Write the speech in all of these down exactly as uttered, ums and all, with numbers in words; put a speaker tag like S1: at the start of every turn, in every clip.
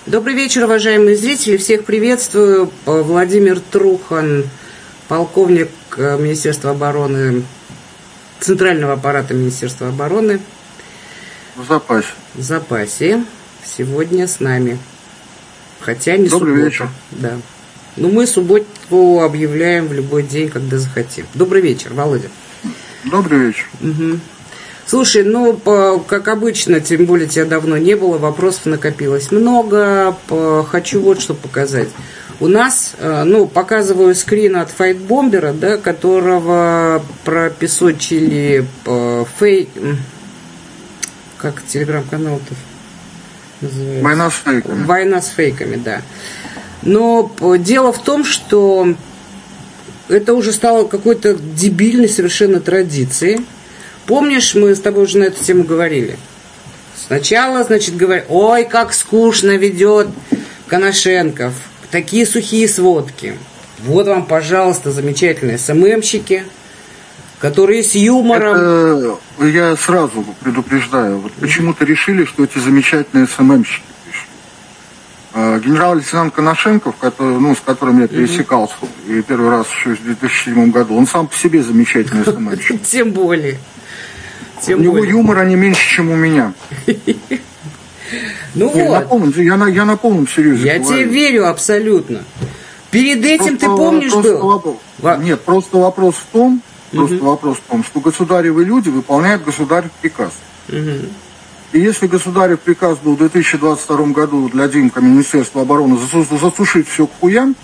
S1: Добрый вечер, уважаемые зрители. Всех приветствую. Владимир Трухан, полковник Министерства обороны, Центрального аппарата Министерства обороны.
S2: В запасе.
S1: В запасе. Сегодня с нами. Хотя не
S2: Добрый
S1: суббота.
S2: вечер.
S1: Да. Но мы субботу объявляем в любой день, когда захотим. Добрый вечер, Володя.
S2: Добрый вечер.
S1: Угу. Слушай, ну, по, как обычно, тем более тебя давно не было, вопросов накопилось много. По, хочу вот что показать. У нас, ну, показываю скрин от файтбомбера, да, которого пропесочили фейк... Как телеграм-канал-то называется?
S2: Война с фейками.
S1: Война с фейками, да. Но дело в том, что это уже стало какой-то дебильной совершенно традицией. Помнишь, мы с тобой уже на эту тему говорили? Сначала, значит, говорят, ой, как скучно ведет Коношенков, такие сухие сводки. Вот вам, пожалуйста, замечательные СММщики, которые с юмором...
S2: Это я сразу предупреждаю. Вот почему-то решили, что эти замечательные СММщики пришли. Генерал-лейтенант Коношенков, который, ну, с которым я пересекался, mm-hmm. и первый раз еще в две тысячи седьмом году, он сам по себе замечательный СММщик.
S1: Тем более.
S2: Тем у него более. Юмора не меньше, чем у меня.
S1: Ну
S2: я,
S1: вот.
S2: На полном, я, на, я на полном серьезе
S1: Я
S2: говорю.
S1: тебе верю абсолютно. Перед этим
S2: просто,
S1: ты помнишь был?
S2: Вопрос, нет, просто вопрос в том, просто угу. вопрос в том, что государевы люди выполняют государев приказ. Угу. И если государев приказ был в две тысячи двадцать втором году для Димка Министерства обороны засушить все к хуям,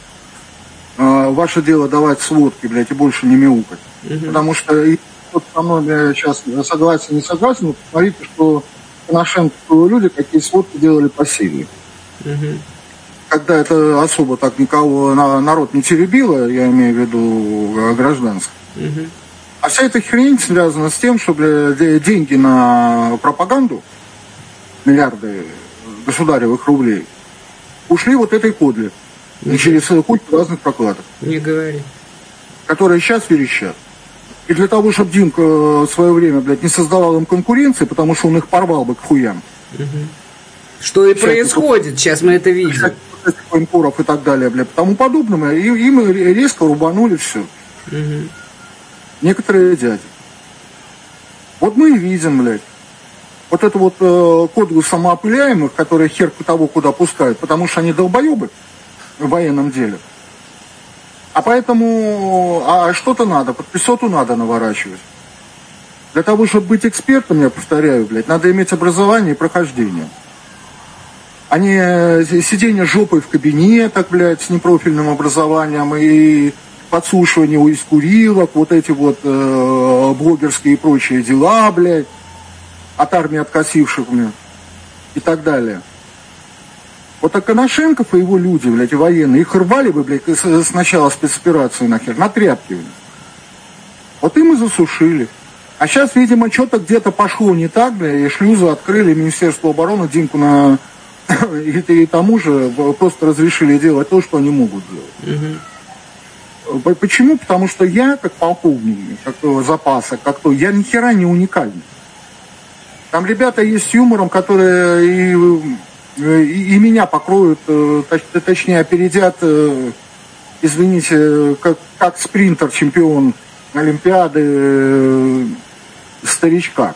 S2: э, ваше дело давать сводки, блядь, и больше не мяукать. Угу. Потому что вот со мной сейчас согласен, не согласен, но посмотрите, что Коношенко люди какие сводки делали по Сирии. Угу. Когда это особо так никого народ не теребило, я имею в виду гражданских. Угу. А вся эта хрень связана с тем, чтобы деньги на пропаганду, миллиарды государевых рублей, ушли вот этой кодле. И через кучу разных прокладок.
S1: Не говори.
S2: Которые сейчас верещат. И для того, чтобы Димка в свое время, блядь, не создавал им конкуренции, потому что он их порвал бы к хуям.
S1: Угу. Что и происходит, сейчас мы это видим.
S2: Военкоров и так далее, блядь, тому подобное. И им резко рубанули все. Угу. Некоторые дяди. Вот мы и видим, блядь, вот эту вот э, кодлу самоопыляемых, которые хер того куда пускают, потому что они долбоебы в военном деле. А поэтому, а что-то надо, подписоту надо наворачивать. Для того, чтобы быть экспертом, я повторяю, блядь, надо иметь образование и прохождение. А не сидение жопой в кабинетах, блядь, с непрофильным образованием и подслушивание из курилок, вот эти вот э, блогерские и прочие дела, блядь, от армии откосивших, блядь, и так далее. Вот а Коношенков и его люди, блядь, и военные, их рвали бы, блядь, с начала спецоперации нахер, на тряпки, блядь. Вот им и засушили. А сейчас, видимо, что-то где-то пошло не так, блядь, и шлюзы открыли, Министерство обороны Димку на... и, и тому же просто разрешили делать то, что они могут делать. Угу. Почему? Потому что я, как полковник, как запаса, как то, я ни хера не уникальный. Там ребята есть с юмором, которые и... И, и меня покроют, точ, точнее, опередят, извините, как, как спринтер, чемпион Олимпиады, старичка.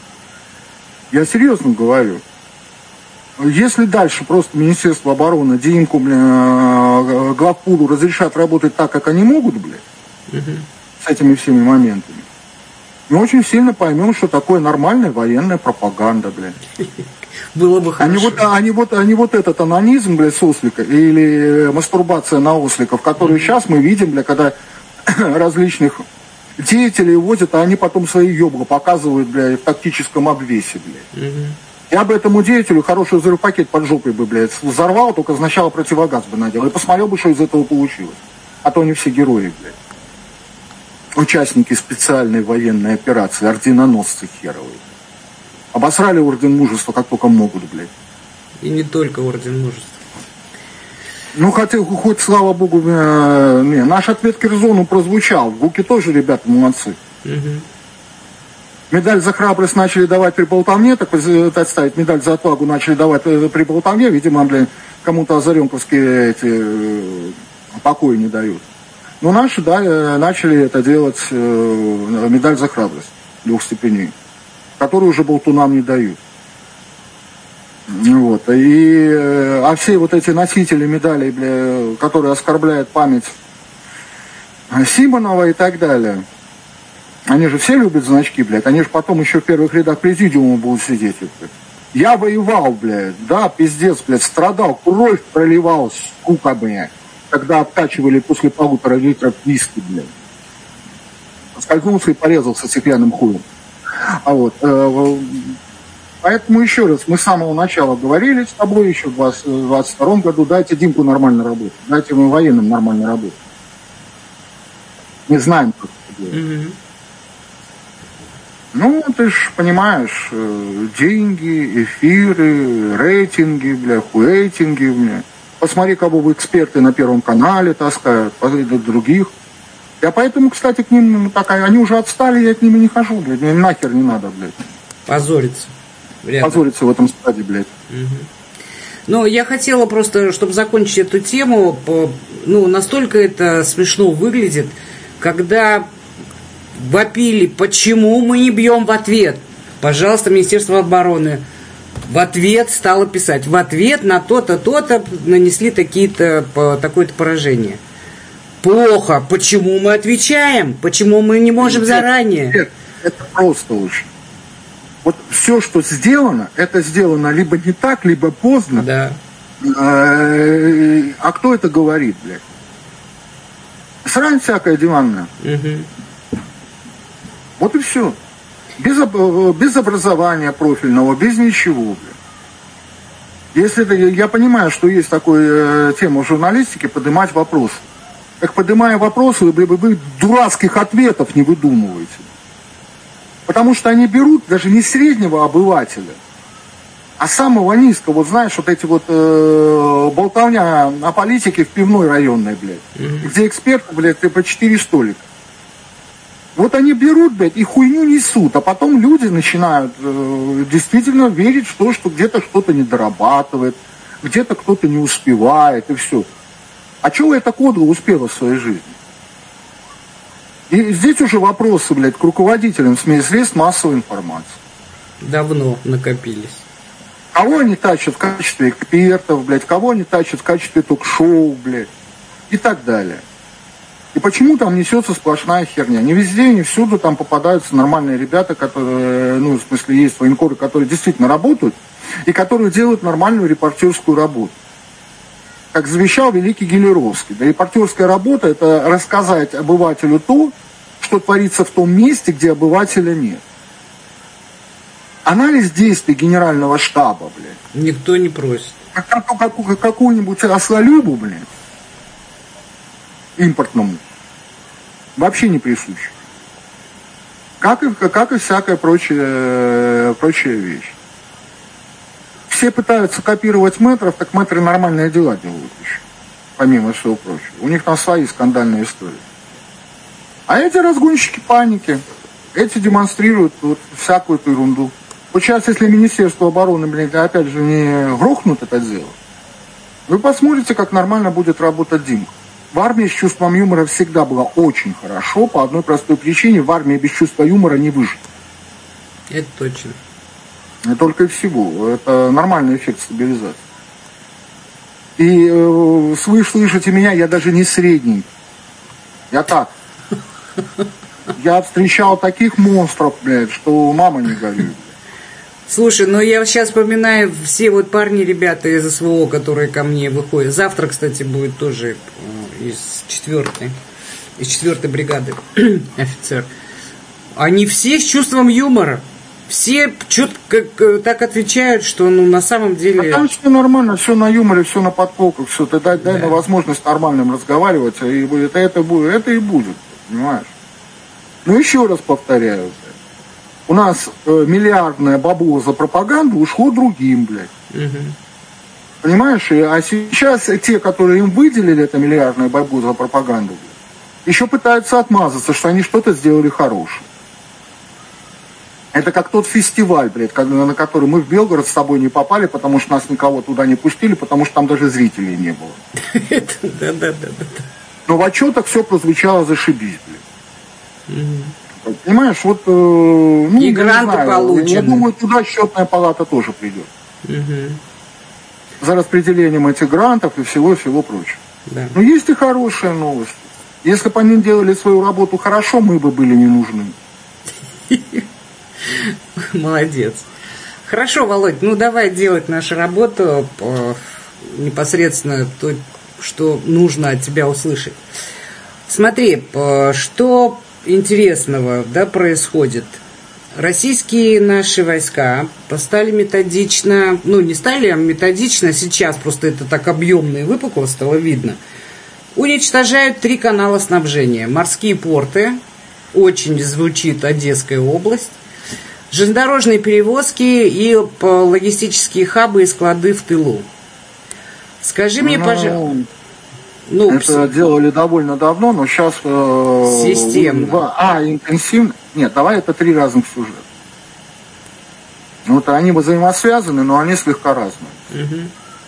S2: Я серьезно говорю. Если дальше просто Министерство обороны, Димку, бля, главпулу разрешат работать так, как они могут, блядь, угу. с этими всеми моментами, мы очень сильно поймем, что такое нормальная военная пропаганда, блядь.
S1: Было бы хорошо.
S2: Они вот, они вот, они вот этот анонизм, блядь, с ослика, или мастурбация на осликов, который mm-hmm. сейчас мы видим, блядь, когда различных деятелей возят, а они потом свои ёбла показывают, блядь, в тактическом обвесе, блядь. Mm-hmm. Я бы этому деятелю хороший взрывпакет под жопой бы, блядь, взорвал, только сначала противогаз бы надел, и посмотрел бы, что из этого получилось. А то они все герои, блядь. Участники специальной военной операции, орденоносцы херовые. Обосрали орден мужества, как только могут, блядь.
S1: И не только орден мужества.
S2: Ну, хотя, хоть, слава богу, э, не, наш ответ Керзону прозвучал. Буки тоже, ребята, молодцы. Угу. Медаль за храбрость начали давать при болтовне, так, так ставить, медаль за отвагу начали давать при болтовне, видимо, блин, кому-то озаренковские эти покои не дают. Но наши, да, начали это делать, медаль за храбрость двух степеней, которую уже болтунам не дают. Вот. И, а все вот эти носители медалей, бля, которые оскорбляют память Симонова и так далее, они же все любят значки, блядь, они же потом еще в первых рядах президиума будут сидеть, блядь. Я воевал, блядь, да, пиздец, блядь, страдал, кровь проливал, сука, блядь, когда откачивали после полутора литров виски, блядь. Скользнулся и порезался стеклянным хуем. А вот, э, поэтому еще раз, мы с самого начала говорили с тобой еще в двадцать втором году, дайте Димку нормально работать, дайте ему военным нормально работать. Не знаем, как это делать. Mm-hmm. Ну, ты ж понимаешь, деньги, эфиры, рейтинги, бля, хуэйтинги, бля. Посмотри, кого вы эксперты на Первом канале таскают, других. Я поэтому, кстати, к ним такая, они уже отстали, я к ним и не хожу, блядь, мне нахер не надо, блядь.
S1: Позориться. Вряд ли.
S2: Позориться в этом стадии, блядь.
S1: Угу. Ну, я хотела просто, чтобы закончить эту тему, по, ну, настолько это смешно выглядит, когда вопили, почему мы не бьем в ответ. Пожалуйста, Министерство обороны в ответ стало писать. В ответ на то-то, то-то нанесли такие-то, такое-то поражение. Плохо. Почему мы отвечаем? Почему мы не можем нет, заранее?
S2: Нет, это просто очень. Вот все, что сделано, это сделано либо не так, либо поздно.
S1: Да.
S2: А кто это говорит, блядь? Срань всякая диванная.
S1: Угу.
S2: Вот и все. Без, без образования профильного, без ничего, блядь. Если это, я понимаю, что есть такая тема в журналистике, поднимать вопросы. Так поднимая вопросы, вы, вы, вы дурацких ответов не выдумываете. Потому что они берут даже не среднего обывателя, а самого низкого. Вот знаешь, вот эти вот э, болтовня о политике в пивной районной, блядь. Mm-hmm. Где эксперты, блядь, по четыре столика. Вот они берут, блядь, и хуйню несут, а потом люди начинают э, действительно верить в то, что где-то что-то не дорабатывает, где-то кто-то не успевает, и все. А чего эта кодла успела в своей жизни? И здесь уже вопросы, блядь, к руководителям средств массовой информации.
S1: Давно накопились.
S2: Кого они тащат в качестве экспертов, блядь, кого они тащат в качестве ток-шоу, блядь, и так далее. И почему там несется сплошная херня? Не везде, не всюду там попадаются нормальные ребята, которые, ну, в смысле, есть военкоры, которые действительно работают, и которые делают нормальную репортерскую работу. Как завещал великий Гелеровский. Да, репортерская работа – это рассказать обывателю то, что творится в том месте, где обывателя нет. Анализ действий генерального штаба, блядь.
S1: Никто не просит.
S2: Как, как, как, какую-нибудь ослолюбу, блядь, импортному, вообще не присущ. Как и, как и всякая прочая, прочая вещь. Все пытаются копировать мэтров, так мэтры нормальные дела делают еще, помимо всего прочего. У них там свои скандальные истории. А эти разгонщики паники, эти демонстрируют вот всякую эту ерунду. Вот сейчас, если Министерство обороны, блин, опять же, не грохнут это дело, вы посмотрите, как нормально будет работать Димка. В армии с чувством юмора всегда было очень хорошо, по одной простой причине: в армии без чувства юмора не выжить.
S1: Это точно.
S2: И только и всего. Это нормальный эффект стабилизации. И э, вы слышите меня, я даже не средний. Я так. Я встречал таких монстров, блядь, что мама не горюет.
S1: Слушай, ну я сейчас вспоминаю все вот парни, ребята из СВО, которые ко мне выходят. Завтра, кстати, будет тоже из четвертой, из четвертой бригады офицер. Они все с чувством юмора. Все что-то так отвечают, что ну на самом деле...
S2: А там все нормально, все на юморе, все на подколках, все. Ты дай, дай да. на возможность нормальным разговаривать, и это, это, будет, это и будет, понимаешь? Ну еще раз повторяю, у нас э, миллиардная бабло за пропаганду ушло другим, блядь. Угу. Понимаешь? И, а сейчас те, которые им выделили это миллиардное бабло за пропаганду, блядь, еще пытаются отмазаться, что они что-то сделали хорошее. Это как тот фестиваль, блядь, на который мы в Белгород с тобой не попали, потому что нас никого туда не пустили, потому что там даже зрителей не было.
S1: Да-да-да.
S2: Но в отчетах все прозвучало зашибись, блядь. Понимаешь, вот... Ну,
S1: и гранты получены.
S2: Я думаю, туда счетная палата тоже придет. За распределением этих грантов и всего-всего прочего. Но есть и хорошая новость. Если бы они делали свою работу хорошо, мы бы были не нужны.
S1: Молодец. Хорошо, Володь, ну давай делать нашу работу непосредственно то, что нужно от тебя услышать. Смотри, что интересного, да, происходит. Российские наши войска стали методично, ну не стали, а методично, сейчас просто это так объемно и выпукло стало видно, уничтожают три канала снабжения. Морские порты, очень звучит Одесская область, железнодорожные перевозки и логистические хабы и склады в тылу. Скажи мне, ну, пожалуйста...
S2: Ну, это пс... делали довольно давно, но сейчас... Э,
S1: Системно.
S2: А, интенсивно. Нет, давай это три разных сюжета. Вот они взаимосвязаны, но они слегка разные. Угу.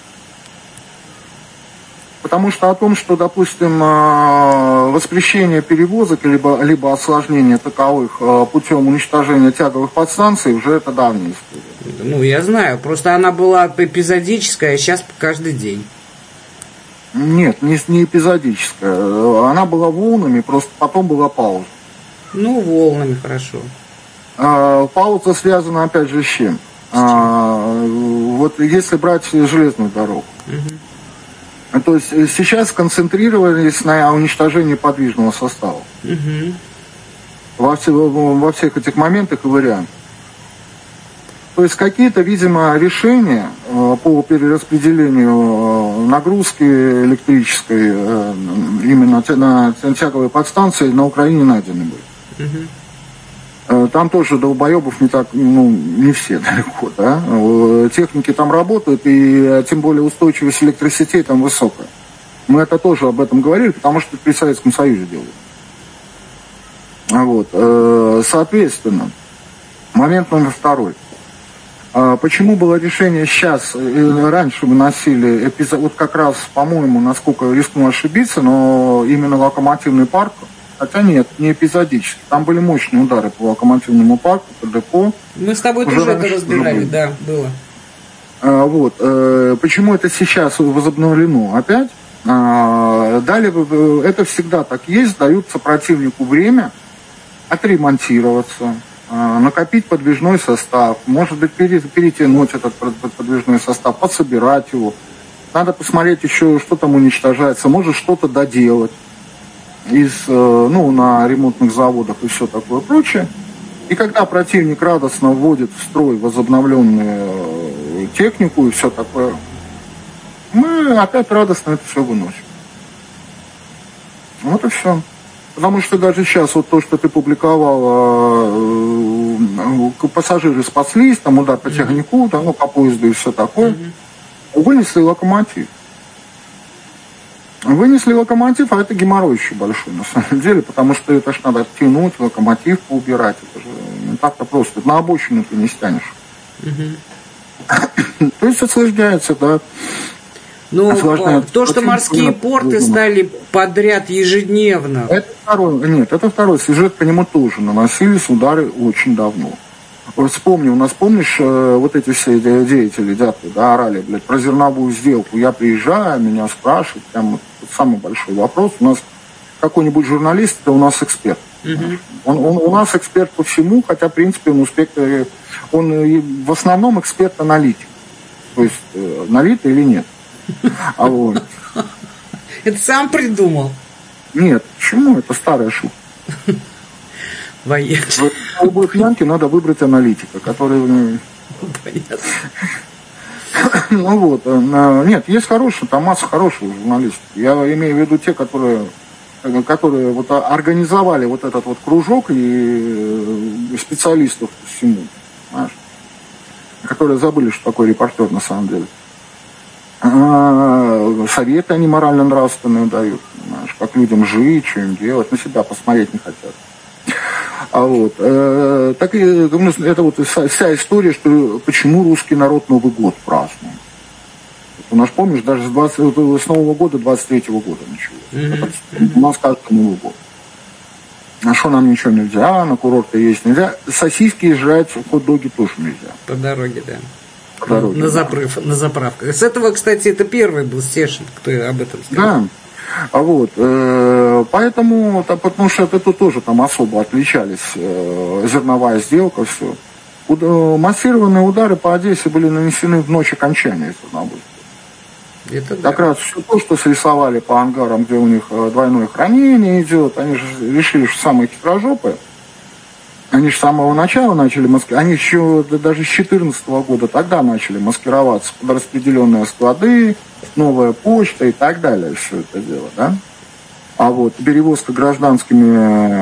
S2: Потому что о том, что, допустим, воспрещение перевозок либо, либо осложнение таковых путем уничтожения тяговых подстанций, уже это давняя история.
S1: Ну, я знаю. Просто она была эпизодическая, а сейчас каждый день.
S2: Нет, не, не эпизодическая. Она была волнами, просто потом была пауза.
S1: Ну, волнами, хорошо.
S2: А, пауза связана, опять же, с чем? С чем? А, вот если брать железную дорогу. Угу. То есть сейчас сконцентрировались на уничтожении подвижного состава. Угу. Во, все, во всех этих моментах и вариантах. То есть какие-то, видимо, решения по перераспределению нагрузки электрической именно на тяговые подстанции на Украине найдены были. Угу. Там тоже долбоебов не так, ну, не все далеко, да. Техники там работают, и тем более устойчивость электросетей там высокая. Мы это тоже об этом говорили, потому что при Советском Союзе делали. Вот. Соответственно, момент номер второй. Почему было решение сейчас, раньше выносили эпизод, вот как раз, по-моему, насколько рискну ошибиться, но именно локомотивный парк, хотя нет, не эпизодически, там были мощные удары по локомотивному парку, по депо.
S1: Мы с тобой уже тоже это разбирали, да, было.
S2: Вот, почему это сейчас возобновлено опять? Далее, это всегда так есть, даются противнику время отремонтироваться, накопить подвижной состав, может быть, перетянуть этот подвижной состав, подсобирать его. Надо посмотреть еще, что там уничтожается, может что-то доделать из, ну, на ремонтных заводах и все такое прочее. И когда противник радостно вводит в строй возобновленную технику и все такое, мы опять радостно это все выносим. Вот и все. Потому что даже сейчас вот то, что ты публиковала, э, пассажиры спаслись, там удар по тягнику, там, ну, по поезду и все такое, mm-hmm. вынесли локомотив. Вынесли локомотив, а это геморрой еще большой на самом деле, потому что это ж надо тянуть, локомотив поубирать. Это же не так-то просто. На обочину ты не стянешь. Mm-hmm. То есть осложняется, да.
S1: Ну, то, что морские порты стали подряд ежедневно.
S2: Это второй, нет, это второй сюжет, по нему тоже наносились удары очень давно. Вот вспомни, у нас, помнишь, вот эти все деятели, дятлы, да, орали, блядь, про зерновую сделку. Я приезжаю, меня спрашивают, прям вот самый большой вопрос. У нас какой-нибудь журналист, это у нас эксперт. Угу. Он, он у нас эксперт по всему, хотя, в принципе, он, успех, он в основном эксперт-аналитик. То есть, налито или нет. А вот.
S1: Это сам придумал?
S2: Нет, почему? Это старая шутка.
S1: Военный.
S2: В любой клянке надо выбрать аналитика, который...
S1: Понятно.
S2: Ну вот. Нет, есть хорошие, там масса хороших журналистов. Я имею в виду те, которые, которые вот организовали вот этот вот кружок и специалистов по всему. Знаешь? Которые забыли, что такое репортер на самом деле. Советы они морально-нравственные дают, знаешь, как людям жить, что им делать, на себя посмотреть не хотят. А вот, э, так и, это вот вся история, что почему русский народ Новый год празднует. У нас, помнишь, даже с, двадцать, с Нового года, двадцать третьего года началось. Mm-hmm. У нас каждый Новый год. А что нам ничего нельзя, на курорты есть нельзя. Сосиски жрать, хот-доги тоже нельзя.
S1: По дороге, да.
S2: По дороге,
S1: на,
S2: да.
S1: заправ, на заправках. С этого, кстати, это первый был Стешин, кто об этом сказал.
S2: Да. А вот, э, поэтому, потому что это тут тоже там особо отличались, э, зерновая сделка, все. Уд, массированные удары по Одессе были нанесены в ночь окончания зерновых.
S1: Это
S2: как
S1: да.
S2: раз все то, что срисовали по ангарам, где у них двойное хранение идет, они же решили, что самые хитрожопые. Они же с самого начала начали маскироваться, они еще даже с две тысячи четырнадцатого года тогда начали маскироваться под распределенные склады, новая почта и так далее, все это дело, да. А вот перевозка гражданскими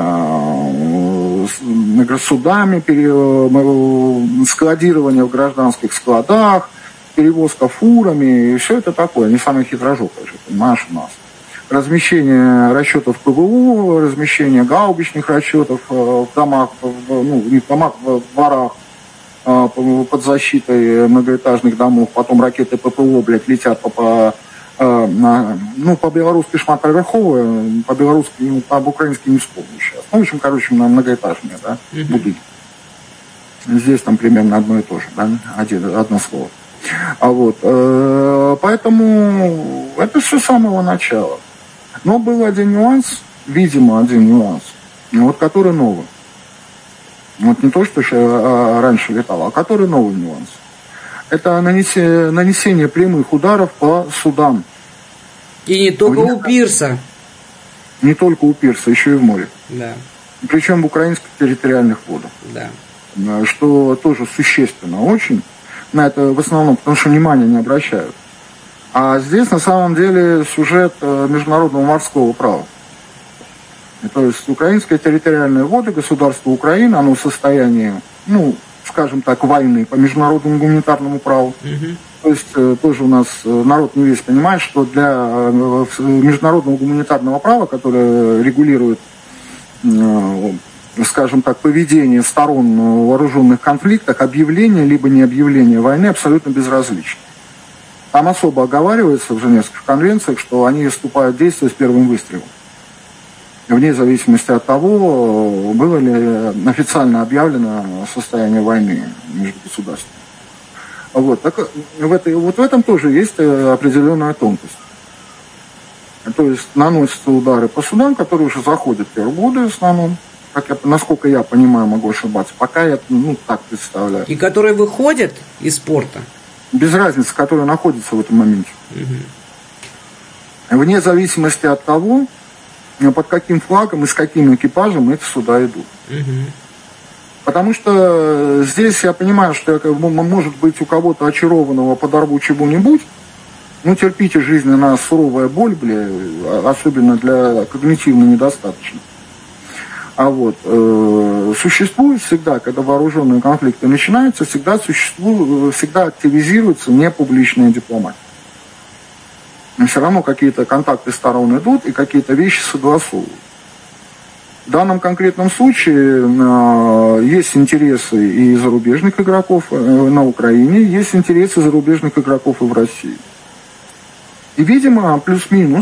S2: э, судами, пере, складирование в гражданских складах, перевозка фурами, и все это такое, они самые хитрожопые же, понимаешь, у нас. Размещение расчетов ПВО, размещение гаубичных расчетов в домах, ну, не в домах, в дворах под защитой многоэтажных домов, потом ракеты ППО, блядь, летят по, по, ну, по-белорусски шматоверховые, по-белорусски, ну, по-украински не вспомню сейчас. Ну, в общем, короче, на многоэтажные, да, будут. Здесь там примерно одно и то же, да, один, одно слово. А вот, э, поэтому это все с самого начала. Но был один нюанс, видимо, один нюанс, вот который новый. Вот не то, что еще раньше летало, а который новый нюанс. Это нанесение, нанесение прямых ударов по судам.
S1: И не только у пирса.
S2: Не только у пирса, еще и в море.
S1: Да.
S2: Причем в украинских территориальных водах.
S1: Да.
S2: Что тоже существенно очень. На это в основном, потому что внимания не обращают. А здесь на самом деле сюжет международного морского права. И то есть украинские территориальные воды, государство Украины, оно в состоянии, ну, скажем так, войны по международному гуманитарному праву. Mm-hmm. То есть тоже у нас народ не весь понимает, что для международного гуманитарного права, которое регулирует, скажем так, поведение сторон в вооруженных конфликтах, объявление либо не объявление войны абсолютно безразлично. Там особо оговаривается в Женевских конвенциях, что они вступают в действие с первым выстрелом. Вне зависимости от того, было ли официально объявлено состояние войны между государствами. Вот, так, в, этой, вот в этом тоже есть определенная тонкость. То есть наносятся удары по судам, которые уже заходят в первые годы в основном. Как я, насколько я понимаю, могу ошибаться. Пока я, ну, так представляю.
S1: И которые выходят из порта?
S2: Без разницы, которые находятся в этом моменте. Угу. Вне зависимости от того, под каким флагом и с каким экипажем эти суда идут. Угу. Потому что здесь я понимаю, что может быть у кого-то очарованного подорву чего-нибудь. Ну, терпите, жизненная суровая боль, бля, особенно для когнитивно недостаточных. А вот э, существует всегда, когда вооруженные конфликты начинаются, всегда существует, всегда активизируется непубличная дипломатия. Но все равно какие-то контакты сторон идут и какие-то вещи согласовывают. В данном конкретном случае э, есть интересы и зарубежных игроков э, на Украине, есть интересы зарубежных игроков и в России. И, видимо, плюс-минус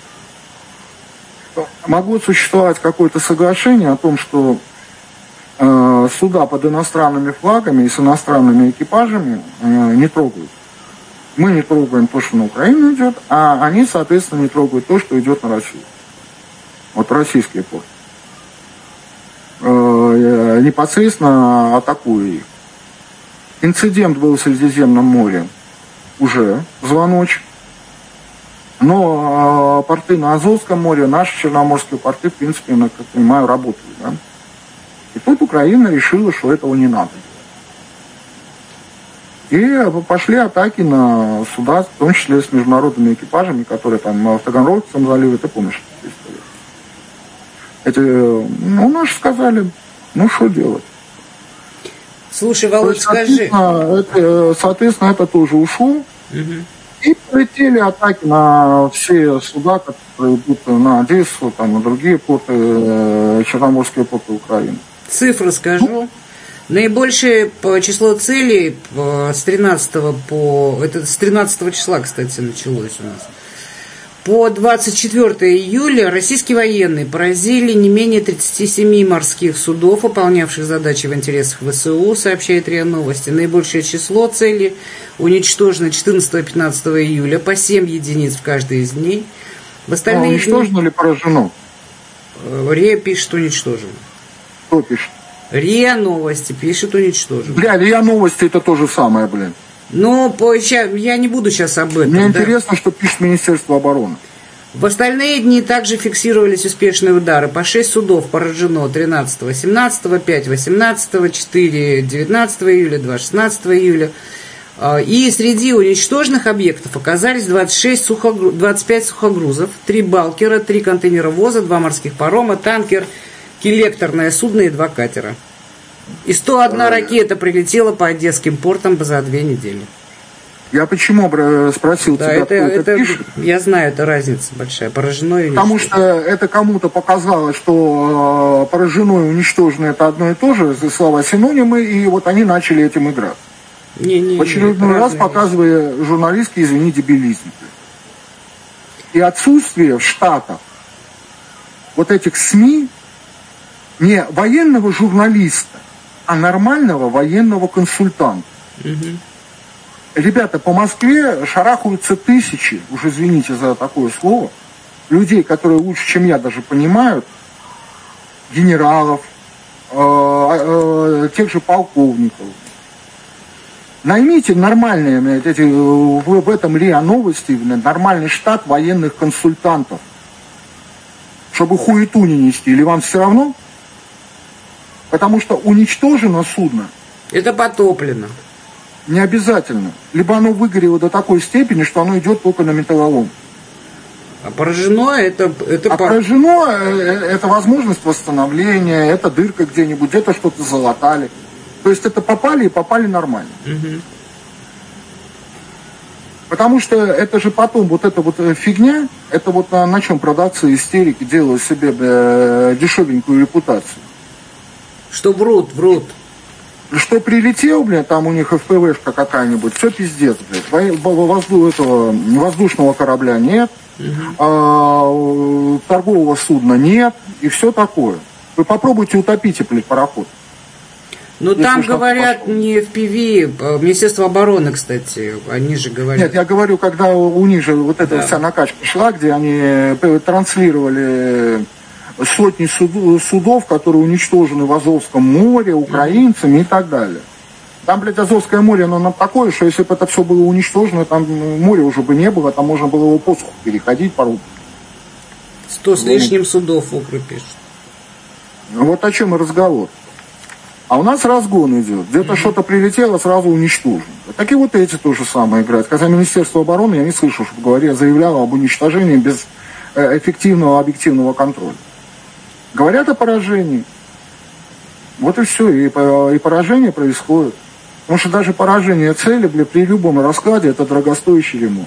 S2: могло существовать какое-то соглашение о том, что э, суда под иностранными флагами и с иностранными экипажами э, не трогают. Мы не трогаем то, что на Украину идет, а они, соответственно, не трогают то, что идет на Россию. Вот российские порты. Э, непосредственно атакуя их. Инцидент был в Средиземном море. Уже звоночек. Но э, порты на Азовском море, наши черноморские порты, в принципе, я как понимаю, работали. Да? И тут Украина решила, что этого не надо. И пошли атаки на суда, в том числе с международными экипажами, которые там в Таганрогском заливе, ты помнишь эту историю? Эти, ну, наши сказали, ну, что делать?
S1: Слушай, Володь, скажи.
S2: Соответственно, это, соответственно, это тоже ушло. Угу. И полетели атаки на все суда, которые идут на Одессу, там, на другие порты, черноморские порты Украины.
S1: Цифры скажу. Ну, наибольшее число целей с тринадцатого по... Это с тринадцатого числа, кстати, началось у нас. По двадцать четвёртое июля российские военные поразили не менее тридцати семи морских судов, выполнявших задачи в интересах ВСУ, сообщает РИА Новости. Наибольшее число целей уничтожено четырнадцатого-пятнадцатого июля, по семь единиц в каждый из дней. В остальные
S2: а уничтожено дни... или поражено?
S1: РИА пишет уничтожено.
S2: Кто пишет?
S1: РИА Новости пишет уничтожено.
S2: Бля, РИА Новости это то же самое, блин.
S1: Ну, по, я не буду сейчас об этом.
S2: Мне
S1: да?
S2: интересно, что пишет Министерство обороны.
S1: В остальные дни также фиксировались успешные удары. По шесть судов поражено тринадцатого, семнадцатого, пять восемнадцатого, четыре девятнадцатого июля, два шестнадцатого июля. И среди уничтоженных объектов оказались двадцать шесть сухогру... двадцать пять сухогрузов, три балкера, три контейнеровоза, два морских парома, танкер, коллекторное судно и два катера. И сто одна ракета прилетела по одесским портам за две недели.
S2: Я почему спросил
S1: да,
S2: тебя,
S1: это,
S2: кто это,
S1: это
S2: пишет?
S1: Я знаю, это разница большая. Поражено и
S2: Потому что это кому-то показалось, что поражено и уничтожено это одно и то же, слова синонимы, и вот они начали этим играть.
S1: Не, не,
S2: в очередной
S1: не,
S2: раз показывая журналистский, извини, дебилизм. И отсутствие в Штатах вот этих СМИ не военного журналиста, а нормального военного консультанта.
S1: Угу.
S2: Ребята, по Москве шарахаются тысячи, уж извините за такое слово, людей, которые лучше, чем я, даже понимают, генералов, э, э, тех же полковников. Наймите нормальные, эти, в, в этом РИА Новости, нормальный штат военных консультантов, чтобы хуету не нести. Или вам все равно? Потому что уничтожено судно.
S1: Это потоплено.
S2: Не обязательно. Либо оно выгорело до такой степени, что оно идет только на металлолом.
S1: А поражено это... это
S2: а по... поражено это возможность восстановления, это дырка где-нибудь, где-то что-то залатали. То есть это попали и попали нормально.
S1: Угу.
S2: Потому что это же потом, вот эта вот фигня, это вот на, на чем продавцы истерики делают себе э, дешевенькую репутацию.
S1: Что врут, врут.
S2: Что прилетел, блядь, там у них эф пэ вэ-шка какая-нибудь, все пиздец, блядь. Возду, этого, воздушного корабля нет, угу. а, торгового судна нет, и все такое. Вы попробуйте утопите, блядь, пароход.
S1: Ну, там говорят не эф пи ви, Министерство обороны, кстати, они же говорят.
S2: Нет, я говорю, когда у них же вот эта да. вся накачка шла, где они транслировали сотни судов, которые уничтожены в Азовском море, украинцами и так далее. Там, блядь, Азовское море, оно такое, что если бы это все было уничтожено, там моря уже бы не было, там можно было его по суху переходить по рукам.
S1: Сто с лишним судов в Укры пишут.
S2: Вот о чем и разговор. А у нас разгон идет. Где-то mm-hmm. что-то прилетело, сразу уничтожено. Так и вот эти то же самое играют. Хотя Министерство обороны, я не слышал, чтобы говоря, заявляло об уничтожении без эффективного объективного контроля. Говорят о поражении. Вот и все. И, и поражение происходит. Потому что даже поражение цели, бля, при любом раскладе это дорогостоящий ремонт.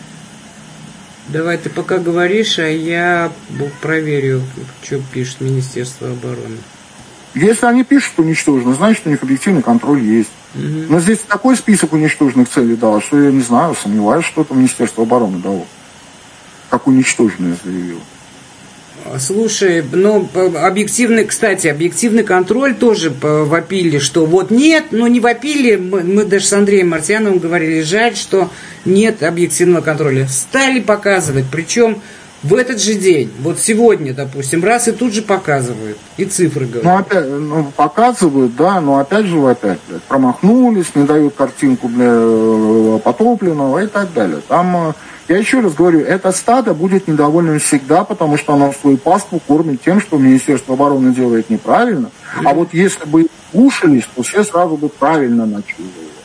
S1: Давай ты пока говоришь, а я проверю, что пишет Министерство обороны.
S2: Если они пишут уничтожено, значит, у них объективный контроль есть. Угу. Но здесь такой список уничтоженных целей дало, что я не знаю, сомневаюсь, что это Министерство обороны дало. Как уничтоженное заявило.
S1: Слушай, ну, объективный, кстати, объективный контроль тоже вопили, что вот нет, ну не вопили, мы, мы даже с Андреем Мартьяновым говорили, жаль, что нет объективного контроля. Стали показывать, причем в этот же день, вот сегодня, допустим, раз и тут же показывают, и цифры говорят.
S2: Ну, опять, ну, показывают, да, но опять же, опять, блядь, промахнулись, не дают картинку, бля, потопленного и так далее. Там, я еще раз говорю, это стадо будет недовольным всегда, потому что оно свою паству кормит тем, что Министерство обороны делает неправильно. Mm-hmm. А вот если бы слушались, то все сразу бы правильно начали.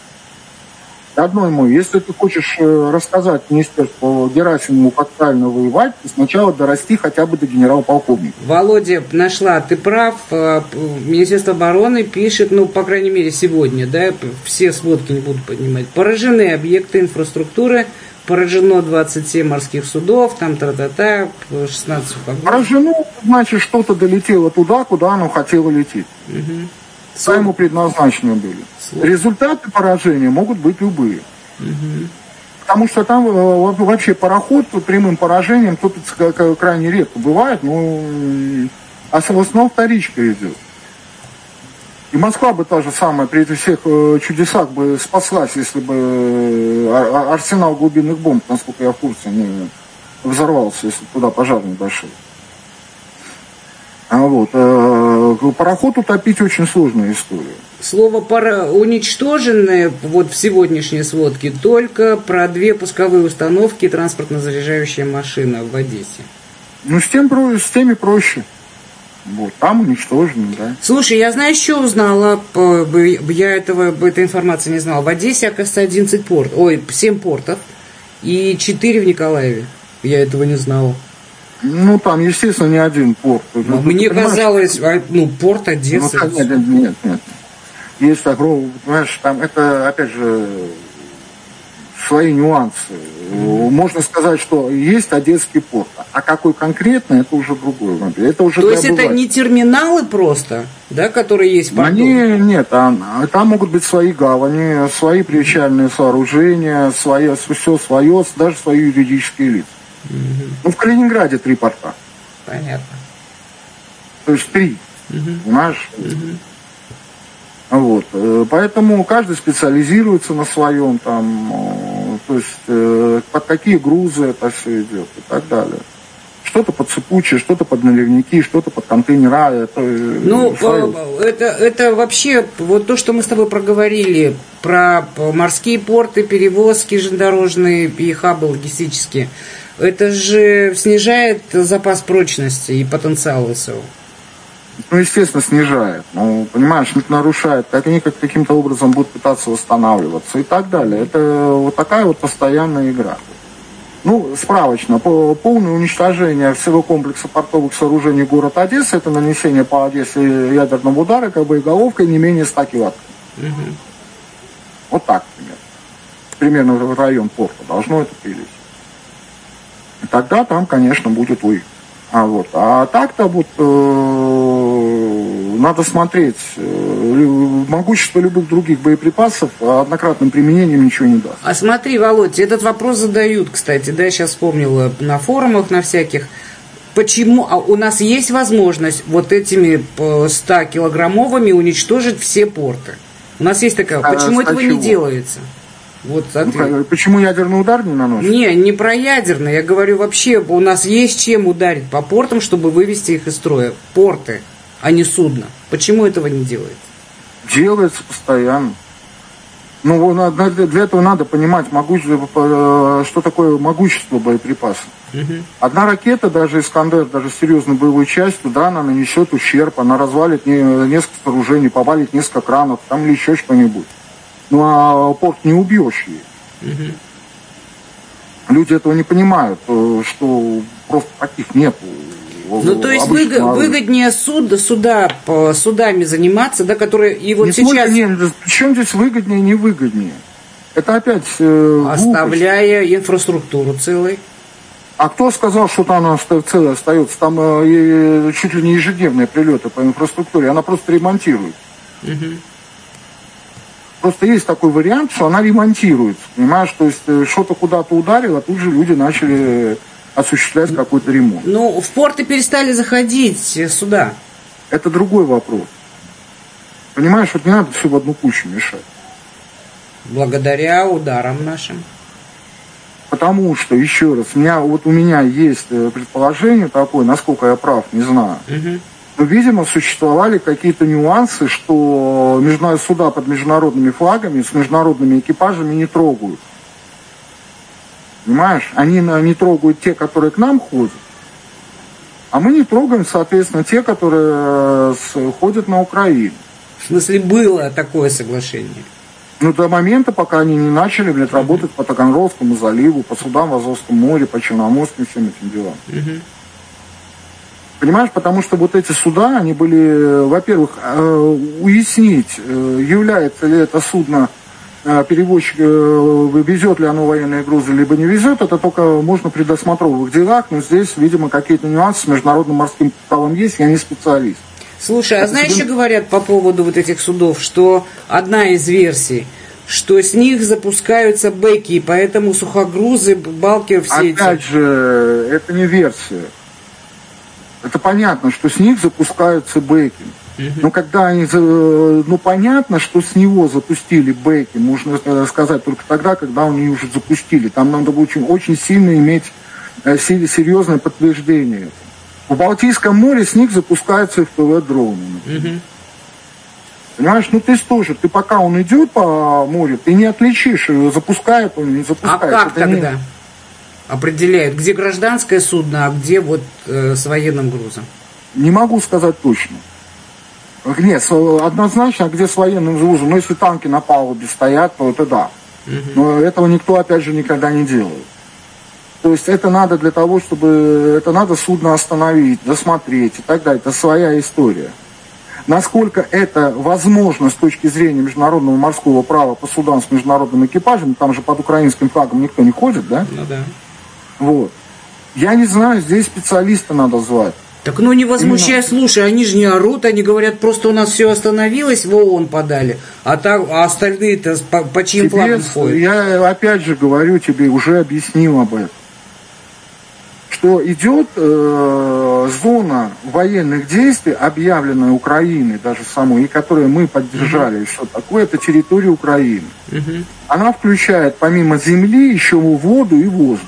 S2: Одной мой, если ты хочешь рассказать министерству Герасимову, как правильно воевать, то сначала дорасти хотя бы до генерал-полковника.
S1: Володя, нашла, ты прав. Министерство обороны пишет, ну, по крайней мере, сегодня, да, все сводки не буду поднимать. Поражены объекты инфраструктуры поражено двадцать семь морских судов, там тра-та-та, шестнадцать сухогрузов.
S2: Поражено, значит, что-то долетело туда, куда оно хотело лететь. Угу. Куда ему предназначены были. Слово. Результаты поражения могут быть любые. Угу. Потому что там вообще пароход прямым поражением тут крайне редко бывает, но а в основном вторичка идет. И Москва бы та же самая при этих всех чудесах бы спаслась, если бы арсенал глубинных бомб, насколько я в курсе, не взорвался, если туда пожар не дошел. А вот. Пароход утопить очень сложная история.
S1: Слово пара уничтоженное вот в сегодняшней сводке только про две пусковые установки и транспортно-заряжающая машина в Одессе.
S2: Ну, с, тем, с теми проще. Вот, там уничтожены, да.
S1: Слушай, я, знаешь, что узнала? Я этого, этой информации не знала. В Одессе, оказывается, одиннадцать портов. Ой, семь портов и четыре в Николаеве. Я этого не знала.
S2: Ну, там, естественно, не один порт.
S1: Ну, мне казалось, ну, порт Одессы.
S2: Ну, нет, нет, нет. Есть такое, понимаешь, там это, опять же, свои нюансы. Mm-hmm. Можно сказать, что есть Одесский порт, а какой конкретно, это уже другое. Это уже
S1: То есть это не терминалы просто, да, которые есть в порту?
S2: Они, нет, а, там могут быть свои гавани, свои причальные сооружения, свои, все свое, даже свои юридические лица. Mm-hmm. Ну, в Калининграде три порта.
S1: Понятно.
S2: То есть три, mm-hmm. понимаешь?
S1: Mm-hmm.
S2: Вот. Поэтому каждый специализируется на своем, там, то есть под какие грузы это все идет и так далее. Что-то под сыпучие, что-то под наливники, что-то под контейнера. Это,
S1: ну, это, это вообще, вот то, что мы с тобой проговорили, про морские порты, перевозки железнодорожные и хабы логистические, это же снижает запас прочности и потенциал ВСО.
S2: Ну, естественно, снижает. Ну, понимаешь, нарушает. Они как каким-то образом будут пытаться восстанавливаться и так далее. Это вот такая вот постоянная игра. Ну, справочно. Полное уничтожение всего комплекса портовых сооружений города Одессы, это нанесение по Одессе ядерного удара, как боеголовкой не менее ста киловатт. Угу. Вот так, примерно. Примерно в район порта должно это прилететь. И тогда там, конечно, будет ой. А, вот. а так-то вот э, надо смотреть. Э, могущество любых других боеприпасов однократным применением ничего не даст.
S1: А смотри, Володь, этот вопрос задают, кстати, да, я сейчас вспомнила на форумах, на всяких. Почему а у нас есть возможность вот этими ста-килограммовыми уничтожить все порты? У нас есть такая. А, почему этого чего? Не делается? Вот,
S2: ну, почему ядерный удар не наносит?
S1: Не, не про ядерный. Я говорю, вообще у нас есть чем ударить по портам, чтобы вывести их из строя. Порты, а не судно. Почему этого не делается?
S2: Делается постоянно. Ну, для этого надо понимать, могущество, что такое могущество боеприпасов. Угу. Одна ракета, даже «Искандер», даже с серьезной боевой частью, да, она нанесет ущерб, она развалит несколько сооружений, повалит несколько кранов, там или еще что-нибудь. Ну, а порт не убьешь ей. Угу. Люди этого не понимают, что просто таких нет.
S1: Ну, то есть выгод, выгоднее суд, суда, судами заниматься, да, которые и вот
S2: не
S1: сейчас...
S2: Нет, причем здесь выгоднее, невыгоднее? Это опять э,
S1: оставляя глупость. Инфраструктуру целой.
S2: А кто сказал, что там она целая остается? Там э, чуть ли не ежедневные прилеты по инфраструктуре, она просто ремонтирует. Угу. Просто есть такой вариант, что она ремонтируется, понимаешь? То есть что-то куда-то ударило, тут же люди начали осуществлять какой-то ремонт.
S1: Ну, в порты перестали заходить сюда.
S2: Это другой вопрос. Понимаешь, вот не надо все в одну кучу мешать.
S1: Благодаря ударам нашим.
S2: Потому что, еще раз, у меня, вот у меня есть предположение такое, насколько я прав, не знаю. Угу. Но, видимо, существовали какие-то нюансы, что международные суда под международными флагами с международными экипажами не трогают. Понимаешь? Они не трогают те, которые к нам ходят, а мы не трогаем, соответственно, те, которые ходят на Украину.
S1: В смысле, было такое соглашение?
S2: Ну, до момента, пока они не начали, блядь, работать по Таганрогскому заливу, по судам в Азовском море, по Черноморским, всем этим делам. Угу. Понимаешь, потому что вот эти суда, они были, во-первых, уяснить, является ли это судно перевозчик, везет ли оно военные грузы, либо не везет, это только можно при досмотровых делах, но здесь, видимо, какие-то нюансы с международным морским правом есть, я не специалист.
S1: Слушай, а знаешь, что говорят по поводу вот этих судов, что одна из версий, что с них запускаются бэки, и поэтому сухогрузы, балкер, все
S2: Опять
S1: эти...
S2: Опять же, это не версия. Это понятно, что с них запускаются бэки. Uh-huh. Но когда они... Ну, понятно, что с него запустили бэки, можно сказать только тогда, когда они уже запустили. Там надо очень, очень сильно иметь серьезное подтверждение. В Балтийском море с них запускаются эф пэ вэ-дроны. Uh-huh. Понимаешь, ну ты тоже, ты пока он идет по морю, ты не отличишь, запускает он, не запускает.
S1: А как
S2: это
S1: тогда
S2: не...
S1: определяют, где гражданское судно, а где вот э, с военным грузом?
S2: Не могу сказать точно. Нет, однозначно, где с военным грузом. Но если танки на палубе стоят, то это да. Угу. Но этого никто, опять же, никогда не делает. То есть это надо для того, чтобы... Это надо судно остановить, досмотреть и так далее. Это своя история. Насколько это возможно с точки зрения международного морского права по судам с международным экипажем, там же под украинским флагом никто не ходит, да?
S1: Ну да.
S2: Вот. Я не знаю, здесь специалиста надо звать.
S1: Так ну не возмущай, Именно... слушай, они же не орут, они говорят, просто у нас все остановилось, в ООН подали, а, так, а остальные-то по, по чьим флагам ходят?
S2: Я опять же говорю тебе, уже объяснил об этом, что идет э, зона военных действий, объявленная Украиной даже самой, и которую мы поддержали, uh-huh. что такое, это территория Украины. Uh-huh. Она включает помимо земли еще воду и воздух.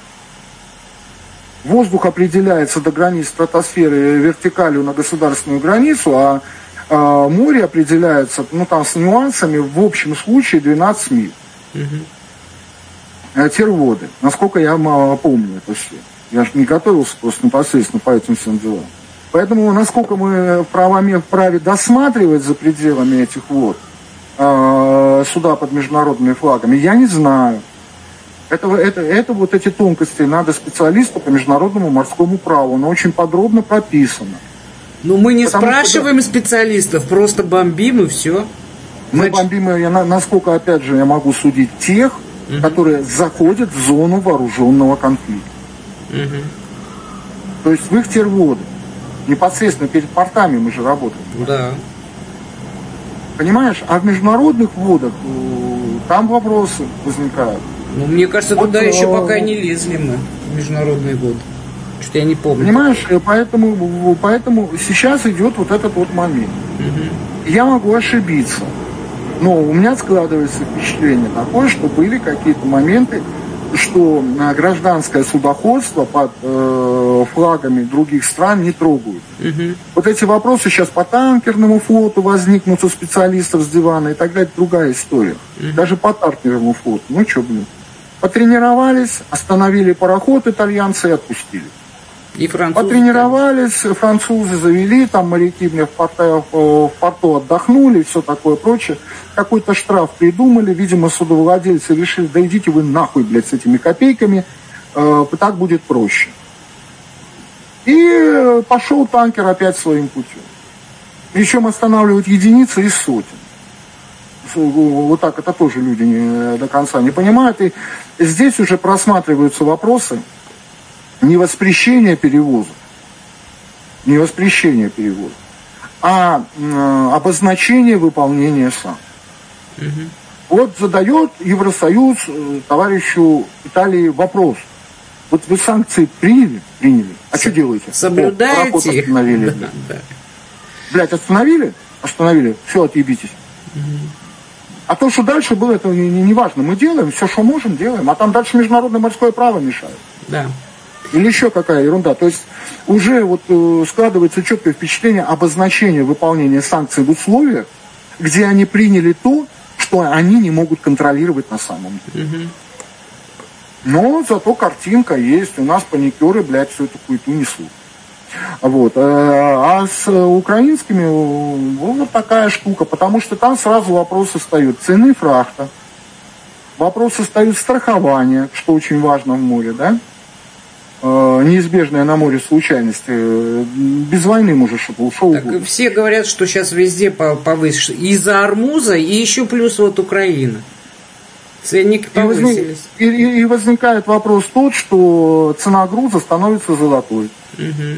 S2: Воздух определяется до границ стратосферы вертикалью на государственную границу, а, а море определяется, ну там с нюансами, в общем случае двенадцать миль. Uh-huh. Терводы, насколько я помню это все. Я же не готовился просто непосредственно по этим всем делам. Поэтому насколько мы вправе, вправе досматривать за пределами этих вод э, суда под международными флагами, я не знаю. Это, это, это вот эти тонкости надо специалисту по международному морскому праву. Оно очень подробно прописано.
S1: Ну мы не Потому спрашиваем что, специалистов, просто бомбим и все.
S2: Мы Значит... бомбим, я, насколько, опять же, я могу судить тех, угу. которые заходят в зону вооруженного конфликта. Угу. То есть в их терводы. Непосредственно перед портами мы же работаем.
S1: Да.
S2: Понимаешь? А в международных водах там вопросы возникают.
S1: Ну, мне кажется, вот, туда э... еще пока не лезли мы, в международные воды. Что-то я не помню.
S2: Понимаешь, поэтому, поэтому сейчас идет вот этот вот момент. Угу. Я могу ошибиться. Но у меня складывается впечатление такое, что были какие-то моменты, что гражданское судоходство под э, флагами других стран не трогают. Угу. Вот эти вопросы сейчас по танкерному флоту возникнут у специалистов с дивана и так далее, другая история. Угу. Даже по танкерному флоту. Ну что, блин. Потренировались, остановили пароход итальянцы и отпустили.
S1: И французы.
S2: Потренировались, французы завели, там моряки мне в порту, в порту отдохнули, все такое прочее. Какой-то штраф придумали, видимо, судовладельцы решили, да идите вы нахуй, блядь, с этими копейками, э, так будет проще. И пошел танкер опять своим путем. Причем останавливают единицы из сотен. Вот так это тоже люди не, до конца не понимают. И здесь уже просматриваются вопросы не воспрещение перевоза, не воспрещение перевоза, а э, обозначение выполнения санкций. Угу. Вот задает Евросоюз э, товарищу Италии вопрос. Вот вы санкции приняли? Приняли. А С- что делаете?
S1: Соблюдаете?
S2: О, остановили. Да, да. Блядь, остановили? Остановили. Все, отъебитесь. Угу. А то, что дальше было, это не, не, не важно. Мы делаем все, что можем, делаем. А там дальше международное морское право мешает.
S1: Да.
S2: Или еще какая ерунда. То есть уже вот э, складывается четкое впечатление обозначения выполнения санкций в условиях, где они приняли то, что они не могут контролировать на самом деле. Угу. Но зато картинка есть. У нас паникеры, блядь, всю эту хуету несут. Вот. А с украинскими вот такая штука, потому что там сразу вопросы встают. Цены фрахта, вопросы встают страхования, что очень важно в море, да? Неизбежная на море случайность. Без войны можешь что-то ушел.
S1: Так все говорят, что сейчас везде повысишь. Из-за Ормуза и еще плюс вот Украина. Ценники повысились.
S2: И, возник, и, и возникает вопрос тот, что цена груза становится золотой.
S1: Угу.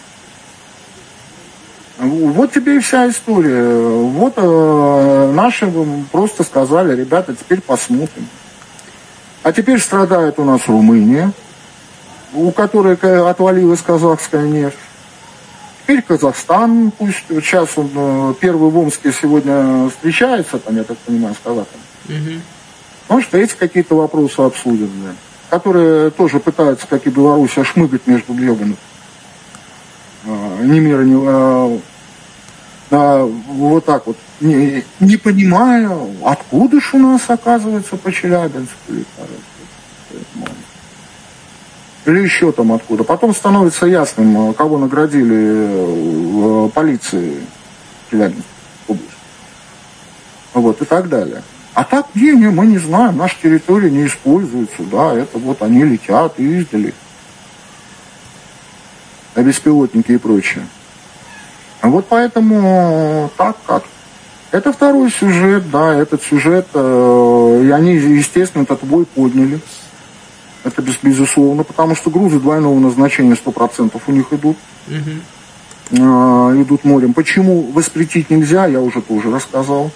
S2: Вот тебе и вся история. Вот э, наши просто сказали, ребята, теперь посмотрим. А теперь страдает у нас Румыния, у которой отвалилась казахская нефть. Теперь Казахстан, пусть сейчас он первый в Омске сегодня встречается, там, я так понимаю, с казахами.
S1: Угу.
S2: Может, эти какие-то вопросы обсудят, да, которые тоже пытаются, как и Белоруссия, шмыгать между гребаных. Ни мира, ни... А, а, вот так вот. Не, не понимая, откуда ж у нас, оказывается, по Челябинску или, или еще там откуда. Потом становится ясным, кого наградили э, полиции Челябинской области. Вот, и так далее. А так, не, не, мы не знаем, наша территория не используется, да, это вот они летят и издали. А беспилотники и прочее. Вот поэтому так как. Это второй сюжет, да, этот сюжет, э, и они, естественно, этот бой подняли. Это без, безусловно, потому что грузы двойного назначения сто процентов у них идут.
S1: Угу.
S2: Э, идут морем. Почему воспретить нельзя, я уже тоже рассказал.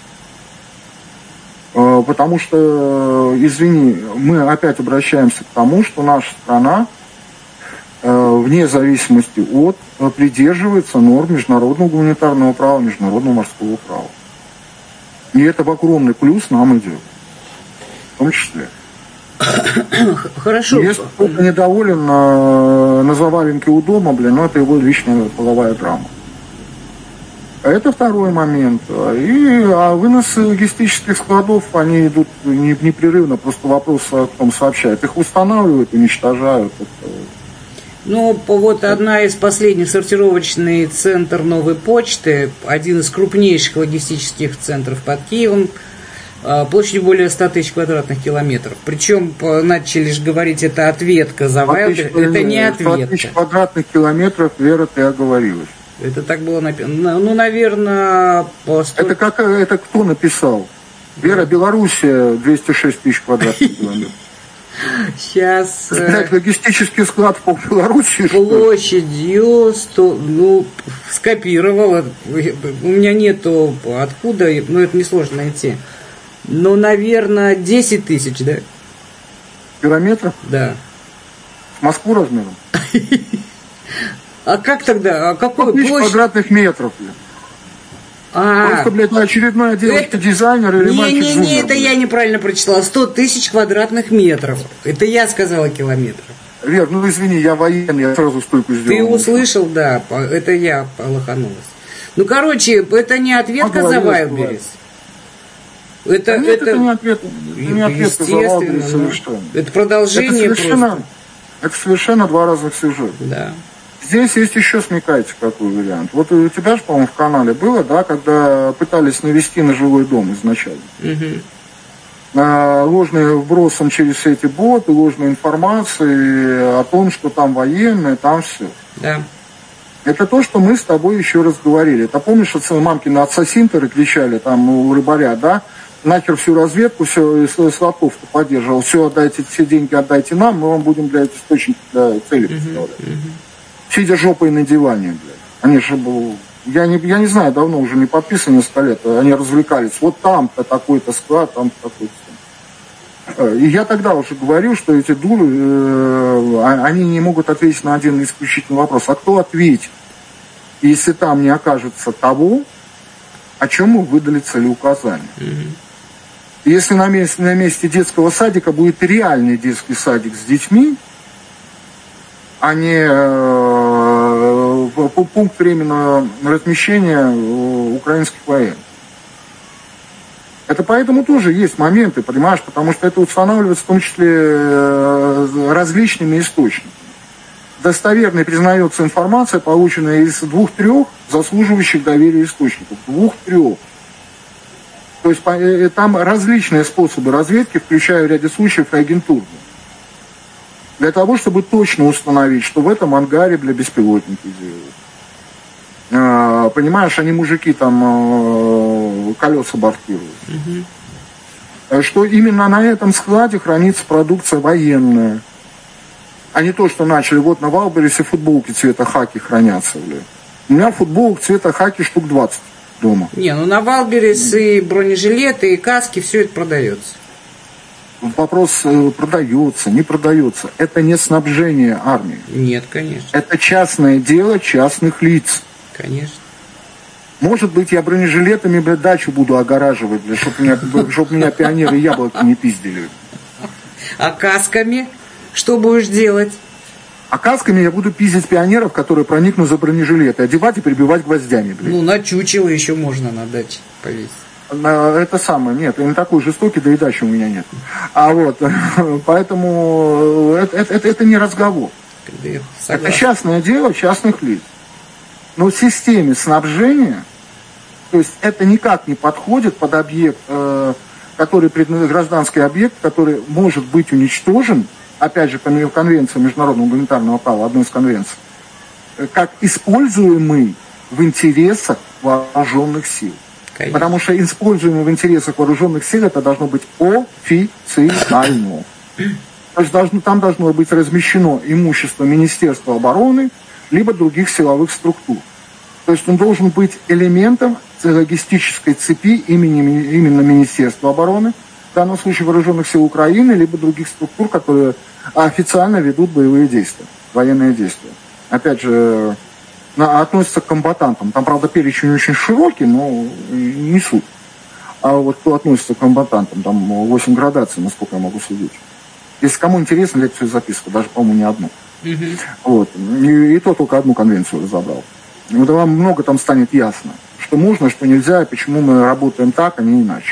S2: Э, потому что, извини, мы опять обращаемся к тому, что наша страна, вне зависимости от, придерживается норм международного гуманитарного права, международного морского права. И это в огромный плюс нам идет. В том числе.
S1: Хорошо.
S2: Если кто-то недоволен на, на заваленке у дома, блин, ну это его личная половая драма. Это второй момент. И, а выносы логистических складов, они идут непрерывно, просто вопрос о том сообщают. Их устанавливают, уничтожают. Это...
S1: Ну, вот одна из последних, сортировочный центр Новой почты, один из крупнейших логистических центров под Киевом, площадью более ста тысяч квадратных километров. Причем начали лишь говорить, это ответка за Вайлдер, это не ответка.
S2: сто тысяч квадратных километров, Вера, ты оговорилась.
S1: Это так было написано. Ну, наверное... Постоль...
S2: Это, как, это кто написал? Вера, Белоруссия, двести шесть тысяч квадратных километров.
S1: Сейчас...
S2: Блять, логистический склад по Беларуси.
S1: Площадью сто, ну, скопировала. У меня нету откуда, ну, это несложно найти. Ну, наверное, десять тысяч, да?
S2: Километров?
S1: Да.
S2: Москву размером?
S1: А как тогда? А какой
S2: тысяч квадратных метров, блядь.
S1: А,
S2: просто, блядь, очередная девушка-дизайнер или мальчик-зумер.
S1: Не-не-не, это я неправильно прочитала. сто тысяч квадратных метров. Это я сказала километров.
S2: Вер, ну извини, я военный, я сразу стойку сделал.
S1: Ты услышал, да, это я полоханулась. Ну, короче, это не ответка за Вайлдберрис. Это,
S2: да нет,
S1: это,
S2: это не ответ, это не ответка за Вайлдберрис совершенно.
S1: Это продолжение
S2: это совершенно,
S1: просто.
S2: Это совершенно два разных сюжета.
S1: Да. Здесь
S2: есть еще, смекайте, какой вариант. Вот у тебя же, по-моему, в канале было, да, когда пытались навести на жилой дом изначально.
S1: Угу.
S2: А, ложные вбросом через все эти боты, ложные информации о том, что там военные, там все.
S1: Да.
S2: Это то, что мы с тобой еще раз говорили. Это помнишь, что мамкины отца Синтеры кричали там у рыбаря, да? Нахер всю разведку, все, Сладков-то поддерживал, все отдайте, все деньги отдайте нам, мы вам будем, блядь, источник для цели представлять. Uh-huh, uh-huh. Сидя жопой на диване, блядь. Они же, я не, я не знаю, давно уже не подписано несколько лет, они развлекались. Вот там-то такой-то склад, там-то такой-то. И я тогда уже говорил, что эти дуры, э, они не могут ответить на один исключительный вопрос. А кто ответит, если там не окажется того, о чем мы выдали целеуказания? Uh-huh. Если на месте, на месте детского садика будет реальный детский садик с детьми, а не э, пункт временного размещения украинских военных. Это поэтому тоже есть моменты, понимаешь, потому что это устанавливается в том числе различными источниками. Достоверной признается информация, полученная из двух-трех заслуживающих доверия источников. Двух-трех. То есть там различные способы разведки, включая в ряде случаев и агентурные. Для того, чтобы точно установить, что в этом ангаре, бля, беспилотники делают. А, понимаешь, они мужики там а, колеса бортируют.
S1: Угу.
S2: что именно на этом складе хранится продукция военная. А не то, что начали, вот на Валберисе футболки цвета хаки хранятся, бля. У меня футболок цвета хаки штук двадцать дома.
S1: Не, ну на Валберис и бронежилеты, и каски, все это продается.
S2: Вопрос, продается, не продается. Это не снабжение армии.
S1: Нет, конечно.
S2: Это частное дело частных лиц.
S1: Конечно.
S2: Может быть, я бронежилетами, блядь, дачу буду огораживать, блядь, чтобы меня, чтоб меня пионеры яблоки не пиздили.
S1: А касками что будешь делать?
S2: А касками я буду пиздить пионеров, которые проникнут за бронежилеты, одевать и прибивать гвоздями, блядь.
S1: Ну, на чучело еще можно на даче повесить.
S2: Это самое, нет, не такой жестокий, да и дачи у меня нет. А вот, поэтому это, это, это не разговор. Это частное дело частных лиц. Но в системе снабжения, то есть это никак не подходит под объект, э, который гражданский объект, который может быть уничтожен, опять же, по конвенции международного гуманитарного права, одной из конвенций, как используемый в интересах вооруженных сил. Конечно. Потому что используемый в интересах вооруженных сил это должно быть официально. То есть должно, там должно быть размещено имущество Министерства обороны, либо других силовых структур. То есть он должен быть элементом логистической цепи имени, именно Министерства обороны, в данном случае Вооруженных сил Украины, либо других структур, которые официально ведут боевые действия, военные действия. Опять же, относятся к комбатантам. Там, правда, перечень очень широкий, но не суть. А вот кто относится к комбатантам, там восемь градаций, насколько я могу судить. Если кому интересно, лекцию записку, даже, по-моему, не одну. Uh-huh. Вот. И, и то только одну конвенцию разобрал. Вот вам много там станет ясно, что можно, что нельзя, и почему мы работаем так, а не иначе.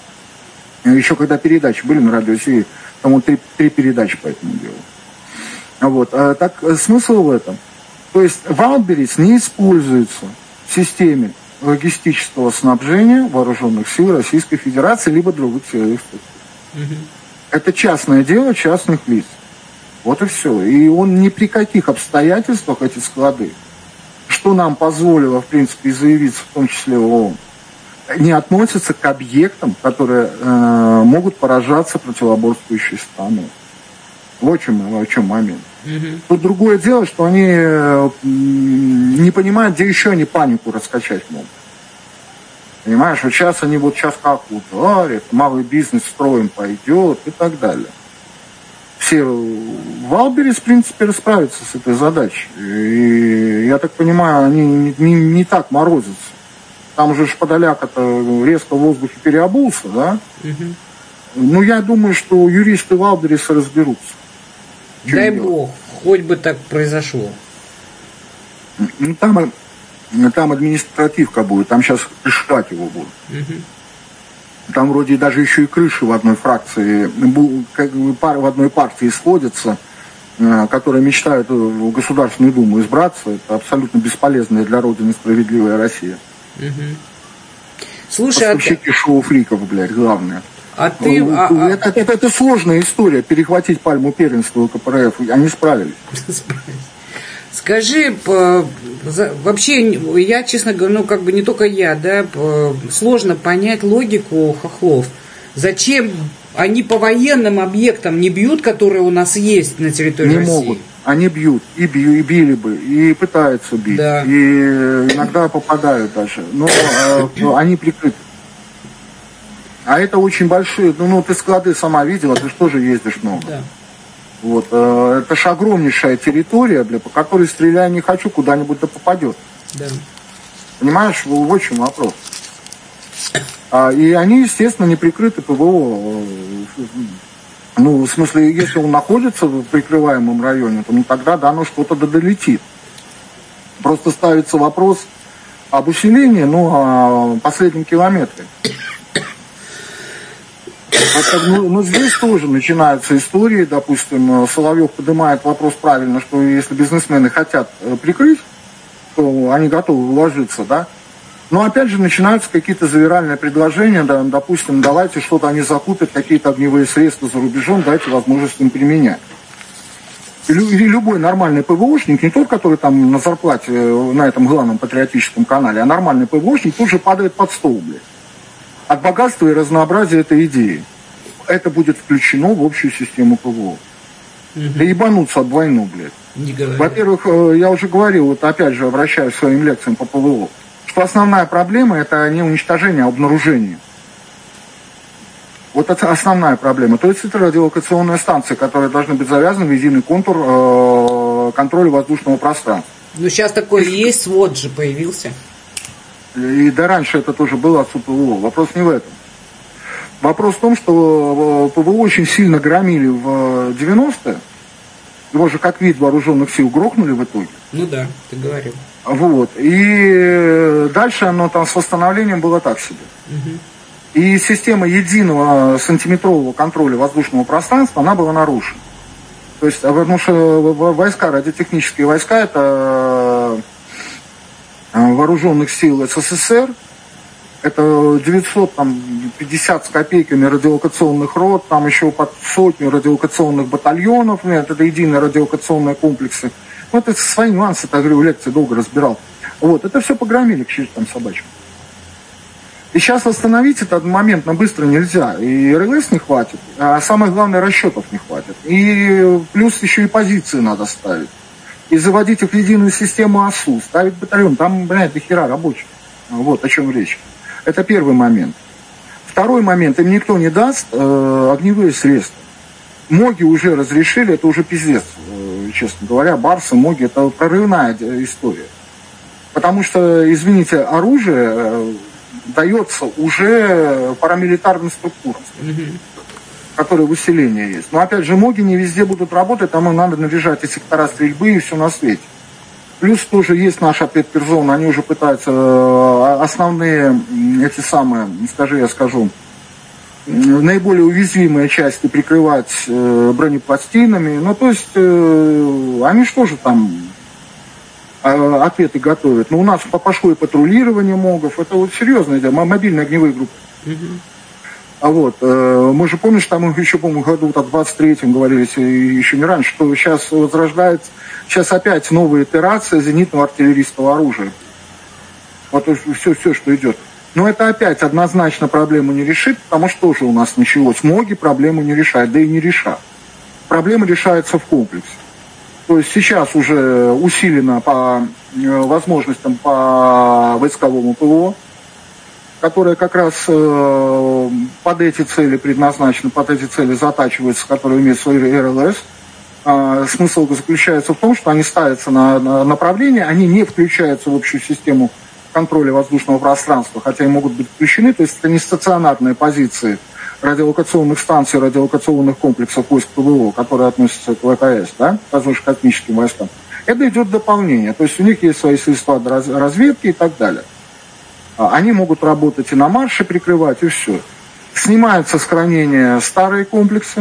S2: И еще когда передачи были на радио России, там три, три передачи по этому делу. Вот. А так смысл в этом. То есть Валберис не используется в системе логистического снабжения вооруженных сил Российской Федерации либо других силовых структур. Uh-huh. Это частное дело частных лиц. Вот и все. И он ни при каких обстоятельствах, эти склады, что нам позволило, в принципе, и заявиться, в том числе в ООН, не относятся к объектам, которые э, могут поражаться противоборствующей страной. Вот в чем, в чем момент. Mm-hmm. Тут другое дело, что они э, не понимают, где еще они панику раскачать могут. Понимаешь, вот сейчас они вот сейчас как ударят, малый бизнес строим пойдет и так далее. Все Валберис, в принципе, расправятся с этой задачей. И я так понимаю, они не, не, не так морозятся. Там же Подоляк-то резко в воздухе переобулся, да? Угу. Ну, я думаю, что юристы Валбериса разберутся.
S1: Дай бог, хоть бы так произошло.
S2: Ну, там, там административка будет, там сейчас решать его будут. Угу. Там вроде даже еще и крыши в одной фракции, в одной партии сходятся, которые мечтают в Государственную Думу избраться. Это абсолютно бесполезная для Родины справедливая Россия. Угу.
S1: Слушай,
S2: поставщики а... шоу-фриков, блядь, главное.
S1: А ты...
S2: Это,
S1: а,
S2: это, это, это сложная история, перехватить пальму первенства у ка пэ эр эф. Они справились.
S1: Скажи, вообще, я, честно говоря, ну, как бы не только я, да, сложно понять логику хохлов. Зачем они по военным объектам не бьют, которые у нас есть на территории
S2: не
S1: России? Не
S2: могут. Они бьют, и, бью, и били бы, и пытаются бить, да. И иногда попадают даже. Но э, они прикрыты. А это очень большие, ну, ну ты склады сама видела, ты что же ездишь много. Да. Вот, э, это же огромнейшая территория, бля, по которой стреляй не хочу, куда-нибудь да попадет. Да. Понимаешь, в чем вопрос. А, и они, естественно, не прикрыты ПВО. Ну, в смысле, если он находится в прикрываемом районе, то ну, тогда да, ну что-то долетит. Просто ставится вопрос об усилении, ну, о последнем километре. Это, ну, ну, здесь тоже начинаются истории, допустим, Соловьев поднимает вопрос правильно, что если бизнесмены хотят прикрыть, то они готовы вложиться, да. Но опять же начинаются какие-то завиральные предложения, да, допустим, давайте что-то они закупят, какие-то огневые средства за рубежом, дайте возможность им применять. И любой нормальный ПВОшник, не тот, который там на зарплате на этом главном патриотическом канале, а нормальный ПВОшник тут же падает под стол, блядь. От богатства и разнообразия этой идеи. это будет включено в общую систему ПВО. Угу. Да ебануться от войны, блядь. Во-первых, я уже говорил, вот опять же обращаюсь к своим лекциям по ПВО, что основная проблема это не уничтожение, а обнаружение. Вот это основная проблема. То есть это радиолокационные станции, которые должны быть завязаны в единый контур э, контроля воздушного пространства.
S1: Ну сейчас такой и есть, свод же появился.
S2: И да раньше это тоже было от ПВО. Вопрос не в этом. Вопрос в том, что ПВО очень сильно громили в девяностые. Его же как вид вооруженных сил грохнули в итоге.
S1: Ну да, ты говорил.
S2: Вот. И дальше оно там с восстановлением было так себе. Угу. И система единого сантиметрового контроля воздушного пространства, она была нарушена. То есть, потому что войска, радиотехнические войска, это вооруженных сил СССР, это девятьсот пятьдесят с копейками радиолокационных рот, там еще под сотню радиолокационных батальонов, нет, это единые радиолокационные комплексы. Ну, это свои нюансы, я говорю, в лекции долго разбирал. Вот, это все погромили к чертям собачьим. И сейчас восстановить этот момент на быстро нельзя. И эр эл эс не хватит, а самое главное, расчетов не хватит. И плюс еще и позиции надо ставить. И заводить их в единую систему АСУ, ставить батальон. Там, блядь, до хера рабочих. Вот о чем речь. Это первый момент. Второй момент. Им никто не даст э, огневые средства. МОГи уже разрешили, это уже пиздец, э, честно говоря. Барсы, МОГи, это прорывная история. Потому что, извините, оружие э, дается уже парамилитарным структурам, mm-hmm. которые в усилении есть. Но опять же, МОГи не везде будут работать, там им надо наряжать и сектора стрельбы, и все на свете. Плюс тоже есть наш ответ-перзон, они уже пытаются основные, эти самые, скажи, я скажу, наиболее уязвимые части прикрывать бронепластинами. Ну, то есть, они что же там ответы готовят? Ну, у нас пошло и патрулирование МОГов, это вот серьезное дело, мобильные огневые группы. Mm-hmm. А вот, мы же помнишь, там еще, по-моему, году в двадцать третьем говорили, еще не раньше, что сейчас возрождается, сейчас опять новая итерация зенитного артиллерийского оружия. Вот все, все, что идет. Но это опять однозначно проблему не решит, потому что тоже у нас началось. МОГи проблему не решают, да и не решат. Проблема решается в комплексе. То есть сейчас уже усилено по возможностям по войсковому ПВО, которая как раз э, под эти цели предназначена, под эти цели затачивается, которые имеют свой эр эл эс. Э, смысл заключается в том, что они ставятся на, на направление, они не включаются в общую систему контроля воздушного пространства, хотя и могут быть включены, то есть это не стационарные позиции радиолокационных станций, радиолокационных комплексов войск ПВО, которые относятся к вэ ка эс, да, воздушно-космическим войскам. Это идет дополнение, то есть у них есть свои средства разведки и так далее. Они могут работать и на марше прикрывать, и все. Снимаются с хранения старые комплексы,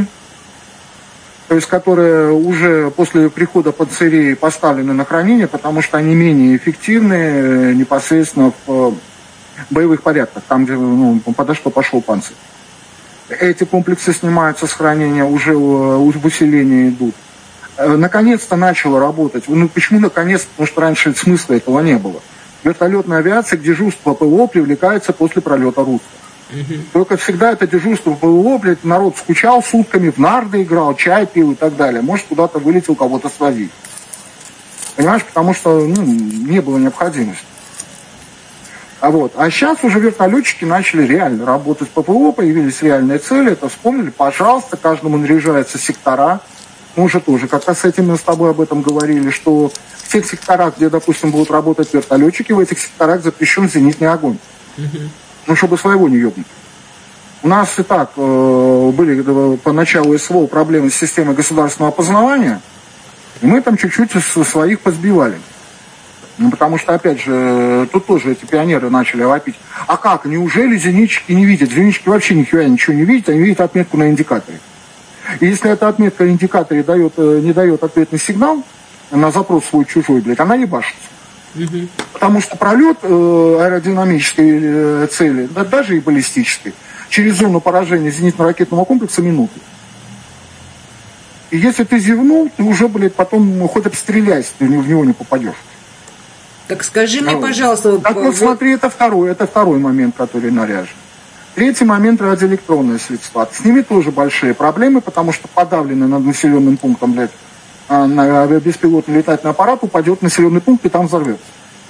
S2: то есть которые уже после прихода панцирей поставлены на хранение, потому что они менее эффективны непосредственно в боевых порядках, там, где ну, подошло, пошел панцирь. Эти комплексы снимаются с хранения, уже в усиление идут. Наконец-то начало работать. Ну почему наконец? Потому что раньше смысла этого не было. Вертолетная авиация к дежурству ПВО привлекается после пролета русских. Uh-huh. Только всегда это дежурство ПВО, блядь, народ скучал сутками, в нарды играл, чай пил и так далее. Может, куда-то вылетел, кого-то свозить. Понимаешь, потому что ну, не было необходимости. А, вот. а сейчас уже вертолетчики начали реально работать по ПВО, появились реальные цели, это вспомнили, пожалуйста, каждому наряжаются сектора. Мы уже тоже как-то с этим мы с тобой об этом говорили, что в тех секторах, где, допустим, будут работать вертолетчики, в этих секторах запрещен зенитный огонь. Uh-huh. Ну, чтобы своего не ёбнуть. У нас и так э, были э, по началу СВО проблемы с системой государственного опознавания, и мы там чуть-чуть со своих позбивали. Ну, потому что, опять же, тут тоже эти пионеры начали вопить. А как, неужели зенитчики не видят? Зенитчики вообще нихуя ничего не видят, они видят отметку на индикаторе. И если эта отметка на индикаторе дает, не дает ответный сигнал на запрос свой-чужой, блядь, она ебашится. Угу. Потому что пролет э, аэродинамической э, цели, да, даже и баллистической, через зону поражения зенитно-ракетного комплекса минуты. И если ты зевнул, ты уже, блядь, потом ну, хоть обстреляйся, ты в него не попадешь.
S1: Так скажи мне, ну, пожалуйста...
S2: Так вот, вот смотри, это второй, это второй момент, который наряжен. Третий момент — радиоэлектронные средства. С ними тоже большие проблемы, потому что подавленный над населенным пунктом, блядь, на беспилотный летательный аппарат упадет в населенный пункт и там взорвется.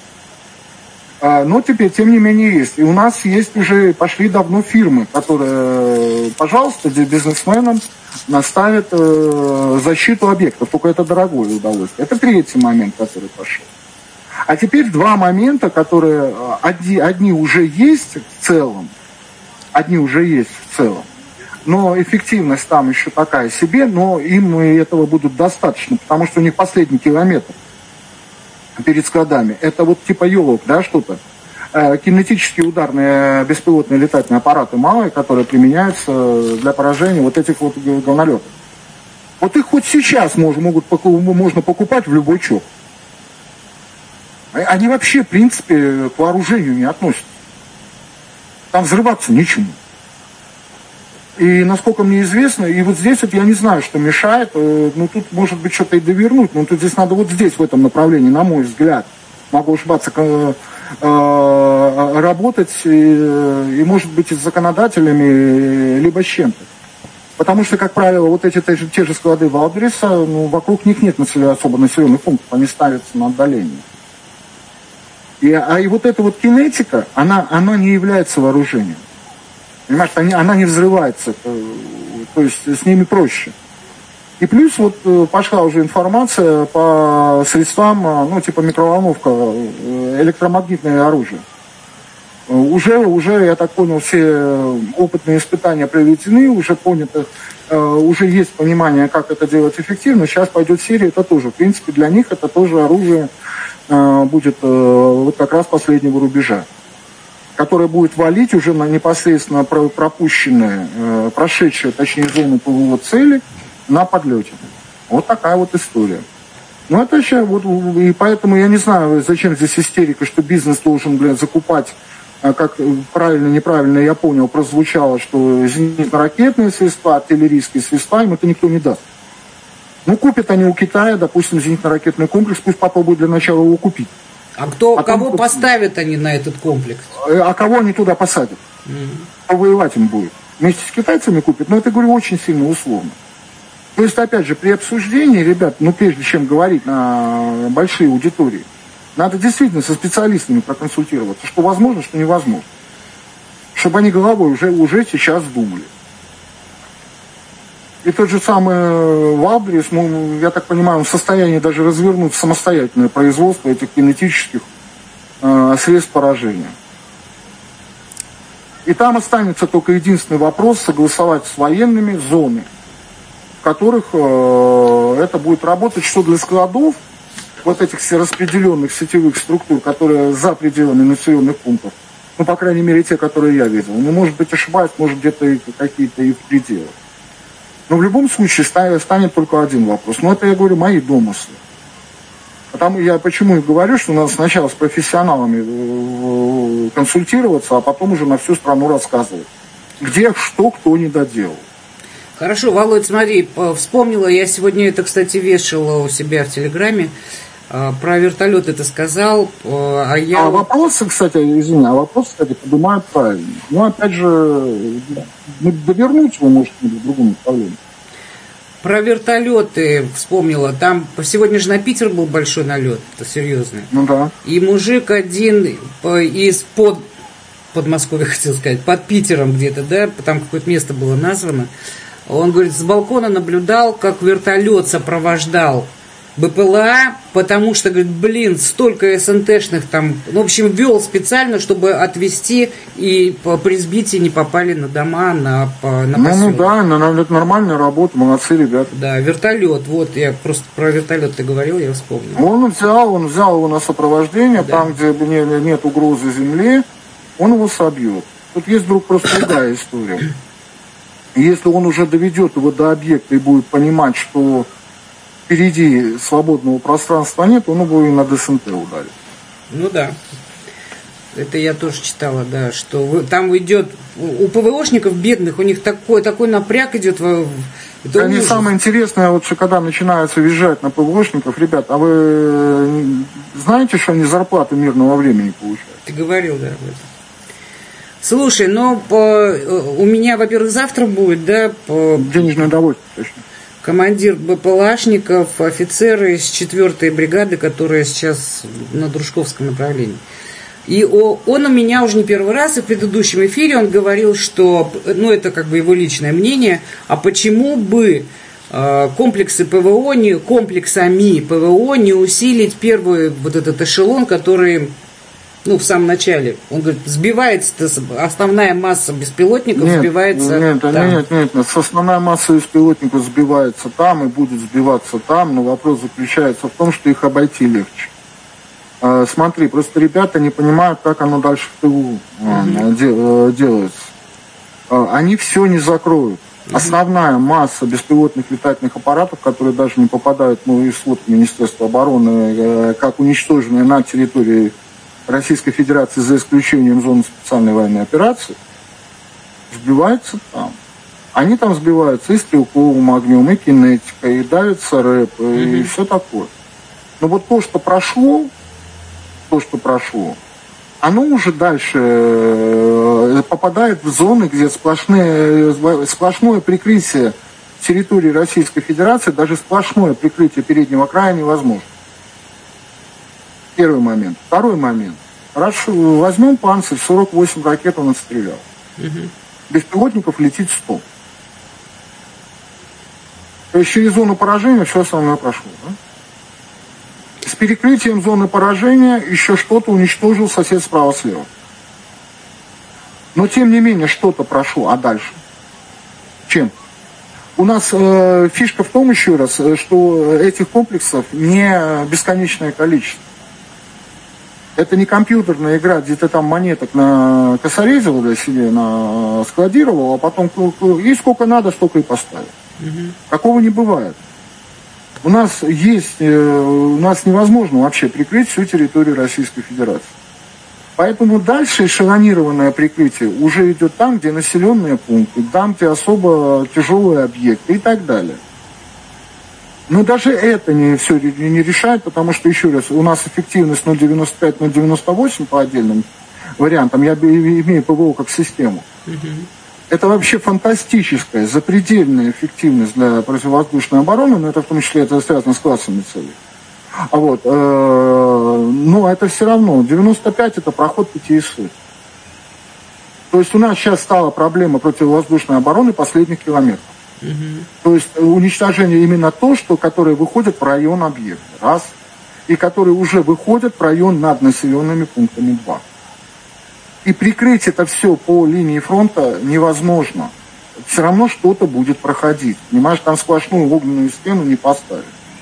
S2: Но теперь, тем не менее, есть. И у нас есть уже, пошли давно фирмы, которые, пожалуйста, бизнесменам наставят защиту объектов. Только это дорогое удовольствие. Это третий момент, который пошел. А теперь два момента, которые одни, одни уже есть в целом, одни уже есть в целом, но эффективность там еще такая себе, но им этого будут достаточно, потому что у них последний километр перед складами. Это вот типа елок, да, что-то. Э, кинетические ударные беспилотные летательные аппараты малые, которые применяются для поражения вот этих вот говнолетов. Вот их хоть сейчас мож, могут, можно покупать в любой чоп. Они вообще, в принципе, к вооружению не относятся. Там взрываться нечему. И насколько мне известно, и вот здесь вот я не знаю, что мешает, ну тут может быть что-то и довернуть, но тут здесь надо вот здесь, в этом направлении, на мой взгляд, могу ошибаться, работать и, и может быть, и с законодателями, либо с чем-то. Потому что, как правило, вот эти те же, те же склады Валбериса, ну, вокруг них нет населен, особо населенных пунктов, они ставятся на отдалении. И, а и вот эта вот кинетика, она, она не является вооружением. Понимаешь, они, она не взрывается, то, то есть с ними проще. И плюс вот пошла уже информация по средствам, ну, типа микроволновка, электромагнитное оружие. Уже, уже, я так понял, все опытные испытания проведены, уже понято, уже есть понимание, как это делать эффективно. Сейчас пойдет серия, это тоже, в принципе, для них это тоже оружие будет вот как раз последнего рубежа, которая будет валить уже на непосредственно пропущенные, прошедшие, точнее, зону ПВО цели на подлете. Вот такая вот история. Ну, это еще, вот, и поэтому я не знаю, зачем здесь истерика, что бизнес должен, блядь, закупать, как правильно, неправильно, я понял, прозвучало, что зенитно-ракетные средства, артиллерийские средства, им это никто не даст. Ну, купят они у Китая, допустим, зенитно-ракетный комплекс, пусть попробуют для начала его купить.
S1: А кто,
S2: Потом,
S1: кого поставят они на этот комплекс?
S2: А кого они туда посадят? Mm-hmm. Повоевать им будет. Вместе с китайцами купят, но это, говорю, очень сильно условно. То есть, опять же, при обсуждении, ребят, ну, прежде чем говорить на большие аудитории, надо действительно со специалистами проконсультироваться, что возможно, что невозможно. Чтобы они головой уже, уже сейчас думали. И тот же самый Валберис, ну, я так понимаю, он в состоянии даже развернуть самостоятельное производство этих кинетических э, средств поражения. И там останется только единственный вопрос — согласовать с военными зоны, в которых э, это будет работать, что для складов, вот этих распределенных сетевых структур, которые за пределами населенных пунктов, ну, по крайней мере, те, которые я видел, ну, может быть, ошибаюсь, может, где-то и какие-то и в пределах. Но в любом случае станет только один вопрос. Но это, я говорю, мои домыслы. Потому я почему и говорю, что надо сначала с профессионалами консультироваться, а потом уже на всю страну рассказывать, где, что, кто не доделал.
S1: Хорошо, Володь, смотри, вспомнила, я сегодня это, кстати, вешала у себя в Телеграме, про вертолет это сказал, а я...
S2: А вопросы, кстати, извини, а вопросы, кстати, поднимают правильно. Но, опять же, довернуть его, может, в другом направлении.
S1: Про вертолеты вспомнила. Там сегодня же на Питер был большой налет, это серьезный.
S2: Ну да.
S1: И мужик один из под Подмосковья, хотел сказать, под Питером где-то, да, там какое-то место было названо. Он, говорит, с балкона наблюдал, как вертолет сопровождал БПЛА, потому что, говорит, блин, столько СНТшных там, в общем, вел специально, чтобы отвезти и при сбитии не попали на дома, на, на поселок.
S2: Ну, ну да, на, это нормальная работа, молодцы ребята.
S1: Да, вертолет, вот, я просто про вертолет ты говорил, я вспомнил.
S2: Он взял, он взял его на сопровождение, да. Там, где нет, нет угрозы земли, он его собьет. Тут есть вдруг просто другая история. И если он уже доведет его до объекта и будет понимать, что впереди свободного пространства нет, он его и на ДСНТ ударит.
S1: Ну да. Это я тоже читала, да, что вы, там идет, у ПВОшников бедных, у них такой, такой напряг идет. Это
S2: Они самое интересное, вот, что когда начинаются визжать на ПВОшников, ребят, а вы знаете, что они зарплату мирного времени получают?
S1: Ты говорил, да, об этом. Слушай, ну, по, у меня, во-первых, завтра будет, да, по,
S2: денежное удовольствие, точно.
S1: Командир БПЛАшников, офицеры из четвёртой бригады, которая сейчас на Дружковском направлении. И он у меня уже не первый раз, и в предыдущем эфире он говорил, что, ну, это как бы его личное мнение, а почему бы э, комплексы ПВО, не, комплексами ПВО не усилить первый вот этот эшелон, который, ну, в самом начале. Он говорит, сбивается, основная масса беспилотников
S2: нет,
S1: сбивается
S2: нет,
S1: там.
S2: Нет, нет, нет, основная масса беспилотников сбивается там и будет сбиваться там, но вопрос заключается в том, что их обойти легче. Смотри, просто ребята не понимают, как оно дальше в тылу uh-huh. делается. Они все не закроют. Uh-huh. Основная масса беспилотных летательных аппаратов, которые даже не попадают, ну, из сводки Министерства обороны, как уничтоженные на территории Российской Федерации за исключением зоны специальной военной операции, сбиваются там. Они там сбиваются и стрелковым огнем, и кинетикой, и давится рэп, uh-huh. и все такое. Но вот то, что прошло, то, что прошло, оно уже дальше попадает в зоны, где сплошные, сплошное прикрытие территории Российской Федерации, даже сплошное прикрытие переднего края невозможно. Первый момент. Второй момент. Хорошо, возьмем «Панцирь», сорок восемь ракет он отстрелял. Угу. Беспилотников летит сто. То есть через зону поражения все основное прошло, да? С перекрытием зоны поражения еще что-то уничтожил сосед справа-слева. Но тем не менее что-то прошло. А дальше? Чем? У нас э, фишка в том еще раз, что этих комплексов не бесконечное количество. Это не компьютерная игра, где ты там монеток на косорезил для себя, на складировал, а потом и сколько надо, столько и поставил. Угу. Такого не бывает. У нас есть, у нас невозможно вообще прикрыть всю территорию Российской Федерации. Поэтому дальше эшелонированное прикрытие уже идет там, где населенные пункты, там, где особо тяжелые объекты и так далее. Но даже это не все не решает, потому что, еще раз, у нас эффективность ноль девяносто пять - ноль девяносто восемь по отдельным вариантам, я имею ПВО как систему. Угу. Это вообще фантастическая, запредельная эффективность для противовоздушной обороны, но это в том числе это связано с классами целей. А вот, э, но это все равно, девяносто пять это проход пяти сот. То есть у нас сейчас стала проблема противовоздушной обороны последних километров. Угу. То есть уничтожение именно то, что, которое выходит в район объекта, раз, и которые уже выходят в район над населенными пунктами, два. И прикрыть это все по линии фронта невозможно. Все равно что-то будет проходить. Понимаешь, там сплошную огненную стену не поставить.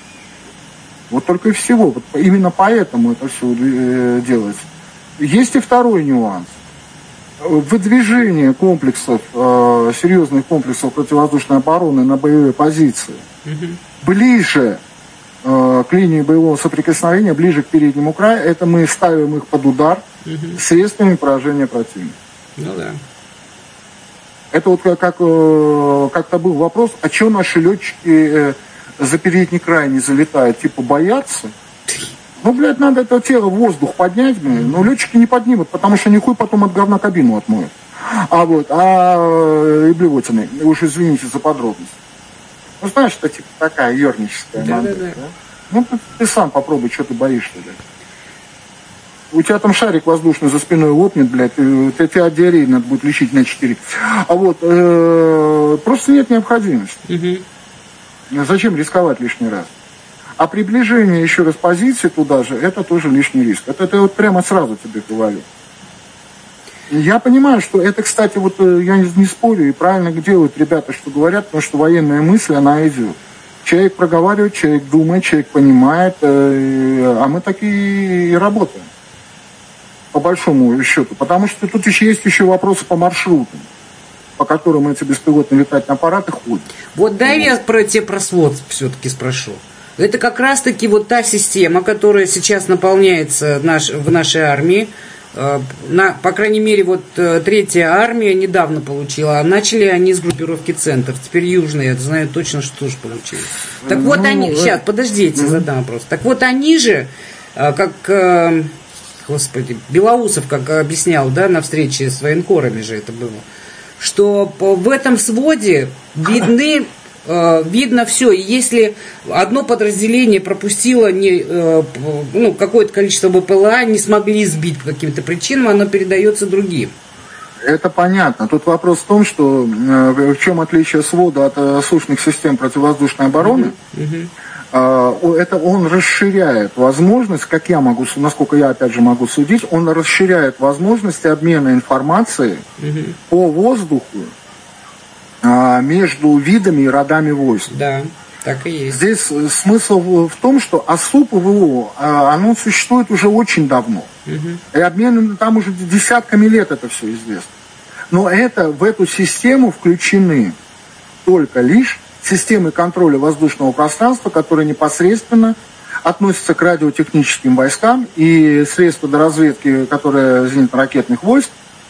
S2: Вот только и всего. Вот именно поэтому это все делается. Есть и второй нюанс. Выдвижение комплексов, серьезных комплексов противовоздушной обороны на боевые позиции угу. ближе к линии боевого соприкосновения, ближе к переднему краю, это мы ставим их под удар угу. средствами поражения противника.
S1: Ну да.
S2: Это вот как, как-то был вопрос, а что наши летчики за передний край не залетают? Типа боятся? Ну, блядь, надо это тело в воздух поднять, блин. Но летчики не поднимут, потому что нихуй потом от говна кабину отмоют. А вот, а и блевотины, уж извините за подробность. Ну, знаешь, это типа такая ерническая
S1: да,
S2: модель,
S1: да, да.
S2: да? Ну, ты, ты сам попробуй, что ты боишься, блядь. У тебя там шарик воздушный за спиной лопнет, блядь, тебе от диареи надо будет лечить на четыре. А вот, э, просто нет необходимости. Угу. Зачем рисковать лишний раз? А приближение еще раз позиции туда же, это тоже лишний риск. Это, это вот прямо сразу тебе говорю. Я понимаю, что это, кстати, вот я не, не спорю, и правильно делают ребята, что говорят, потому что военная мысль, она идет. Человек проговаривает, человек думает, человек понимает, э, а мы такие и работаем. По большому счету. Потому что тут еще есть еще вопросы по маршрутам, по которым эти беспилотные летательные аппараты ходят.
S1: Вот дай вот. Я про те просвод все-таки спрошу. Это как раз-таки вот та система, которая сейчас наполняется наш, в нашей армии. На, по крайней мере, вот третья армия недавно получила, а начали они с группировки центров. Теперь южные, я знаю точно, что тоже получили. Так вот ну, они, э... сейчас, подождите, mm-hmm. задам вопрос. Так вот они же, как господи, Белоусов, как объяснял, да, на встрече с военкорами же это было, что в этом своде видны, э, видно все. И если одно подразделение пропустило не, э, ну, какое-то количество БПЛА, не смогли сбить по каким-то причинам, оно передается другим.
S2: Это понятно. Тут вопрос в том, что э, в чем отличие свода от э, сушных систем противовоздушной обороны. Mm-hmm. Mm-hmm. Э, это он расширяет возможность, как я могу, насколько я опять же могу судить, он расширяет возможности обмена информацией mm-hmm. по воздуху э, между видами и родами войск.
S1: Да. Так и есть.
S2: Здесь смысл в том, что ОСУ ПВО, оно существует уже очень давно. Угу. И обмен там уже десятками лет это все известно. Но это, в эту систему включены только лишь системы контроля воздушного пространства, которые непосредственно относятся к радиотехническим войскам и средства доразведки, которые зенитно-ракетных войск.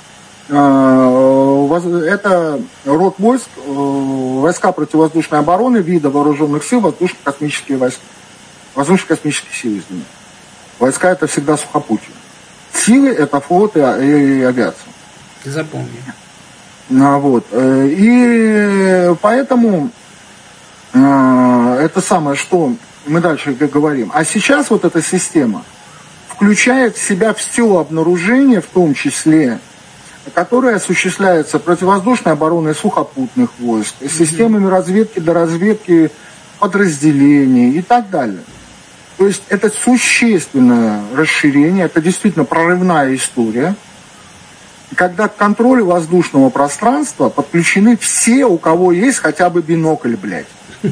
S2: Это род войск, войска противовоздушной обороны, вида вооруженных сил, воздушно-космические войска. Воздушно-космические силы, извините. Войска это всегда сухопутие. Силы это флот и, и, и авиация.
S1: Запомни.
S2: А, вот. И поэтому это самое, что мы дальше говорим. А сейчас вот эта система включает в себя все обнаружение, в том числе, которая осуществляется противовоздушной обороной сухопутных войск, mm-hmm. системами разведки до разведки подразделений и так далее. То есть это существенное расширение, это действительно прорывная история, когда к контролю воздушного пространства подключены все, у кого есть хотя бы бинокль, блядь.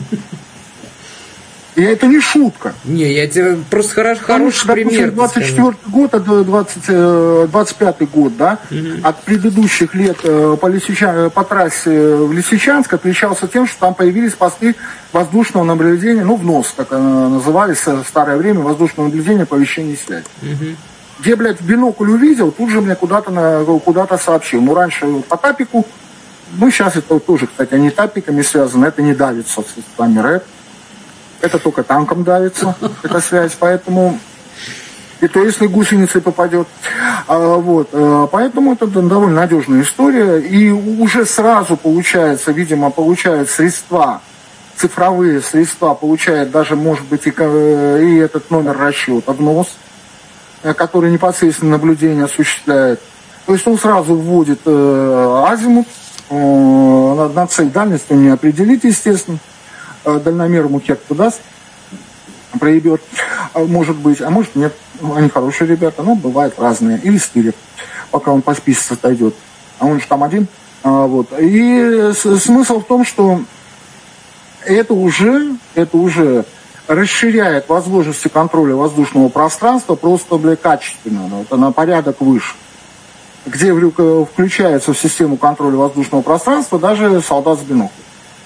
S2: И это не шутка.
S1: Не, я тебе просто хорош, хороший пример.
S2: двадцать четвёртый год, двадцать, двадцать пятый год, да, угу. от предыдущих лет по, Лисичан, по трассе в Лисичанск отличался тем, что там появились посты воздушного наблюдения, ну, в НОС, как назывались в старое время, воздушное наблюдение, оповещение и связь. Угу. Где, блядь, в бинокль увидел, тут же мне куда-то, на, куда-то сообщил. Ну, раньше по тапику, ну, сейчас это тоже, кстати, они тапиками связаны, это не давится средствами РЭП. Это только танком давится, эта связь, поэтому, и то если гусеницей попадет, а, вот, а, поэтому это довольно надежная история, и уже сразу получается, видимо, получает средства, цифровые средства, получает даже, может быть, и, и этот номер расчета в НОС, который непосредственно наблюдение осуществляет, то есть он сразу вводит э, азимут, э, на, на цель дальность он не определит, естественно, дальномер ему хер-то даст, проебет, может быть, а может нет, они хорошие ребята, но бывают разные, или стырят, пока он по списку отойдет, а он же там один, а, вот, и с- смысл в том, что это уже, это уже расширяет возможности контроля воздушного пространства просто, бля, качественно, это на порядок выше, где включается в систему контроля воздушного пространства даже солдат с биноклем.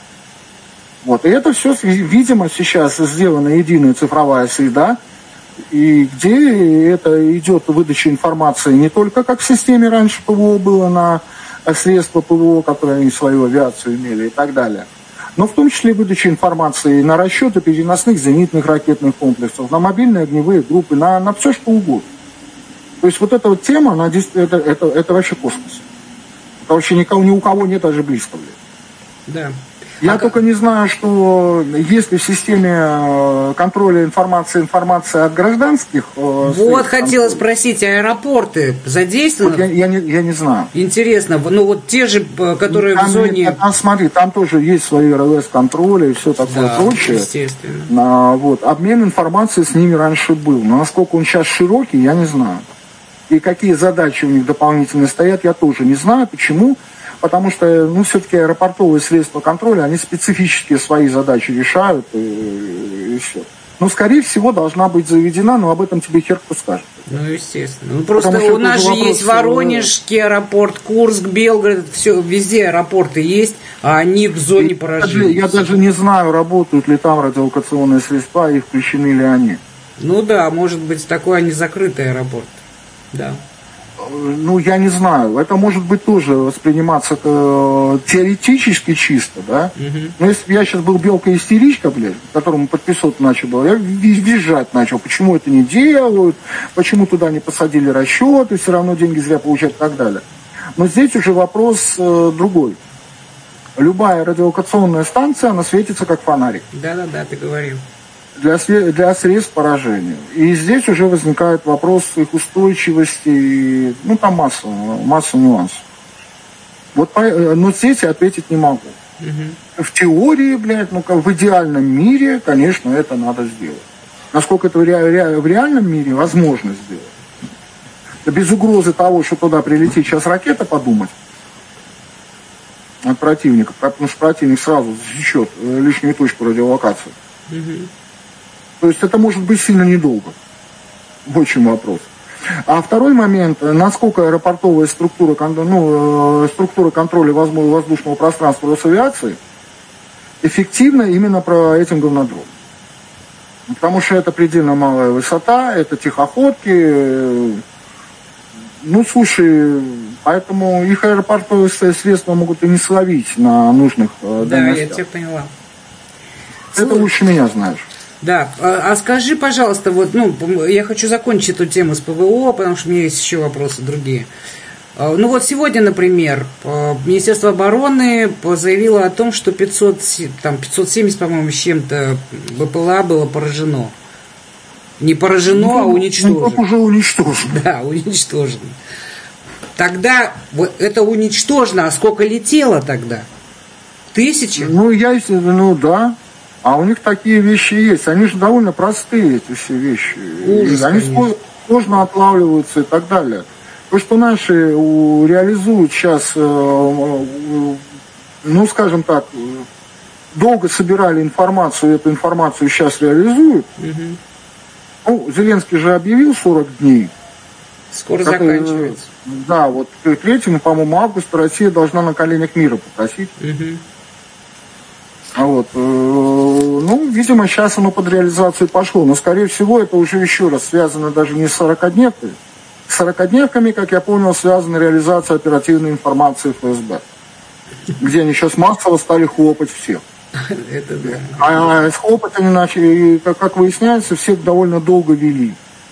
S2: Вот. И это все, видимо, сейчас сделана единая цифровая среда, и где это идет выдача информации не только как в системе раньше ПВО было на средства ПВО, которые они свою авиацию имели и так далее, но в том числе выдача информации на расчеты переносных зенитных ракетных комплексов, на мобильные огневые группы, на, на все что угодно. То есть вот эта вот тема, она, это, это, это вообще космос. Это вообще никого, ни у кого нет даже близко.
S1: Да.
S2: Я
S1: а
S2: только
S1: как...
S2: не знаю, что если в системе контроля информации информация от гражданских...
S1: Вот хотела спросить, аэропорты задействованы?
S2: Вот я, я, не, я не знаю.
S1: Интересно, ну вот те же, которые там, в зоне...
S2: Там, смотри, там тоже есть свои эр эс контроли и все такое
S1: да,
S2: прочее.
S1: Естественно.
S2: А, вот, обмен информацией с ними раньше был. Но насколько он сейчас широкий, я не знаю. И какие задачи у них дополнительно стоят, я тоже не знаю. Почему? Потому что, ну, все-таки аэропортовые средства контроля, они специфические свои задачи решают, и, и все. Но, скорее всего, должна быть заведена, но об этом тебе хер кто скажет.
S1: Ну, естественно. Ну, просто у нас же есть Воронежский аэропорт, Курск, Белгород, все, везде аэропорты есть, а они в зоне поражения.
S2: Я даже не знаю, работают ли там радиолокационные средства и включены ли они.
S1: Ну да, может быть, такой они закрытый аэропорт. Да.
S2: ну, я не знаю, это может быть тоже восприниматься э, теоретически чисто, да. Uh-huh. Но если бы я сейчас был белка-истеричка, блядь, которому подписывать начал был, я визжать начал, почему это не делают, почему туда не посадили расчеты, все равно деньги зря получают и так далее. Но здесь уже вопрос э, другой. Любая радиолокационная станция, она светится как фонарик.
S1: Да-да-да, ты говорил.
S2: Для, для средств поражения. И здесь уже возникает вопрос их устойчивости, ну там масса, масса нюансов. Вот, но здесь я ответить не могу. Угу. В теории, блядь, ну как в идеальном мире, конечно, это надо сделать. Насколько это в, ре, в реальном мире возможно сделать. Да без угрозы того, что туда прилетит сейчас ракета, подумать от противника, потому что противник сразу засечет лишнюю точку радиолокации. Угу. То есть это может быть сильно недолго. Очень вопрос. А второй момент, насколько аэропортовая структура, ну, структура контроля воздушного пространства Росавиации эффективна именно про этим говнодромом. Потому что это предельно малая высота, это тихоходки. Ну, слушай, поэтому их аэропортовые средства могут и не словить на нужных
S1: да, дальностях. Да, я тебя поняла.
S2: Это Слушай. Лучше меня знаешь.
S1: Да, а, а скажи, пожалуйста, вот, ну, я хочу закончить эту тему с ПВО, потому что у меня есть еще вопросы другие. Ну вот сегодня, например, Министерство обороны заявило о том, что пятьсот, там, пятьсот семьдесят, по-моему, с чем-то БПЛА было поражено. Не поражено, ну, а уничтожено.
S2: Ну, уже уничтожено.
S1: Да, уничтожено. Тогда вот это уничтожено, а сколько летело тогда? Тысячи?
S2: Ну, я, ну да. А у них такие вещи есть. Они же довольно простые, эти все вещи.
S1: Ужас,
S2: они конечно. Сложно отлавливаются и так далее. То, что наши реализуют сейчас, ну, скажем так, долго собирали информацию, эту информацию сейчас реализуют. Угу. Ну, Зеленский же объявил сорок дней.
S1: Скоро как, заканчивается.
S2: Да, вот к третьему, по-моему, августа Россия должна на коленях мира попросить. Угу. А вот, э, ну, видимо, сейчас оно под реализацию пошло. Но, скорее всего, это уже еще раз связано даже не с сорокадневкой. С сорокадневками, как я понял, связана реализация оперативной информации ФСБ. Где они сейчас массово стали хлопать всех.
S1: Это да.
S2: А с хлопотами начали, как, как выясняется, всех довольно долго вели.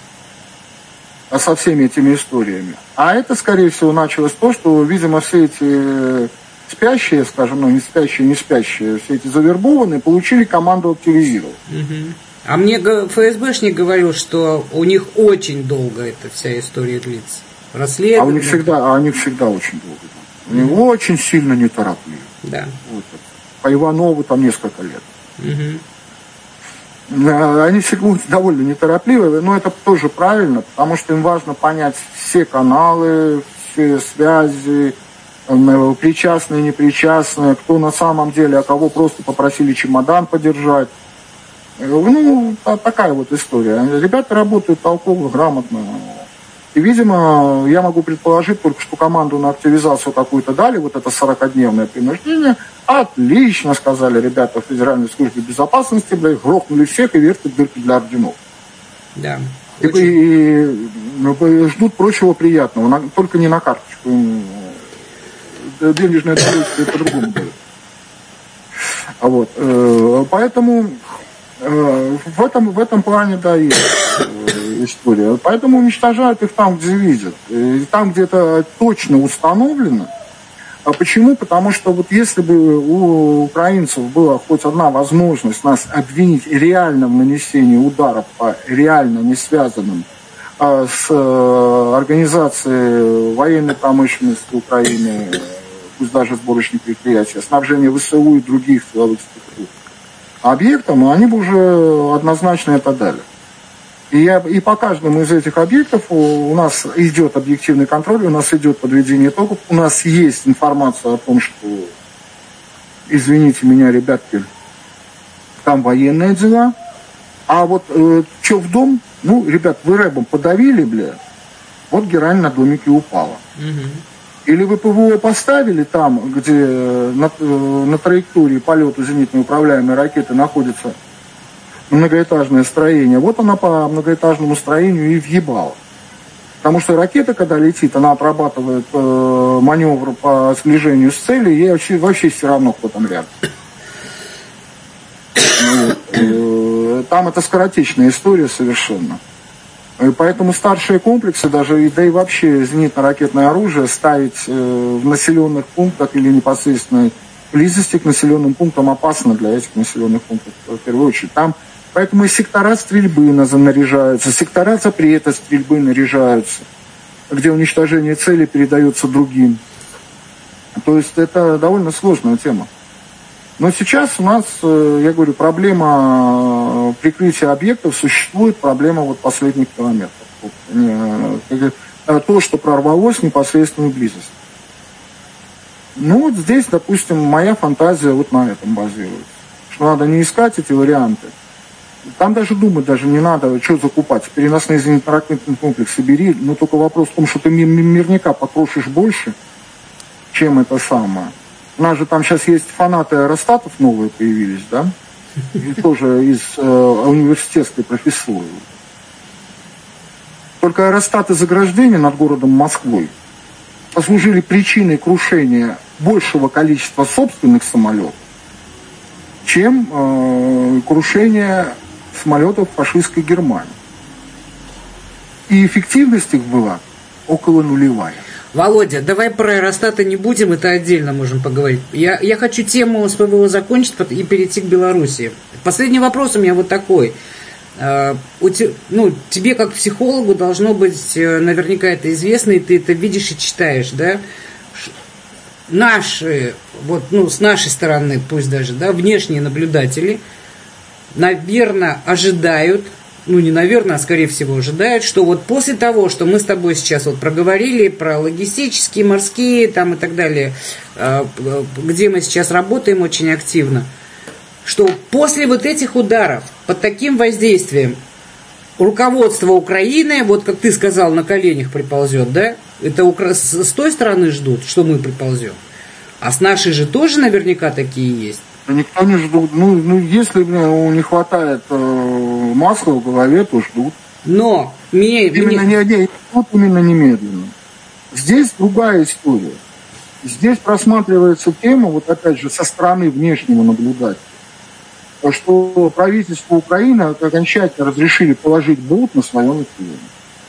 S2: А со всеми этими историями. А это, скорее всего, началось то, что, видимо, все эти спящие, скажем, ну, не спящие, не спящие, все эти завербованные, получили команду активизировать. Угу.
S1: А мне ФСБшник говорил, что у них очень долго эта вся история длится. Расследование.
S2: А у них всегда, а у них всегда очень долго. У них угу. очень сильно неторопливо.
S1: Да.
S2: Вот. По Иванову там несколько лет.
S1: Угу.
S2: Они всегда довольно неторопливые, но это тоже правильно, потому что им важно понять все каналы, все связи, причастные, непричастные, кто на самом деле, а кого просто попросили чемодан подержать. Ну, такая вот история. Ребята работают толково, грамотно. И, видимо, я могу предположить только, что команду на активизацию какую-то дали, вот это сорокадневное принуждение. Отлично, сказали ребята в Федеральной службе безопасности, блядь, грохнули всех и вертят дырки для орденов.
S1: Да.
S2: И, очень... и, и ждут прочего приятного, на, только не на карточку. Денежное удовольствие по-другому дают. А вот, э, поэтому э, в, этом, в этом плане, да, есть э, история. Поэтому уничтожают их там, где видят. И там, где это точно установлено. А почему? Потому что вот если бы у украинцев была хоть одна возможность нас обвинить реально в нанесении ударов по реально не связанным а, с э, организацией военной промышленности Украины, пусть даже сборочных предприятий, снабжение ВСУ и других силовых структур объектам, они бы уже однозначно это дали. И, я, и по каждому из этих объектов у, у нас идет объективный контроль, у нас идет подведение итогов, у нас есть информация о том, что, извините меня, ребятки, там военные дела, а вот э, что в дом, ну, ребят, вы рэбом подавили, бля, вот герань на домике упала. Угу. Или вы ПВО поставили там, где на, на траектории полета зенитно управляемой ракеты находится многоэтажное строение. Вот она по многоэтажному строению и въебала. Потому что ракета, когда летит, она отрабатывает э, маневр по сближению с целью, ей вообще, вообще все равно, кто там рядом. Вот. Э, там это скоротечная история совершенно. И поэтому старшие комплексы, даже, да и вообще зенитно-ракетное оружие ставить э, в населенных пунктах или непосредственной близости к населенным пунктам опасно для этих населенных пунктов, в первую очередь. Там, поэтому и сектора стрельбы наряжаются, сектора запрета стрельбы наряжаются, где уничтожение цели передается другим. То есть это довольно сложная тема. Но сейчас у нас, я говорю, проблема прикрытия объектов существует, проблема вот последних километров. То, что прорвалось в непосредственную близость. Ну вот здесь, допустим, моя фантазия вот на этом базируется. Что надо не искать эти варианты. Там даже думать даже не надо, что закупать. Переносные зенитно-ракетные комплексы бери, но только вопрос в том, что ты мирника покрошишь больше, чем это самое. У нас же там сейчас есть фанаты аэростатов новые появились, да? И тоже из э, университетской профессуры. Только аэростаты заграждения над городом Москвой послужили причиной крушения большего количества собственных самолетов, чем э, крушение самолетов фашистской Германии. И эффективность их была около нулевая.
S1: Володя, давай про аэростаты не будем, это отдельно можем поговорить. Я, я хочу тему с ПВО закончить и перейти к Беларуси. Последний вопрос у меня вот такой. Uh, у te, ну, тебе как психологу должно быть наверняка это известно, и ты это видишь и читаешь, да? Наши, вот, ну, с нашей стороны, пусть даже, да, внешние наблюдатели, наверное, ожидают, ну, не наверное, а скорее всего ожидают, что вот после того, что мы с тобой сейчас вот проговорили про логистические, морские там и так далее, uh, где мы сейчас работаем очень активно, что после вот этих ударов, под таким воздействием, руководство Украины, вот как ты сказал, на коленях приползет, да? Это с той стороны ждут, что мы приползем. А с нашей же тоже наверняка такие есть.
S2: Никто не ждут. Ну, ну если не хватает э, масла в голове, то ждут.
S1: Но мне,
S2: именно,
S1: мне...
S2: Не, не, тут именно немедленно. Здесь другая история. Здесь просматривается тема, вот опять же, со стороны внешнего наблюдателя, что правительство Украины окончательно разрешили положить болт на свое население.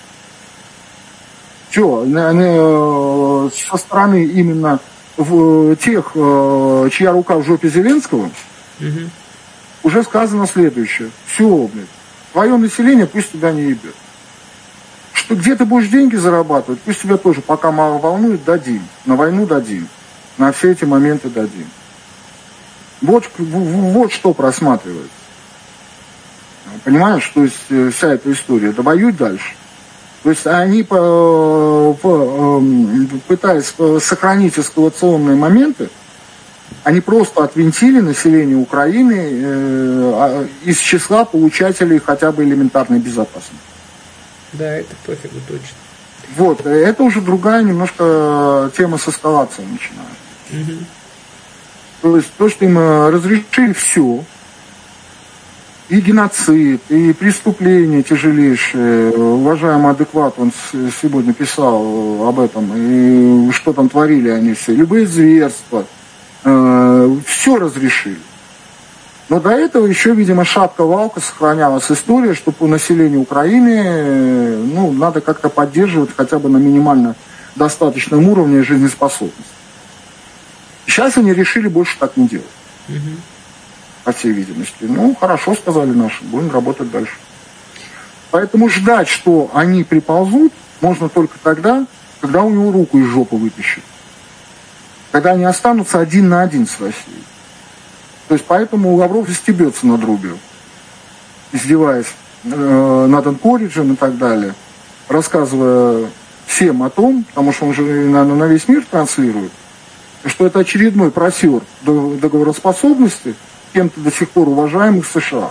S2: Все, со стороны именно тех, чья рука в жопе Зеленского, угу. уже сказано следующее. Все, блядь, твое население пусть тебя не ебет. Что где ты будешь деньги зарабатывать, пусть тебя тоже, пока мало волнует, дадим. На войну дадим. На все эти моменты дадим. Вот, вот что просматривается. Понимаешь, то есть вся эта история. Да воюй дальше. То есть они, по, по, пытаясь сохранить эскалационные моменты, они просто отвинтили население Украины э, из числа получателей хотя бы элементарной безопасности.
S1: Да, это пофигу точно.
S2: Вот, это уже другая немножко тема с эскалацией начинается. Угу. То есть то, что им разрешили все, и геноцид, и преступления тяжелейшие. Уважаемый адекват, он сегодня писал об этом, и что там творили они все, любые зверства, э, все разрешили. Но до этого еще, видимо, шапка-валка сохранялась история, что по населению Украины ну, надо как-то поддерживать хотя бы на минимально достаточном уровне жизнеспособности. Сейчас они решили больше так не делать. Угу. По всей видимости. Ну, хорошо, сказали наши, будем работать дальше. Поэтому ждать, что они приползут, можно только тогда, когда у него руку из жопы вытащат. Когда они останутся один на один с Россией. То есть поэтому Лавров стебется над Рубио, издеваясь э, над Анкориджем и так далее, рассказывая всем о том, потому что он же на, на весь мир транслирует, что это очередной просер договороспособности кем-то до сих пор уважаемых США.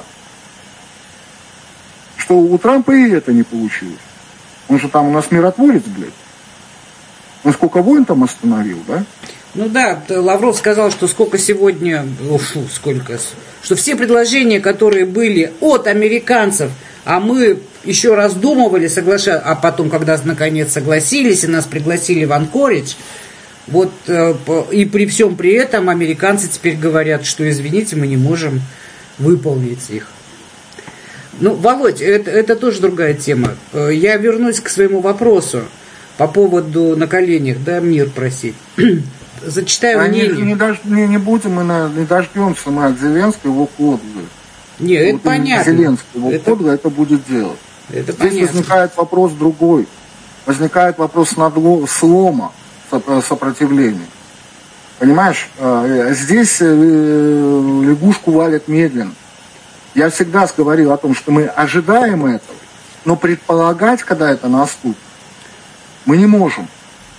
S2: Что у Трампа и это не получилось. Он же там у нас миротворец, блядь. Он сколько войн там остановил, да?
S1: Ну да, Лавров сказал, что сколько сегодня, фу, сколько, что все предложения, которые были от американцев А мы еще раздумывали, соглашаться, а потом, когда наконец согласились и нас пригласили в Анкоридж, вот и при всем при этом американцы теперь говорят, что, извините, мы не можем выполнить их. Ну, Володь, это, это тоже другая тема. Я вернусь к своему вопросу по поводу на коленях, да, мир просить. Зачитаю
S2: а
S1: мнение.
S2: Не, не, дож, не, не будем, мы на, не дождемся мы от Зеленского его кодлы.
S1: Нет, вот это понятно.
S2: Зеленского это, кодлы это будет делать.
S1: Это
S2: Здесь
S1: понятно.
S2: возникает вопрос другой. Возникает вопрос надло, слома сопротивления. Понимаешь, здесь лягушку валят медленно. Я всегда говорил о том, что мы ожидаем этого, но предполагать, когда это наступит, мы не можем.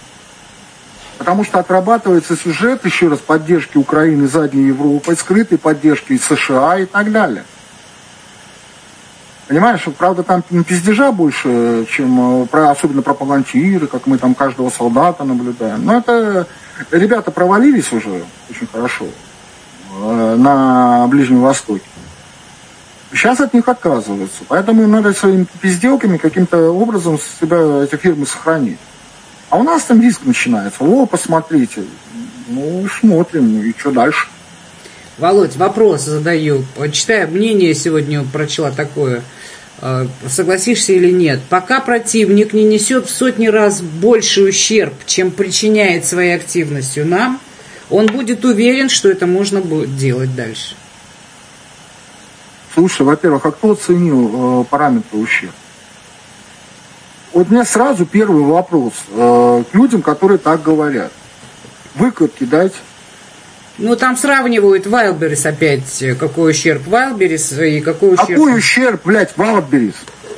S2: Потому что отрабатывается сюжет, еще раз, поддержки Украины задней Европой, скрытой поддержки США и так далее. Понимаешь, правда, там пиздежа больше, чем про, особенно про палантиры, как мы там каждого солдата наблюдаем. Но это ребята провалились уже очень хорошо э, на Ближнем Востоке. Сейчас от них отказываются. Поэтому им надо своими пизделками каким-то образом себя, эти фирмы сохранить. А у нас там риск начинается. О, посмотрите. Ну, смотрим. И что дальше?
S1: Володь, вопрос задаю. Читая мнение сегодня, прочла такое. Согласишься или нет? Пока противник не несет в сотни раз больший ущерб, чем причиняет своей активностью нам, он будет уверен, что это можно будет делать дальше.
S2: Слушай, во-первых, а кто оценил э, параметры ущерба? Вот у меня сразу первый вопрос э, к людям, которые так говорят. Выкладки дайте.
S1: Ну, там сравнивают Wildberries опять, какой ущерб Wildberries и какой ущерб...
S2: Какой ущерб, блядь, Wildberries?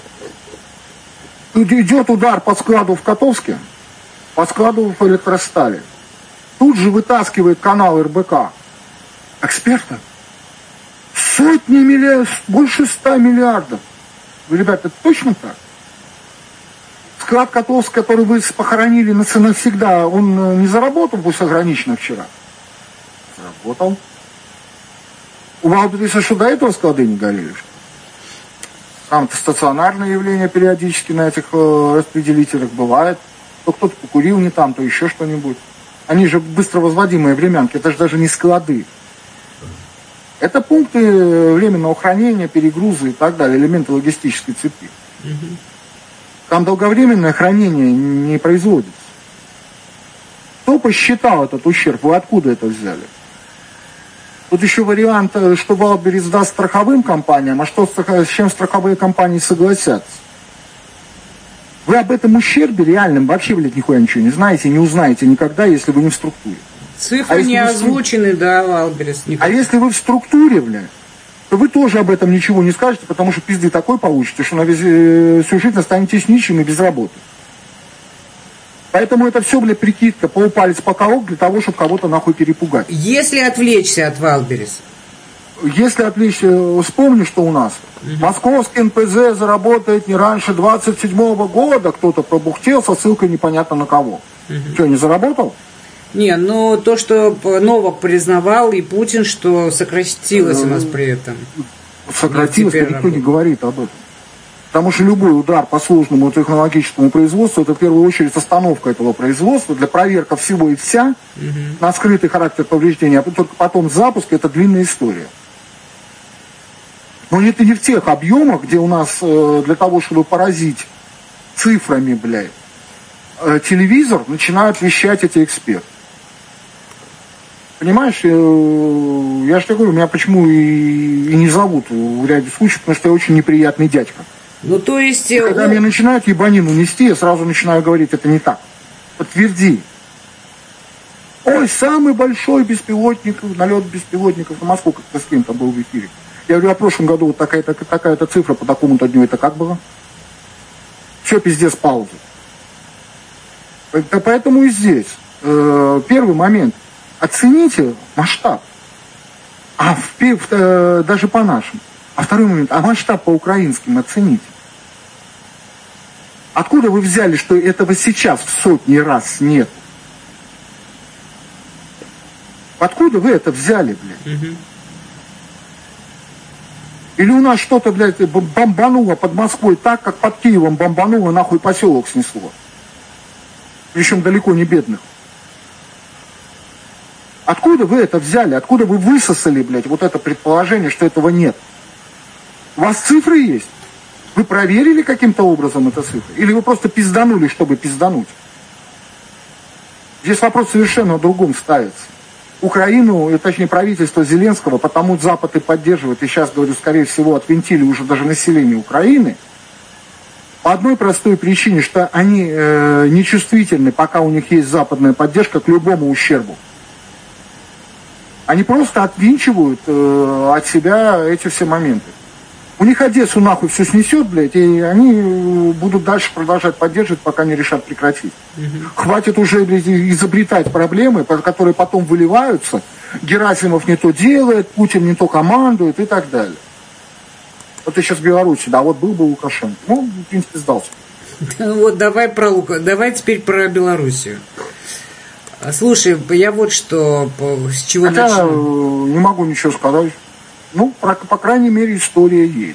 S2: Идет удар по складу в Котовске, по складу в Электростале. Тут же вытаскивает канал эр бэ ка эксперта. Сотни миллиардов, больше ста миллиардов. Вы, ребята, это точно так? Склад Котовск, который вы похоронили навсегда, он не заработал, пусть ограниченно вчера? Заработал. У Wildberries что, до этого склады не горели? Там стационарное явление периодически на этих э, распределителях бывает. То кто-то покурил не там, то еще что-нибудь. Они же быстро возводимые времянки, это же даже не склады. Это пункты временного хранения, перегрузы и так далее, элементы логистической цепи. Угу. Там долговременное хранение не производится. Кто посчитал этот ущерб? Вы откуда это взяли? Тут еще вариант, что Wildberries даст страховым компаниям, а что, с чем страховые компании согласятся. Вы об этом ущербе реальном вообще, блядь, нихуя ничего не знаете, не узнаете никогда, если вы не в структуре.
S1: Цифры а не озвучены, струк... да, Wildberries.
S2: А если вы в структуре, блядь, то вы тоже об этом ничего не скажете, потому что пизды такой получите, что на весь, всю жизнь останетесь нищим и без работы. Поэтому это все, блядь, прикидка, полпалец поколок для того, чтобы кого-то нахуй перепугать.
S1: Если отвлечься от Wildberries?
S2: Если отвлечься, вспомни, что у нас. Угу. Московский эн пэ зэ заработает не раньше двадцать седьмого года, кто-то пробухтел со ссылкой непонятно на кого. Угу. Что, не заработал?
S1: Не, ну то, что Новак признавал, и Путин, что сократилось у нас при этом.
S2: Сократилось, никто работает. Не говорит об этом. Потому что любой удар по сложному технологическому производству, это в первую очередь остановка этого производства для проверки всего и вся угу. на скрытый характер повреждения, а только потом запуск, это длинная история. Но это не в тех объемах, где у нас для того, чтобы поразить цифрами, блядь, телевизор, начинают вещать эти эксперты. Понимаешь, я же тебе говорю, меня почему и, и не зовут в ряде случаев, потому что я очень неприятный дядька.
S1: Ну, то есть...
S2: И когда мне начинают ебанину нести, я сразу начинаю говорить, это не так. Подтверди. Ой, самый большой беспилотник, налет беспилотников на Москву, как-то с кем-то был в эфире. Я говорю, а в прошлом году вот такая-то, такая-то цифра по такому-то дню, это как было? Все, пиздец, пауза. Поэтому и здесь э, первый момент. Оцените масштаб. А в, в, э, даже по нашим. А второй момент. А масштаб по украинским оцените. Откуда вы взяли, что этого сейчас в сотни раз нет? Откуда вы это взяли, блядь? Угу. Или у нас что-то, блядь, бомбануло под Москвой так, как под Киевом бомбануло, нахуй поселок снесло. Причем далеко не бедных. Откуда вы это взяли? Откуда вы высосали, блядь, вот это предположение, что этого нет? У вас цифры есть? Вы проверили каким-то образом это цифры? Или вы просто пизданули, чтобы пиздануть? Здесь вопрос совершенно о другом ставится. Украину, точнее правительство Зеленского, потому Запад и поддерживает, и сейчас, говорю, скорее всего, отвинтили уже даже население Украины, по одной простой причине, что они э, нечувствительны, пока у них есть западная поддержка, к любому ущербу. Они просто отвинчивают э, от себя эти все моменты. У них Одессу нахуй все снесет, блядь, и они будут дальше продолжать поддерживать, пока не решат прекратить. Угу. Хватит уже, блядь, изобретать проблемы, которые потом выливаются. Герасимов не то делает, Путин не то командует и так далее. Вот ты сейчас в Беларуси, да, вот был бы Лукашенко. Ну, в принципе, сдался.
S1: Вот давай про Лука, давай теперь про Белоруссию. Слушай, я вот что, с чего
S2: Хотя
S1: начну.
S2: Не могу ничего сказать. Ну, по, по крайней мере, история есть.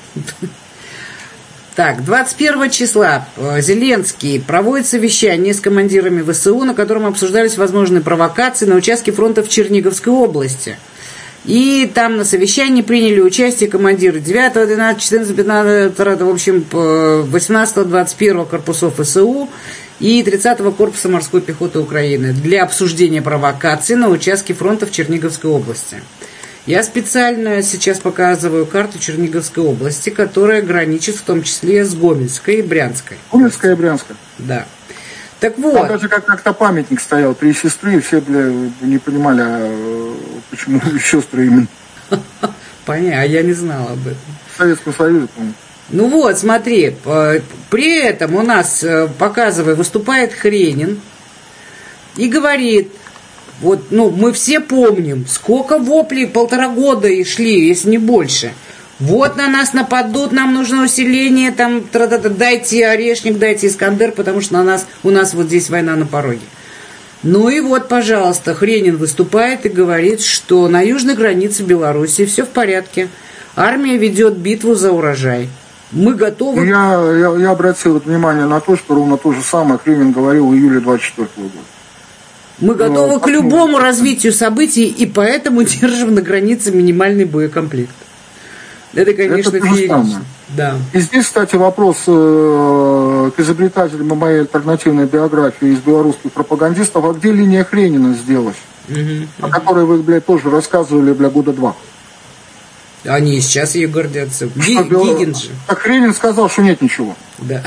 S1: Так, двадцать первого числа Зеленский проводит совещание с командирами ВСУ, на котором обсуждались возможные провокации на участке фронта в Черниговской области. И там на совещании приняли участие командиры девятого, двенадцатого, четырнадцатого, пятнадцатого, в общем, восемнадцатого, двадцать первого корпусов ВСУ и тридцатого корпуса морской пехоты Украины для обсуждения провокаций на участке фронта в Черниговской области. Я специально сейчас показываю карту Черниговской области, которая граничит в том числе с Гомельской и Брянской.
S2: Гомельская и Брянская.
S1: Да. Так вот.
S2: Там даже как- как-то памятник стоял, три сестры, и все, бля, не понимали, а почему сестры именно.
S1: Понятно, а я не знала об этом.
S2: В Советском Союзе, по-моему.
S1: Ну вот, смотри, при этом у нас, показывая, выступает Хренин и говорит... Вот, ну, мы все помним, сколько воплей, полтора года и шли, если не больше. Вот на нас нападут, нам нужно усиление, там, тра-та-та, дайте Орешник, дайте Искандер, потому что на нас, у нас вот здесь война на пороге. Ну и вот, пожалуйста, Хренин выступает и говорит, что на южной границе Беларуси все в порядке. Армия ведет битву за урожай. Мы готовы...
S2: Я, я, я обратил внимание на то, что ровно то же самое Хренин говорил в июле двадцать четвёртого года.
S1: Мы готовы к любому развитию событий и поэтому держим на границе минимальный боекомплект. Это, конечно, феерично. Да.
S2: И здесь, кстати, вопрос э, к изобретателям моей альтернативной биографии из белорусских пропагандистов. А где линия Хренина сделалась? Угу, о которой вы, блядь, тоже рассказывали, бля, года два.
S1: Они и сейчас ее гордятся. Гигин же.
S2: А Хренин сказал, что нет ничего.
S1: Да.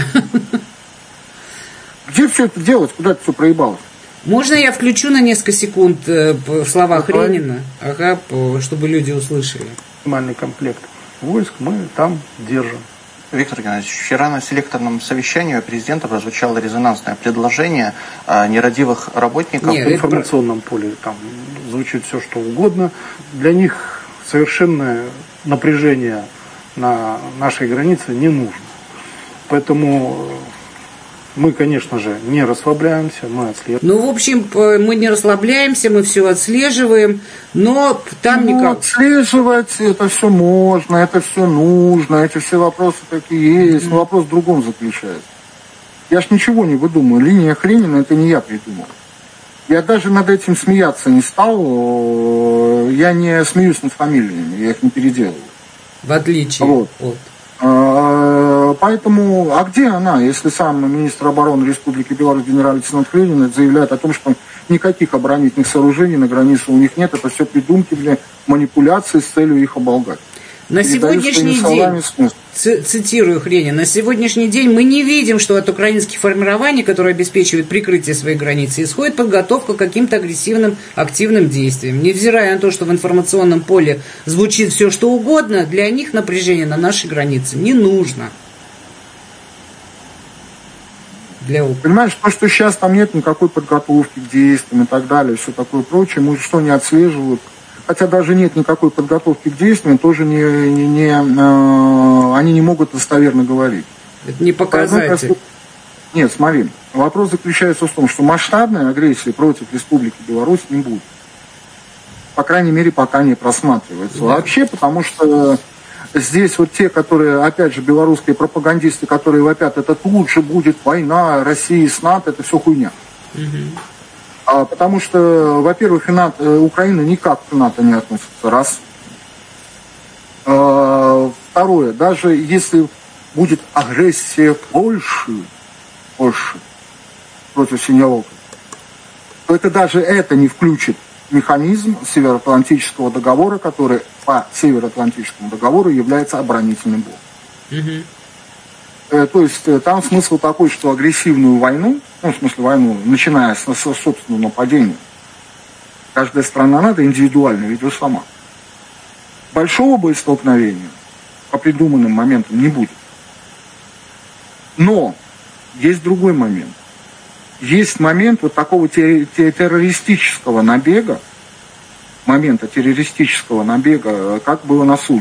S2: Где все это делать? Куда это все проебалось?
S1: Можно я включу на несколько секунд слова Хренина, ага, чтобы люди услышали?
S3: Максимальный комплект войск мы там держим.
S4: Виктор Геннадьевич, вчера на селекторном совещании у президента прозвучало резонансное предложение о нерадивых работников.
S3: Нет, в информационном поле там звучит все, что угодно. Для них совершенное напряжение на нашей границе не нужно. Поэтому... Мы, конечно же, не расслабляемся, мы отслеживаем.
S1: Ну, в общем, мы не расслабляемся, мы все отслеживаем, но там
S2: ну,
S1: никак...
S2: Отслеживать это все можно, это все нужно, эти все вопросы такие есть, mm-hmm. но вопрос в другом заключается. Я ж ничего не выдумаю, линия Хренина это не я придумал. Я даже над этим смеяться не стал, я не смеюсь над фамилиями, я их не переделываю.
S1: В отличие
S2: вот.
S1: от...
S2: Поэтому, а где она, если сам министр обороны Республики Беларусь генерал-лейтенант Хренин заявляет о том, что никаких оборонительных сооружений на границе у них нет, это все придумки для манипуляции с целью их оболгать.
S1: На сегодняшний день, цитирую Хренина, на сегодняшний день мы не видим, что от украинских формирований, которые обеспечивают прикрытие своей границы, исходит подготовка к каким-то агрессивным, активным действиям. Невзирая на то, что в информационном поле звучит все, что угодно, для них напряжение на нашей границе не нужно. Для...
S2: Понимаешь, то, что сейчас там нет никакой подготовки к действиям и так далее, все такое прочее, мы что не отслеживают. Хотя даже нет никакой подготовки к действиям, тоже не, не, не, э, они не могут достоверно говорить.
S1: Это не показатель.
S2: Нет, смотри, вопрос заключается в том, что масштабной агрессии против Республики Беларусь не будет. По крайней мере, пока не просматривается. Да. Вообще, потому что Здесь вот те, которые, опять же, белорусские пропагандисты, которые вопят, это тут же будет война России с НАТО, это все хуйня. Mm-hmm. А, потому что, во-первых, НАТО, Украина никак к НАТО не относится, раз. А, второе, даже если будет агрессия Польши, Польши против Синяволка, то это даже это не включит механизм Североатлантического договора, который по Североатлантическому договору является оборонительным блоком. Mm-hmm. Э, то есть э, там смысл такой, что агрессивную войну, ну, в смысле войну, начиная с, с собственного нападения, каждая страна надо индивидуально ведет сама. Большого боестолкновения по придуманным моментам не будет. Но есть другой момент. Есть момент вот такого террористического набега, момента террористического набега, как было на Суль.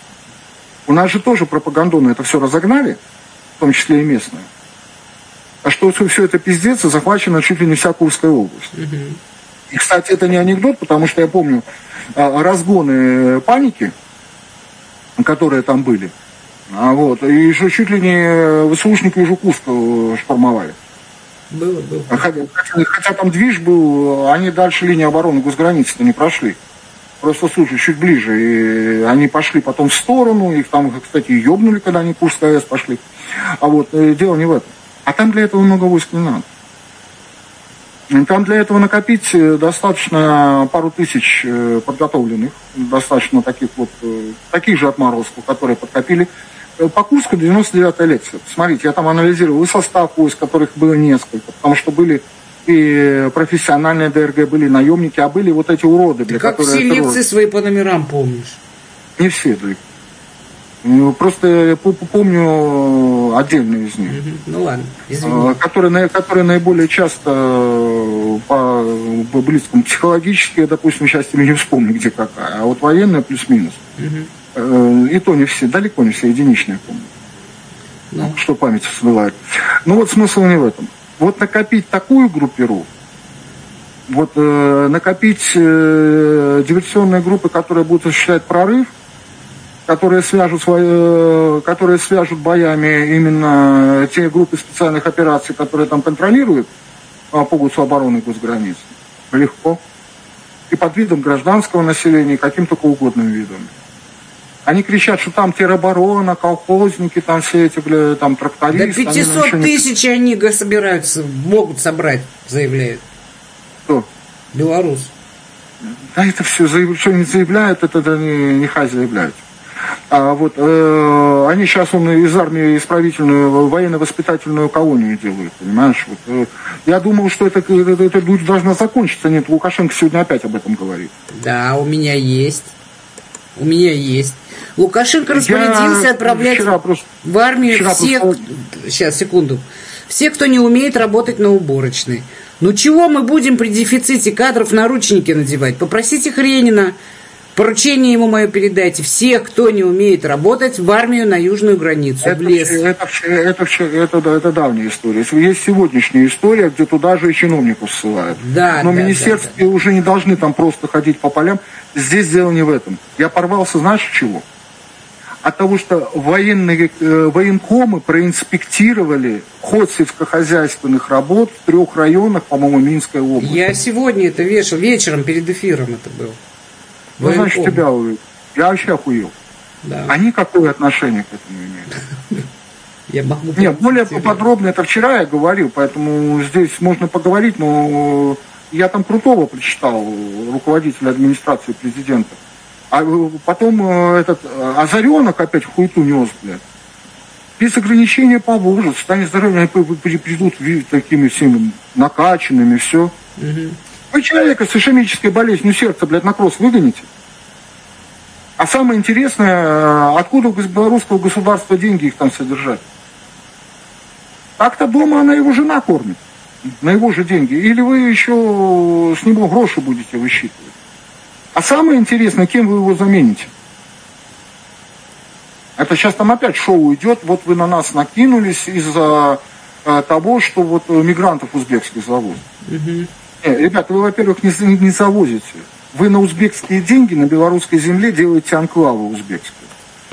S2: У нас же тоже пропагандоны это все разогнали, в том числе и местные. А что все это пиздец, и захвачена чуть ли не вся Курская область. Mm-hmm. И, кстати, это не анекдот, потому что я помню разгоны паники, которые там были. А вот, и еще чуть ли не ВСУшники уже Курск штурмовали.
S1: Было, было.
S2: Хотя, хотя там движ был, они дальше линии обороны госграницы-то не прошли. Просто случай чуть ближе. И они пошли потом в сторону, их там, кстати, ёбнули, когда они Курская АЭС пошли. А вот дело не в этом. А там для этого много войск не надо. Там для этого накопить достаточно пару тысяч подготовленных, достаточно таких вот, таких же отморозков, которые подкопили. По Курску девяносто девятая лекция. Смотрите, я там анализировал и состав войск, которых было несколько, потому что были и профессиональные ДРГ, были наемники, а были вот эти уроды.
S1: Ты как все лекции террор... свои по номерам помнишь?
S2: Не все, да. Просто я помню отдельные из них. Mm-hmm.
S1: Ну ладно, извини.
S2: Которые, которые наиболее часто по близкому психологически, допустим, сейчас я не вспомню, где какая, а вот военная плюс-минус. Mm-hmm. И то не все, далеко не все, единичные помню. No. Что память всплывает. Ну вот смысл не в этом. Вот накопить такую группировку, вот э, накопить э, диверсионные группы, которые будут осуществлять прорыв, которые свяжут, свои, э, которые свяжут боями именно те группы специальных операций, которые там контролируют э, погуцу обороны госграниц, легко. И под видом гражданского населения, каким только угодным видом. Они кричат, что там тероборона, колхозники, там все эти, бля, там трактористы.
S1: Да пятьсот тысяч они собираются, могут собрать, заявляют.
S2: Кто?
S1: Белорус.
S2: Да это все, что не заявляют, это да, не, не хай заявляют. А вот э, они сейчас он из армии исправительную военно-воспитательную колонию делают, понимаешь? Вот, э, я думал, что это, это, это должно закончиться. Нет, Лукашенко сегодня опять об этом говорит.
S1: Да, у меня есть. У меня есть. Лукашенко распорядился я отправлять просто, в армию всех... Просто... Сейчас, секунду. Все, кто не умеет работать на уборочной. Ну чего мы будем при дефиците кадров наручники надевать? Попросите Хренина, поручение ему мое передайте. Всех, кто не умеет работать, в армию на южную границу,
S2: это,
S1: в лес.
S2: Это, это, это, это, это давняя история. Есть сегодняшняя история, где туда же и чиновников ссылают.
S1: Да,
S2: Но
S1: да,
S2: министерства
S1: да, да.
S2: уже не должны там просто ходить по полям. Здесь дело не в этом. Я порвался, знаешь, чего? От того, что военные, э, военкомы проинспектировали ход сельскохозяйственных работ в трех районах, по-моему, Минской области.
S1: Я сегодня это вешал, вечером перед эфиром это было.
S2: Ну, значит, тебя увидел. Я вообще охуел.
S1: Да.
S2: Они какое отношение к этому имеют?
S1: Я могу...
S2: Нет, более подробно это вчера я говорил, поэтому здесь можно поговорить, но я там Крутого прочитал, руководителя администрации президента. А потом этот Озаренок опять хуйту нес, блядь. Без ограничения по возрасту, станет здоровьем, они придут такими всеми накачанными, все. Угу. Вы человека с ишемической болезнью сердца, блядь, на кросс выгоните. А самое интересное, откуда у белорусского государства деньги их там содержать? Так-то дома она его жена кормит, на его же деньги. Или вы еще с него гроши будете высчитывать. А самое интересное, кем вы его замените? Это сейчас там опять шоу идет, вот вы на нас накинулись из-за э, того, что вот мигрантов узбекских завозят. Угу. Нет, ребята, вы, во-первых, не, не завозите. Вы на узбекские деньги на белорусской земле делаете анклавы узбекские.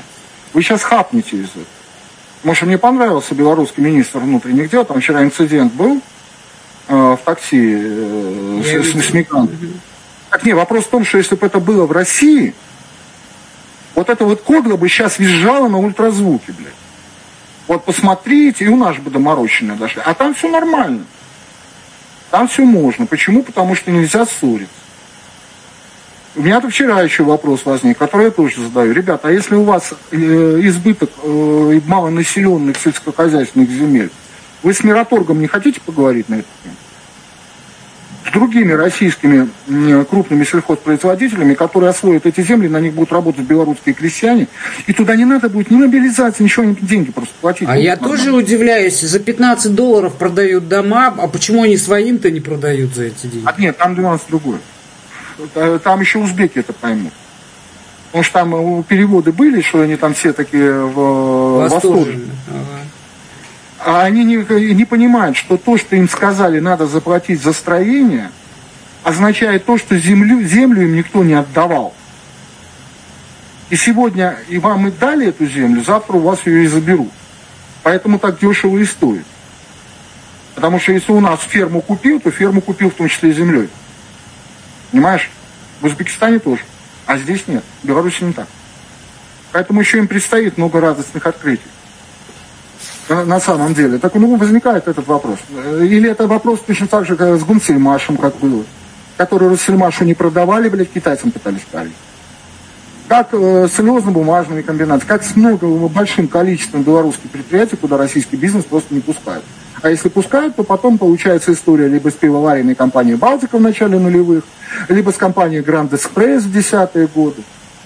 S2: Вы сейчас хапнете из этого. Может, мне понравился белорусский министр внутренних дел, там вчера инцидент был э, в такси э, с, с, с мигрантами. Угу. Так нет, вопрос в том, что если бы это было в России, вот это вот кодло бы сейчас визжало на ультразвуке, блядь. Вот посмотрите, и у нас бы доморощенные дошли. А там все нормально. Там все можно. Почему? Потому что нельзя ссориться. У меня-то вчера еще вопрос возник, который я тоже задаю. Ребята, а если у вас э, избыток э, малонаселенных сельскохозяйственных земель, вы с Мираторгом не хотите поговорить на эту тему? С другими российскими э, крупными сельхозпроизводителями, которые освоят эти земли, на них будут работать белорусские крестьяне, и туда не надо будет ни мобилизации, ничего, ни деньги просто платить.
S1: А я нормально. Тоже удивляюсь, за пятнадцать долларов продают дома, а почему они своим-то не продают за эти деньги?
S2: А нет, там двенадцать другое. Там еще узбеки это поймут. Потому что там переводы были, что они там все такие в восторге. Ага. А они не, не понимают, что то, что им сказали, надо заплатить за строение, означает то, что землю, землю им никто не отдавал. И сегодня и вам и дали эту землю, завтра у вас ее и заберут. Поэтому так дешево и стоит. Потому что если у нас ферму купил, то ферму купил в том числе и землей. Понимаешь? В Узбекистане тоже. А здесь нет. В Беларуси не так. Поэтому еще им предстоит много радостных открытий. На, на самом деле. Так ну, возникает этот вопрос. Или это вопрос точно так же, как с Гунсельмашем, как было. Который Россельмашу не продавали, блядь, китайцам пытались ставить. Как э, с слезно-бумажными комбинациями, как с много, большим количеством белорусских предприятий, куда российский бизнес просто не пускают. А если пускают, то потом получается история либо с пивоваренной компанией «Балтика» в начале нулевых, либо с компанией «Гранд Экспресс» в десятые годы.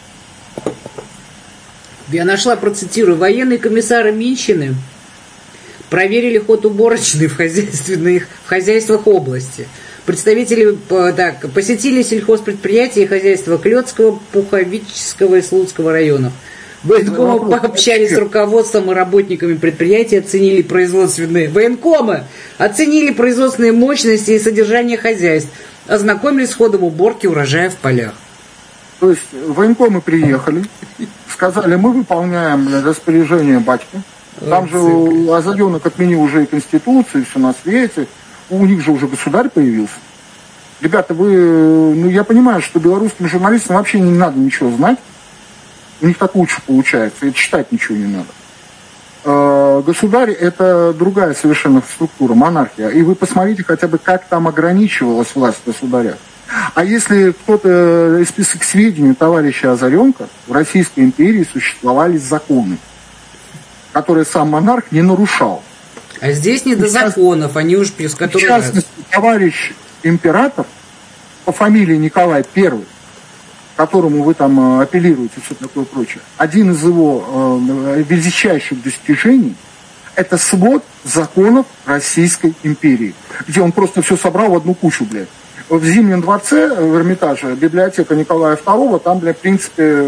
S1: Я нашла, процитирую, военные комиссары Минщины проверили ход уборочной в, хозяйственных, в хозяйствах области. Представители так, посетили сельхозпредприятия и хозяйства Клёцкого, Пуховического и Слуцкого районов. Военкомы пообщались с руководством и работниками предприятия, оценили производственные... Военкомы оценили производственные мощности и содержание хозяйств, ознакомились с ходом уборки урожая в полях.
S2: То есть военкомы приехали, сказали, мы выполняем распоряжение батьки. Там же Озаренок отменил уже и Конституцию, и все на свете. У них же уже государь появился. Ребята, вы... Ну, я понимаю, что белорусским журналистам вообще не надо ничего знать. У них так лучше получается, и читать ничего не надо. Э, государь – это другая совершенно структура, монархия. И вы посмотрите хотя бы, как там ограничивалась власть государя. А если кто-то из список к сведению товарища Озаренка, в Российской империи существовали законы, которые сам монарх не нарушал.
S1: А здесь не до законов, они уж с которых...
S2: В частности, товарищ император по фамилии Николай Первый, которому вы там апеллируете, все такое прочее, один из его э, величайших достижений – это свод законов Российской империи, где он просто все собрал в одну кучу, блядь. В Зимнем дворце, в Эрмитаже, библиотека Николая Второго, там, блядь, в принципе,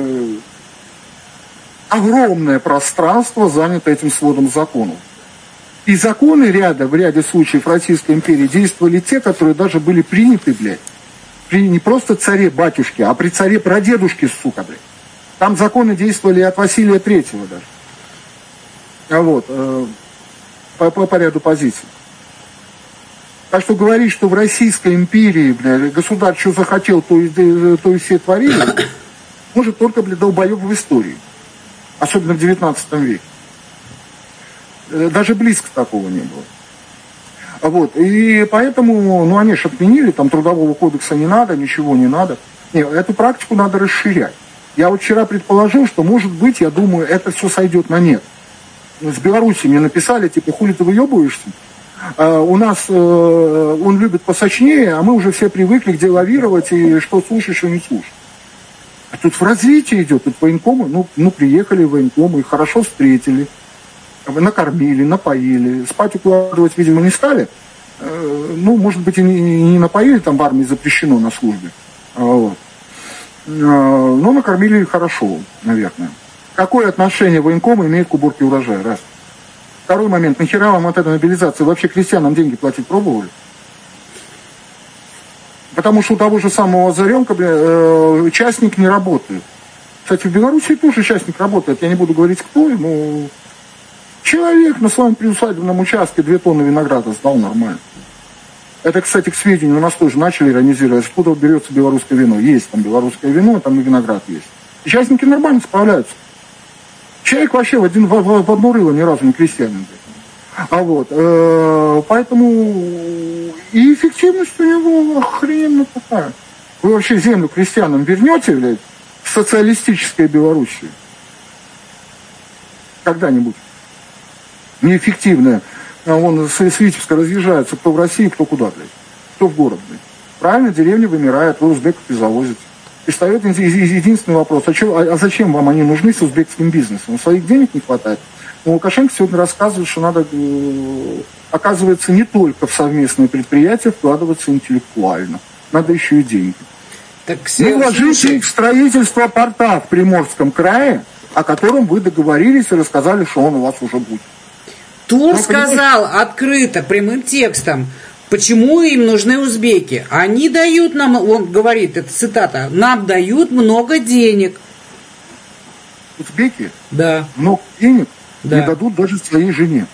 S2: огромное пространство занято этим сводом законов. И законы ряда, в ряде случаев Российской империи действовали те, которые даже были приняты, блядь, при не просто царе-батюшке, а при царе-прадедушке, сука, блядь. Там законы действовали от Василия Третьего даже. А вот, э, по, по, по ряду позиций. Так что говорить, что в Российской империи, блядь, государь что захотел, то и, то и все творили, может только, блядь, долбоеб в истории. Особенно в девятнадцатом веке. Даже близко такого не было. Вот. И поэтому, ну, они же отменили, там трудового кодекса не надо, ничего не надо. Нет, эту практику надо расширять. Я вот вчера предположил, что, может быть, я думаю, это все сойдет на нет. С Беларуси мне написали, типа, хули ты выебываешься? А у нас э, он любит посочнее, а мы уже все привыкли, где лавировать и что слушать, что не слушать. А тут в развитии идет, тут военкомы, ну, ну приехали военкомы, их хорошо встретили. Накормили, напоили. Спать укладывать, видимо, не стали. Ну, может быть, и не напоили, там в армии запрещено на службе. Вот. Но накормили хорошо, наверное. Какое отношение военкомы имеет к уборке урожая? Раз. Второй момент. Нахера вам от этой мобилизации? Вообще крестьянам деньги платить пробовали? Потому что у того же самого Озаренка, бля, частник не работает. Кстати, в Беларуси тоже частник работает, я не буду говорить кто, но человек на своем приусадебном участке две тонны винограда сдал нормально. Это, кстати, к сведению, у нас тоже начали иронизировать, откуда берется белорусское вино. Есть там белорусское вино, там и виноград есть. И частники нормально справляются. Человек вообще в, один, в, в одно рыло ни разу не крестьянин. А вот, э, поэтому и эффективность у него охрененно такая. Вы вообще землю крестьянам вернете, блядь, в социалистической Белоруссии? Когда-нибудь? Неэффективная. Вон с Витебска разъезжаются, кто в России, кто куда, блядь. Кто в город, блядь. Правильно, деревня вымирает, вы узбеков и завозите. И встает единственный вопрос, а, что, а зачем вам они нужны с узбекским бизнесом? Своих денег не хватает. Но Лукашенко сегодня рассказывает, что надо, оказывается, не только в совместные предприятия вкладываться интеллектуально. Надо еще и деньги. Так, мы вложили в строительство порта в Приморском крае, о котором вы договорились и рассказали, что он у вас уже будет.
S1: Тур Но, сказал открыто, прямым текстом, почему им нужны узбеки. Они дают нам, он говорит, это цитата, нам дают много денег.
S2: Узбеки?
S1: Да.
S2: Много денег
S1: да.
S2: не дадут даже своей жене.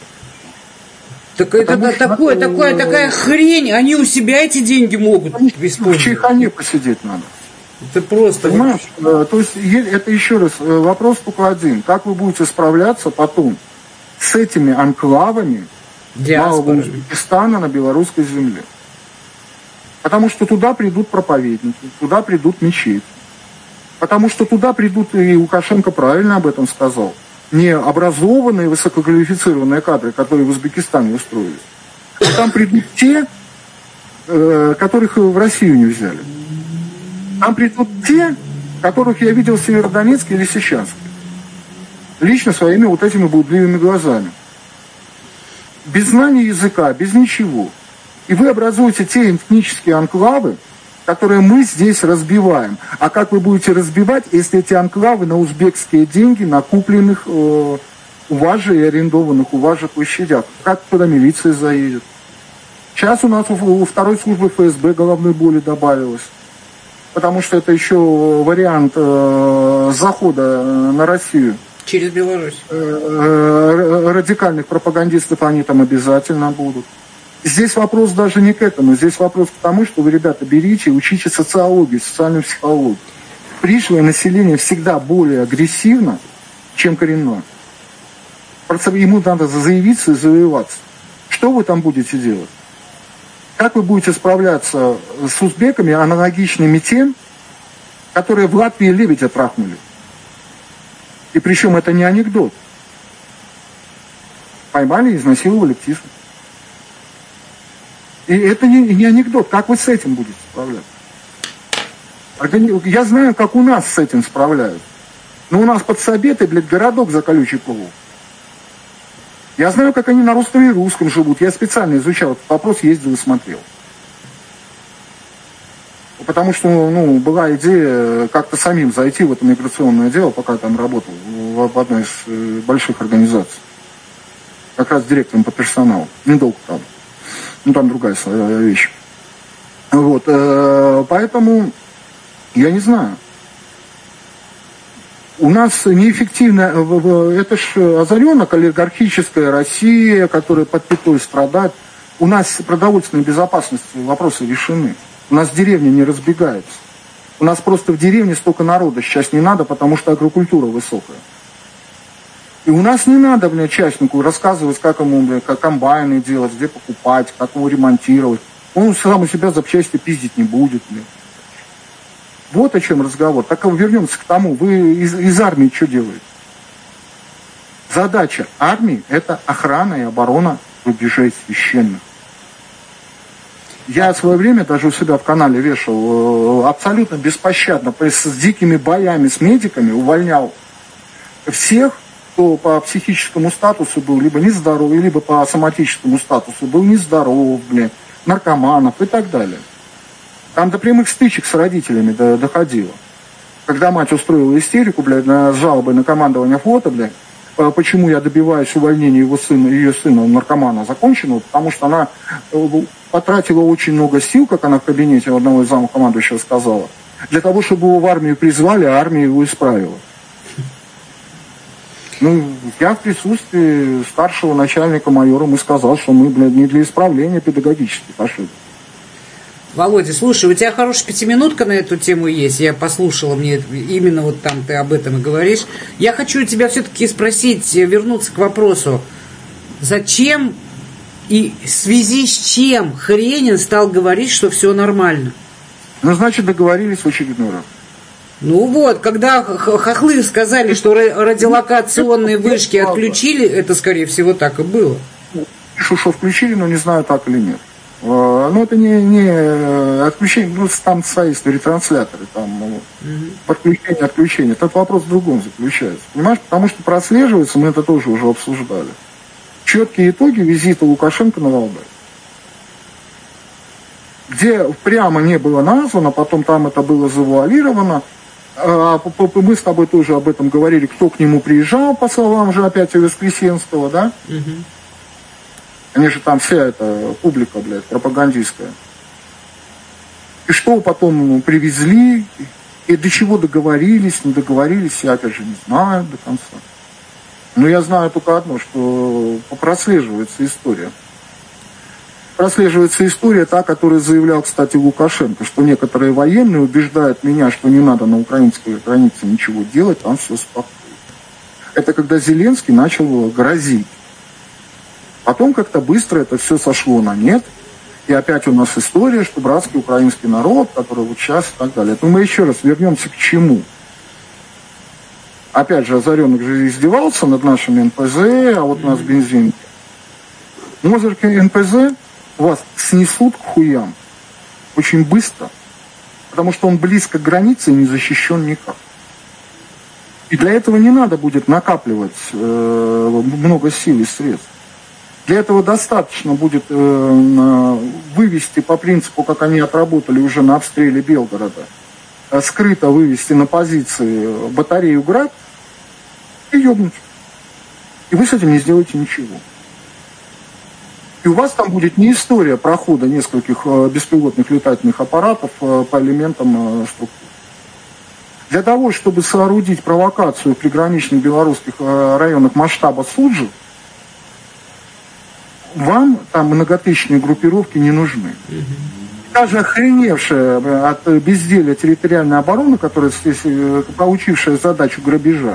S1: Так это да, такое, что, такое, такая хрень, они у себя эти деньги могут использовать.
S2: В чайхане посидеть надо.
S1: Это просто...
S2: Понимаешь? Вот... То есть это еще раз вопрос только один. Как вы будете справляться потом с этими анклавами Малого Узбекистана на белорусской земле? Потому что туда придут проповедники, туда придут мечети. Потому что туда придут, и Лукашенко правильно об этом сказал, не образованные, высококвалифицированные кадры, которые в Узбекистане устроились. А там придут те, которых в Россию не взяли. Там придут те, которых я видел в Северодонецке или Лисичанске. Лично своими вот этими блудливыми глазами. Без знания языка, без ничего. И вы образуете те этнические анклавы, которые мы здесь разбиваем. А как вы будете разбивать, если эти анклавы на узбекские деньги, на купленных э, у вас же и арендованных у вас же площадях? Как туда милиция заедет? Сейчас у нас у, у второй службы эф эс бэ головной боли добавилось. Потому что это еще вариант э, захода на Россию.
S1: Через Беларусь.
S2: Э, э, радикальных пропагандистов они там обязательно будут. Здесь вопрос даже не к этому. Здесь вопрос к тому, что вы, ребята, берите и учите социологию, социальную психологию. Пришлое население всегда более агрессивно, чем коренное. Ему надо заявиться и завоеваться. Что вы там будете делать? Как вы будете справляться с узбеками, аналогичными тем, которые в Латвии лебедя трахнули? И причем это не анекдот. Поймали и изнасиловали птицу. И это не, не анекдот. Как вы с этим будете справляться? Я знаю, как у нас с этим справляют. Но у нас под Сабетой, блядь, городок за колючей проволокой. Я знаю, как они на русском и русском живут. Я специально изучал этот вопрос, ездил и смотрел. Потому что, ну, была идея как-то самим зайти в это миграционное дело, пока там работал в одной из больших организаций. Как раз директором по персоналу. Недолго, правда. Ну, там другая вещь. Вот, поэтому, я не знаю. У нас неэффективно, это ж озаренок, олигархическая Россия, которая под пятой страдает. У нас продовольственной безопасности вопросы решены. У нас деревня не разбегается. У нас просто в деревне столько народа сейчас не надо, потому что агрокультура высокая. И у нас не надо, блядь, частнику рассказывать, как ему, блядь, как комбайны делать, где покупать, как его ремонтировать. Он сам у себя запчасти пиздить не будет, блядь. Вот о чем разговор. Так вернемся к тому, вы из, из армии что делаете? Задача армии – это охрана и оборона рубежей священных. Я в свое время даже у себя в канале вешал, абсолютно беспощадно, с дикими боями с медиками увольнял всех, кто по психическому статусу был либо нездоровый, либо по соматическому статусу был нездоров, блядь, наркоманов и так далее. Там до прямых стычек с родителями доходило. Когда мать устроила истерику, блядь, на жалобы на командование флота, блядь, почему я добиваюсь увольнения его сына, ее сына, наркомана, законченного, потому что она потратила очень много сил, как она в кабинете одного из замов командующего сказала, Для того, чтобы его в армию призвали, а армия его исправила. Ну, я в присутствии старшего начальника майора ему сказал, что мы, блядь, не для исправления педагогических ошибок.
S1: Володя, слушай, у тебя хорошая пятиминутка на эту тему есть. Я послушала, мне именно вот там ты об этом и говоришь. Я хочу тебя все-таки спросить, вернуться к вопросу. Зачем и в связи с чем Хренин стал говорить, что все нормально?
S2: Ну, значит, договорились в очередной раз.
S1: Ну вот, когда хохлы сказали, что радиолокационные вышки отключили, это, скорее всего, так и было.
S2: Пишу, что включили, но не знаю, так или нет. Но это не, не отключение, ну, там свои ретрансляторы, там угу. подключение, отключение. Этот вопрос в другом заключается. Понимаешь, потому что прослеживается, мы это тоже уже обсуждали. Четкие итоги визита Лукашенко на Валдай. Где прямо не было названо, потом там это было завуалировано. Мы с тобой тоже об этом говорили, кто к нему приезжал, по словам же опять Воскресенского, да? Угу. Они же там вся эта публика, блядь, пропагандистская. И что потом привезли, и до чего договорились, не договорились, я опять же не знаю до конца. Но я знаю только одно, что прослеживается история. Прослеживается история та, которую заявлял, кстати, Лукашенко, что некоторые военные убеждают меня, что не надо на украинской границе ничего делать, там все спокойно. Это когда Зеленский начал грозить. Потом как-то быстро это все сошло на нет. И опять у нас история, что братский украинский народ, который вот сейчас и так далее. Но мы еще раз вернемся к чему. Опять же, Озаренок же издевался над нашими эн пэ зэ, а вот у нас бензин. Мозырки эн пэ зэ вас снесут к хуям очень быстро, потому что он близко к границе и не защищен никак. И для этого не надо будет накапливать э, много сил и средств. Для этого достаточно будет э, вывести по принципу, как они отработали уже на обстреле Белгорода, э, скрыто вывести на позиции батарею «Град» и ёбнуть. И вы с этим не сделаете ничего. И у вас там будет не история прохода нескольких э, беспилотных летательных аппаратов э, по элементам э, структур. Для того, чтобы соорудить провокацию в приграничных белорусских э, районах масштаба Суджи, вам там многотысячные группировки не нужны. Даже охреневшая от безделия территориальная оборона, которая здесь, получившая задачу грабежа,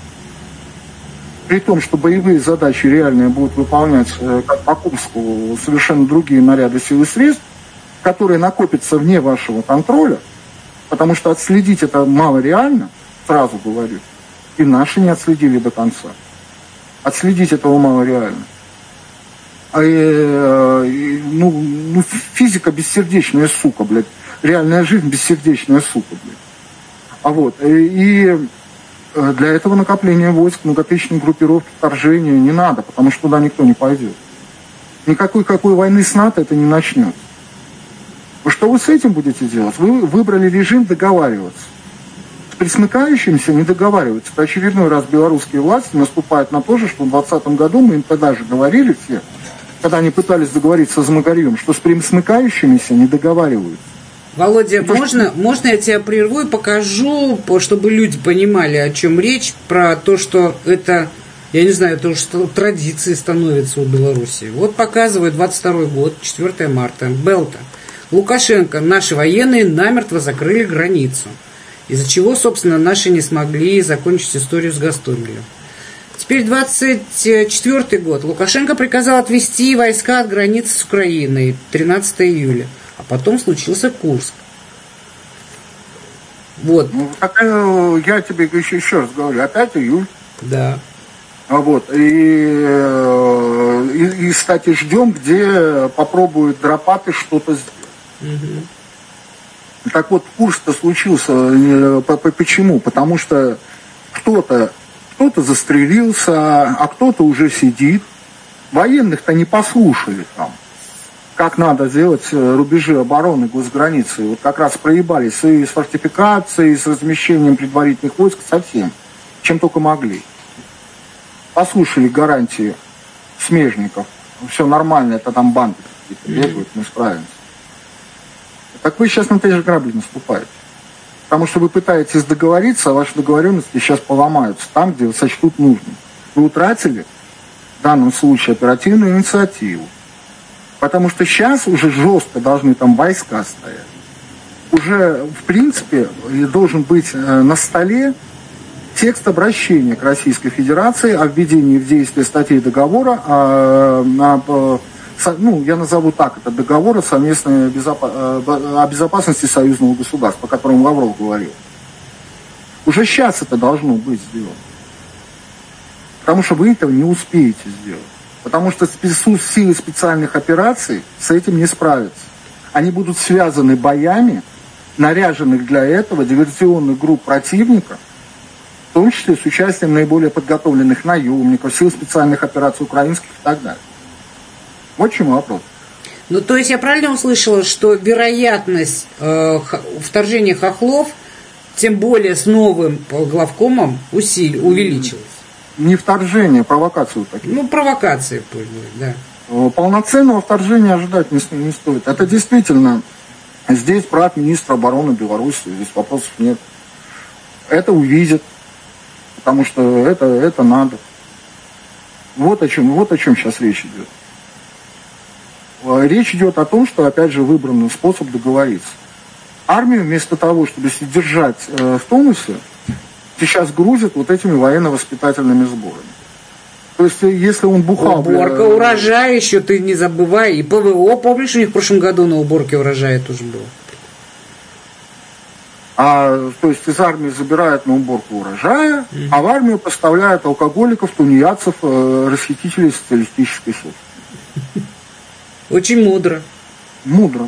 S2: при том, что боевые задачи реальные будут выполнять, как по Курску, совершенно другие наряды сил и средств, которые накопятся вне вашего контроля, потому что отследить это мало реально, сразу говорю, и наши не отследили до конца. Отследить этого мало реально. А, э, ну, ну, физика бессердечная сука, блядь. Реальная жизнь бессердечная сука, блядь. А вот, и, и для этого накопления войск, многотысячной группировки, вторжения не надо, потому что туда никто не пойдет. Никакой какой войны с НАТО это не начнется. Что вы с этим будете делать? Вы выбрали режим договариваться. С присмыкающимся не договариваться. Это очередной раз белорусские власти наступают на то же, что в двадцатом году мы им тогда же говорили все, когда они пытались договориться с Магарьем, что с присмыкающимися не договариваются.
S1: Володя, то, можно, что... можно я тебя прерву и покажу, чтобы люди понимали, о чем речь, про то, что это, я не знаю, то, что традиции становятся у Беларуси. Вот показывает двадцать второй год, четвёртого марта, Белта. Лукашенко, наши военные намертво закрыли границу, из-за чего, собственно, наши не смогли закончить историю с Гастомелем. Теперь двадцать четвёртый год. Лукашенко приказал отвести войска от границы с Украиной тринадцатого июля. А потом случился Курск. Вот.
S2: Ну, так, я тебе еще, еще раз говорю, опять июль.
S1: Да.
S2: А вот. И, и, и, кстати, ждем, где попробуют дропаты что-то сделать. Угу. Так вот, Курск-то случился. Почему? Потому что кто-то Кто-то застрелился, а кто-то уже сидит. Военных-то не послушали там, как надо делать рубежи обороны госграницы. Вот как раз проебались и с фортификацией, и с размещением предварительных войск, совсем. Чем только могли. Послушали гарантии смежников. Все нормально, это там банды какие-то бегают, мы справимся. Так вы сейчас на те же грабли наступаете. Потому что вы пытаетесь договориться, а ваши договоренности сейчас поломаются там, где вы сочтут нужным. Вы утратили в данном случае оперативную инициативу. Потому что сейчас уже жестко должны там войска стоять. Уже, в принципе, должен быть на столе текст обращения к Российской Федерации о введении в действие статей договора о, о, ну, я назову так, это договор о совместной безопа- о безопасности союзного государства, о котором Лавров говорил. Уже сейчас это должно быть сделано. Потому что вы этого не успеете сделать. Потому что силы специальных операций с этим не справятся. Они будут связаны боями, наряженных для этого диверсионных групп противника, в том числе с участием наиболее подготовленных наемников, сил специальных операций украинских и так далее. Вот в чем вопрос.
S1: Ну, то есть я правильно услышала, что вероятность э, вторжения хохлов, тем более с новым главкомом, усили, увеличилась?
S2: Не вторжение, провокацию такие.
S1: Ну, провокации, пусть будет, да.
S2: Полноценного вторжения ожидать не, не стоит. Это действительно, здесь брат министра обороны Беларуси, здесь вопросов нет. Это увидят, потому что это, это надо. Вот о чем, вот о чем сейчас речь идет. Речь идет о том, что, опять же, выбран способ договориться. Армию вместо того, чтобы держать э, в тонусе, сейчас грузят вот этими военно-воспитательными сборами. То есть, если он бухал...
S1: Уборка для... урожая еще, ты не забывай. И ПВО, помнишь, у них в прошлом году на уборке урожая тоже было?
S2: А, то есть, из армии забирают на уборку урожая, mm-hmm. а в армию поставляют алкоголиков, тунеядцев, э, расхитителей социалистической собственности.
S1: Очень мудро.
S2: Мудро.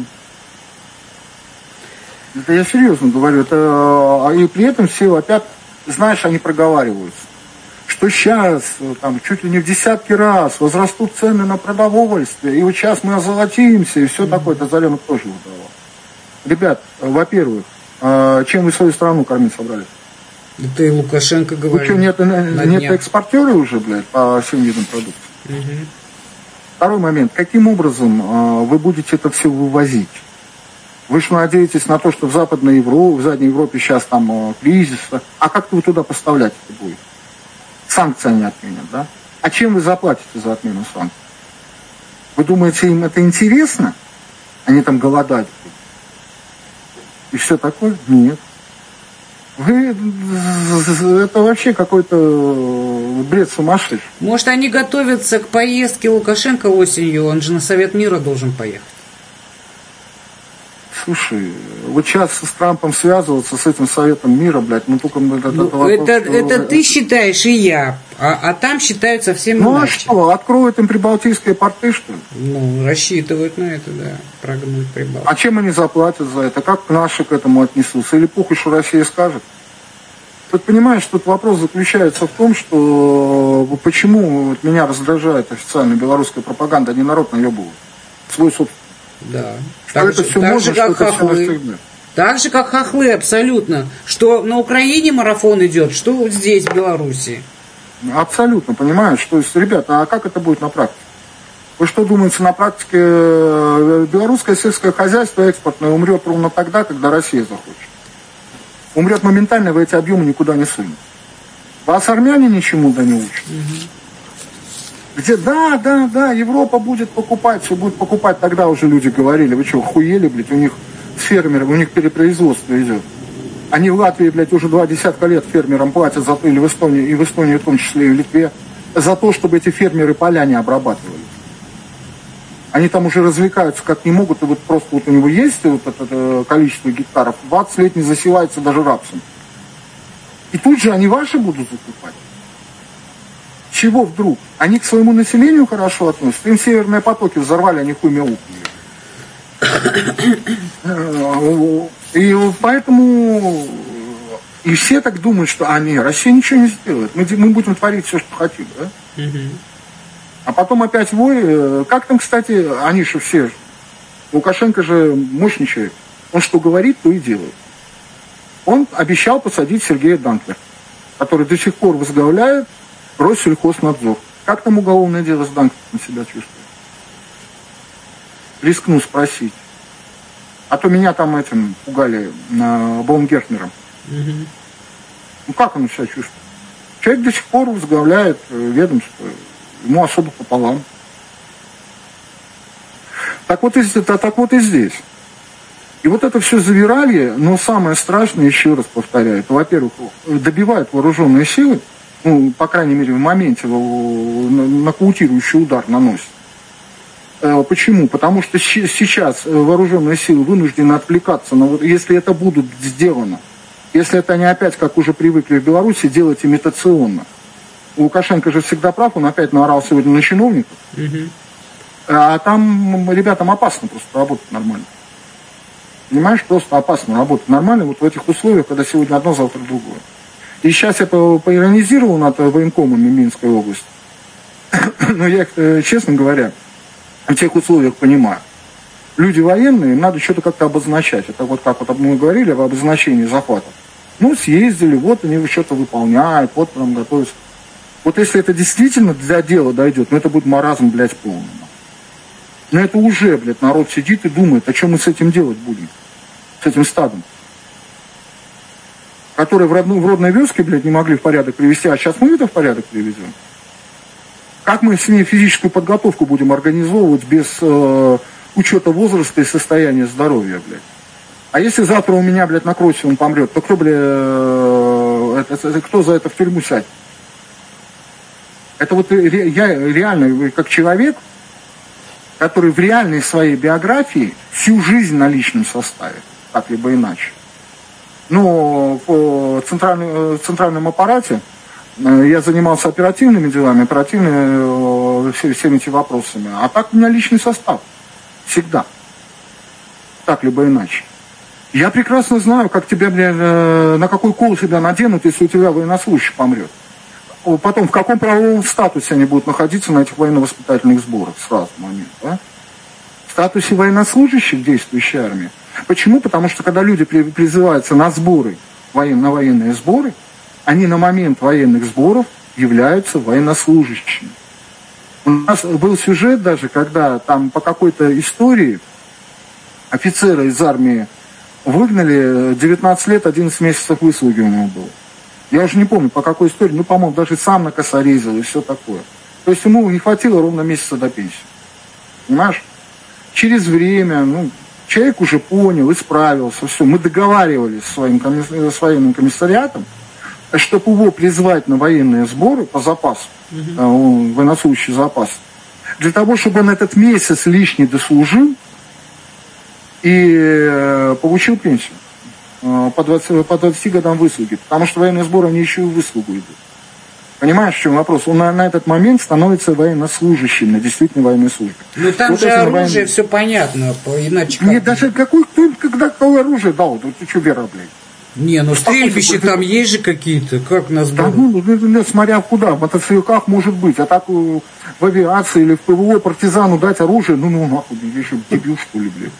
S2: Это я серьезно говорю. Это, и при этом все опять, знаешь, они проговариваются, что сейчас там чуть ли не в десятки раз возрастут цены на продовольствие, и вот сейчас мы озолотимся, и все mm-hmm. такое. Это Заренок тоже выдавал. Ребят, во-первых, чем вы свою страну кормить собрались?
S1: Это и Лукашенко говорил.
S2: Вы что, нет, нет экспортеры уже, блядь, по всем видам продуктов? Mm-hmm. Второй момент. Каким образом э, вы будете это все вывозить? Вы же надеетесь на то, что в Западной Европе, в Задней Европе сейчас там э, кризис. А как вы туда поставлять это будет? Санкции они отменят, да? А чем вы заплатите за отмену санкций? Вы думаете, им это интересно? Они там голодать будут? И все такое? Нет. Вы, это вообще какой-то бред сумасшедший.
S1: Может, они готовятся к поездке Лукашенко осенью, он же на Совет мира должен поехать.
S2: Слушай, вот сейчас с Трампом связываться, с этим Советом мира, блядь, ну только...
S1: Ну, это, вопрос, это, что... это ты считаешь, и я, а, а там считают совсем
S2: ну,
S1: иначе.
S2: Ну а что, откроют им прибалтийские порты, что ли?
S1: Ну, рассчитывают на это, да, прогнуть Прибалтику.
S2: А чем они заплатят за это? Как наши к этому отнесутся? Или похуй, что Россия скажет? Тут понимаешь, тут вопрос заключается в том, что почему вот меня раздражает официальная белорусская пропаганда, они народ наебывают. Свой собственный.
S1: Да.
S2: Что
S1: так
S2: это
S1: же,
S2: все
S1: так
S2: можно,
S1: же, как
S2: что это
S1: хохлы.
S2: все навсегда.
S1: Так же, как хохлы, абсолютно. Что на Украине марафон идет, что вот здесь, в Беларуси.
S2: Абсолютно, понимаешь? То есть, ребята, а как это будет на практике? Вы что думаете, на практике белорусское сельское хозяйство экспортное умрет ровно тогда, когда Россия захочет? Умрет моментально, вы эти объемы никуда не сунете. Вас армяне ничему да не учат. Угу. Где, да, да, да, Европа будет покупать, все будет покупать. Тогда уже люди говорили, вы что, хуели, блядь, у них фермеры, у них перепроизводство идет. Они в Латвии, блядь, уже два десятка лет фермерам платят за то, или в Эстонии, и в Эстонии в том числе, и в Литве, за то, чтобы эти фермеры поля не обрабатывали. Они там уже развлекаются как не могут, и вот просто вот у него есть вот это, это количество гектаров, двадцать лет не засевается даже рапсом. И тут же они ваши будут закупать. Чего вдруг? Они к своему населению хорошо относятся. Им северные потоки взорвали, они хуй мяукнули. И поэтому и все так думают, что а не, Россия ничего не сделает. Мы, мы будем творить все, что хотим, да? А потом опять вой. Как там, кстати, они же все. Лукашенко же мощный человек. Он что говорит, то и делает. Он обещал посадить Сергея Данклера, который до сих пор возглавляет Россельхознадзор. Как там уголовное дело с Данклером себя чувствует? Рискну спросить. А то меня там этим пугали э, Баумгартнером. Угу. Ну как он себя чувствует? Человек до сих пор возглавляет э, ведомство, ему особо пополам. Так вот, и, так вот и здесь. И вот это все завиралье, но самое страшное, еще раз повторяю, это, во-первых, добивает вооруженные силы, ну, по крайней мере, в моменте нокаутирующий удар наносит. Почему? Потому что сейчас вооруженные силы вынуждены отвлекаться на вот, если это будет сделано, если это не опять, как уже привыкли в Беларуси, делать имитационно. У Лукашенко же всегда прав, он опять наорал сегодня на чиновников. Угу. А там ребятам опасно просто работать нормально. Понимаешь, просто опасно работать нормально вот в этих условиях, когда сегодня одно, завтра другое. И сейчас я поиронизировал над военкомами Минской области. Но я, честно говоря, в тех условиях понимаю. Люди военные, им надо что-то как-то обозначать. Это вот как вот мы говорили об обозначении захватов. Ну, съездили, вот они что-то выполняют, вот там готовятся. Вот если это действительно для дела дойдет, ну это будет маразм, блядь, полный. Но это уже, блядь, народ сидит и думает, а что мы с этим делать будем? С этим стадом. Которые в, родной, в родной вёске, блядь, не могли в порядок привести, а сейчас мы это в порядок приведем. Как мы с ней физическую подготовку будем организовывать без э, учета возраста и состояния здоровья, блядь? А если завтра у меня, блядь, на кроссе он помрет, то кто, блядь, э, это, это, кто за это в тюрьму сядет? Это вот ре, я реально, как человек, который в реальной своей биографии всю жизнь на личном составе, так либо иначе. Но по центральному, центральному аппарате я занимался оперативными делами, оперативными всеми этими вопросами. А так у меня личный состав. Всегда. Так либо иначе. Я прекрасно знаю, как тебя, бля, на какой кол тебя наденут, если у тебя военнослужащий помрет. Потом, в каком правовом статусе они будут находиться на этих военно-воспитательных сборах. Сразу момент, да? В статусе военнослужащих действующей армии. Почему? Потому что когда люди призываются на сборы, на военные сборы, они на момент военных сборов являются военнослужащими. У нас был сюжет даже, когда там по какой-то истории офицера из армии выгнали, девятнадцать лет, одиннадцать месяцев выслуги у него было. Я уже не помню, по какой истории, ну, по-моему, даже сам накосорезил и все такое. То есть ему не хватило ровно месяца до пенсии. Понимаешь? Через время, ну, человек уже понял, исправился, все. Мы договаривались с своим комисс... с военным комиссариатом, чтобы его призвать на военные сборы по запасу, mm-hmm. военнослужащий запас, для того, чтобы он этот месяц лишний дослужил и э, получил пенсию по двадцати, по двадцати годам выслуги. Потому что военные сборы, они еще и в выслугу идут. Понимаешь, в чем вопрос? Он на, на этот момент становится военнослужащим, на действительно военной службе.
S1: Ну там вот же оружие, воен... все понятно, иначе как...
S2: Нет, даже какой, кто, когда какое оружие дал, ты, ты что, Вера, блядь?
S1: Не, ну стрельбища там ты... есть же какие-то, как на сборах?
S2: Да, ну, ну, смотря куда, в мотоциклах может быть, а так в авиации или в ПВО партизану дать оружие, ну, ну, нахуй, я еще дебил, что ли, блядь.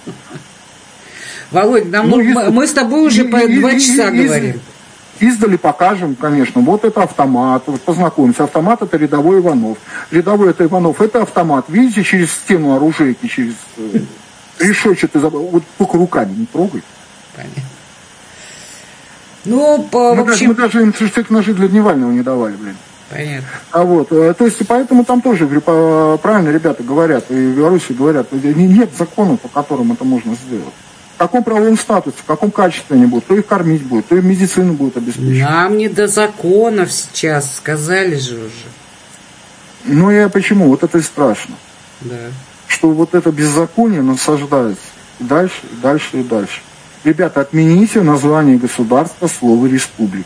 S1: Володь, нам, ну, мы, из... мы с тобой уже и, по и, два и, часа и, говорим.
S2: Издали покажем, конечно, вот это автомат, вот познакомимся. Автомат — это рядовой Иванов. Рядовой — это Иванов, это автомат. Видите, через стену оружейки, через э, решетчатый забор. Вот только руками не трогай.
S1: Понятно. Ну, по,
S2: мы,
S1: в общем...
S2: мы даже им ножи для дневального не давали, блин.
S1: Понятно.
S2: А вот, то есть, поэтому там тоже, говорю, правильно ребята говорят, и в Беларуси говорят, нет законов, по которым это можно сделать. В каком правовом статусе, в каком качестве они будут, кто их кормить будет, кто их медицину будет обеспечивать.
S1: Нам не до законов сейчас, сказали же уже.
S2: Ну, я почему? Вот это и страшно.
S1: Да.
S2: Что вот это беззаконие насаждается и дальше, и дальше, и дальше. Ребята, отмените в названии государства слово «республика».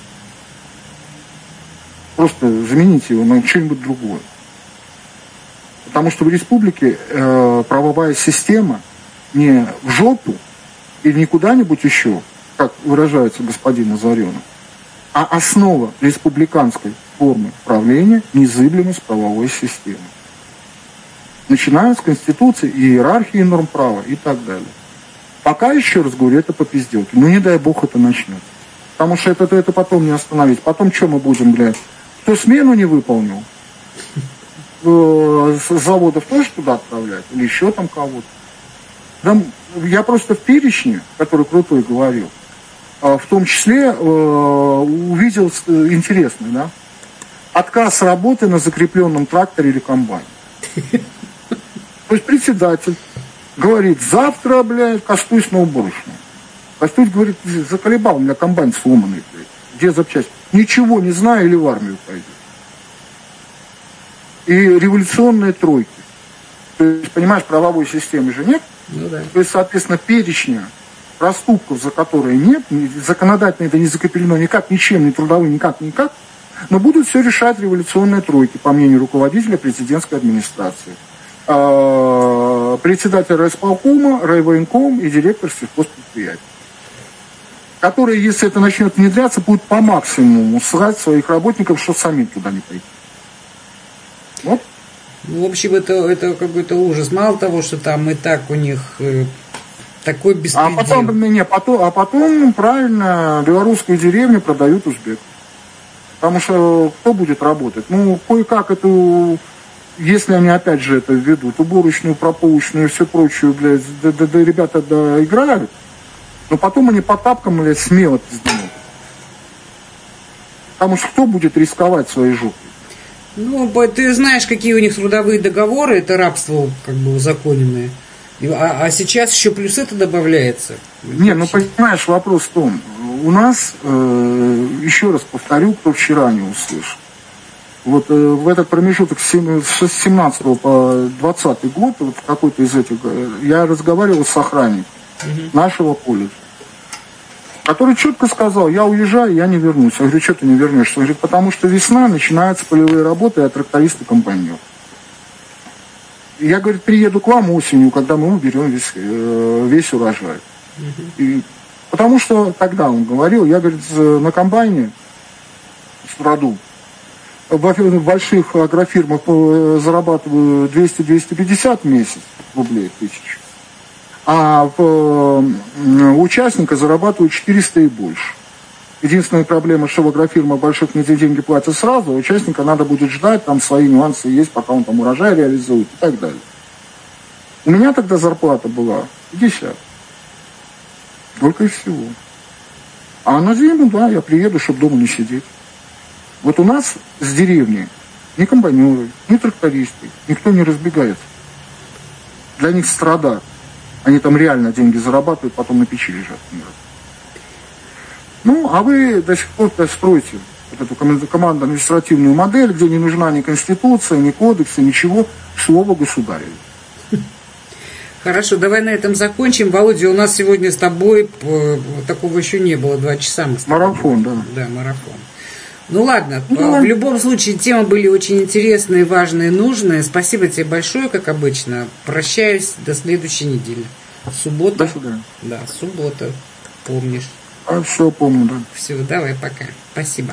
S2: Просто замените его на что-нибудь другое. Потому что в республике э, правовая система не в жопу и не куда-нибудь еще, как выражается господин Азаренов, а основа республиканской формы правления – незыблемость правовой системы. Начиная с Конституции, иерархии норм права и так далее. Пока, еще раз говорю, это по пизделке. Ну, не дай бог это начнется. Потому что это, это потом не остановить. Потом что мы будем, блядь? Кто смену не выполнил, с заводов тоже туда отправлять? Или еще там кого-то? Да, я просто в перечне, который Крутой говорил, в том числе э, увидел интересный, да, отказ работы на закрепленном тракторе или комбайне. То есть председатель говорит, завтра, блядь, кастусь на уборочную. Кастусь говорит, заколебал, у меня комбайн сломанный, блядь. Где запчасть? Ничего не знаю, или в армию пойду. И революционные тройки. То есть, понимаешь, правовой системы же нет.
S1: Ну, да.
S2: То есть, соответственно, перечня проступков, за которые нет, законодательно это не закреплено никак, ничем, ни трудовым, никак, никак, но будут все решать революционные тройки, по мнению руководителя президентской администрации. Председатель райисполкома, райвоенком и директор сельхозпредприятия, которые, если это начнет внедряться, будут по максимуму ссылать своих работников, что самим туда не пойти. Вот.
S1: Ну, в общем, это, это какой-то ужас. Мало того, что там и так у них э, такой беспредел.
S2: А потом, не, потом, а потом, правильно, белорусскую деревню продают узбек. Потому что кто будет работать? Ну, кое-как эту, если они опять же это введут, уборочную, прополочную и все прочее, блядь, да, да, да, ребята да, играют, но потом они по тапкам, блядь, смело пизданут. Потому что кто будет рисковать своей жопой?
S1: Ну, ты знаешь, какие у них трудовые договоры, это рабство как бы узаконенное. А, а сейчас еще плюс это добавляется.
S2: Не, ну понимаешь, вопрос в том, у нас, э, еще раз повторю, кто вчера не услышал, вот э, в этот промежуток с семнадцатого по двадцатый год, вот какой-то из этих, я разговаривал с охранником угу. нашего колледжа, который четко сказал, я уезжаю, я не вернусь. Я говорю, что ты не вернешься? Он говорит, потому что весна, начинаются полевые работы, а трактористы комбайнер. Я, говорит, приеду к вам осенью, когда мы уберем весь, весь урожай. Uh-huh. И, потому что тогда он говорил, я, говорит, на комбайне в роду в больших агрофирмах зарабатываю двести-двести пятьдесят в месяц рублей тысяч, а в участника зарабатываю четыреста и больше. Единственная проблема, что в агрофирмах больших не эти деньги платят сразу, а участника надо будет ждать, там свои нюансы есть, пока он там урожай реализует и так далее. У меня тогда зарплата была пятьдесят. Только и всего. А на зиму, да, я приеду, чтобы дома не сидеть. Вот у нас с деревни ни комбайнеры, ни трактористы, никто не разбегается. Для них страда. Они там реально деньги зарабатывают, потом на печи лежат. Ну, а вы до сих пор строите вот эту командно-административную модель, где не нужна ни конституция, ни кодексы, ничего, слово государя.
S1: Хорошо, давай на этом закончим. Володя, у нас сегодня с тобой такого еще не было, два часа мы с тобой.
S2: Марафон, да.
S1: Да, марафон. Ну ладно,
S2: ну,
S1: в любом случае темы были очень интересные, важные, нужные. Спасибо тебе большое, как обычно. Прощаюсь до следующей недели. Суббота.
S2: До свидания.
S1: Да, суббота. Помнишь.
S2: А все помню, да.
S1: Все, давай, пока. Спасибо.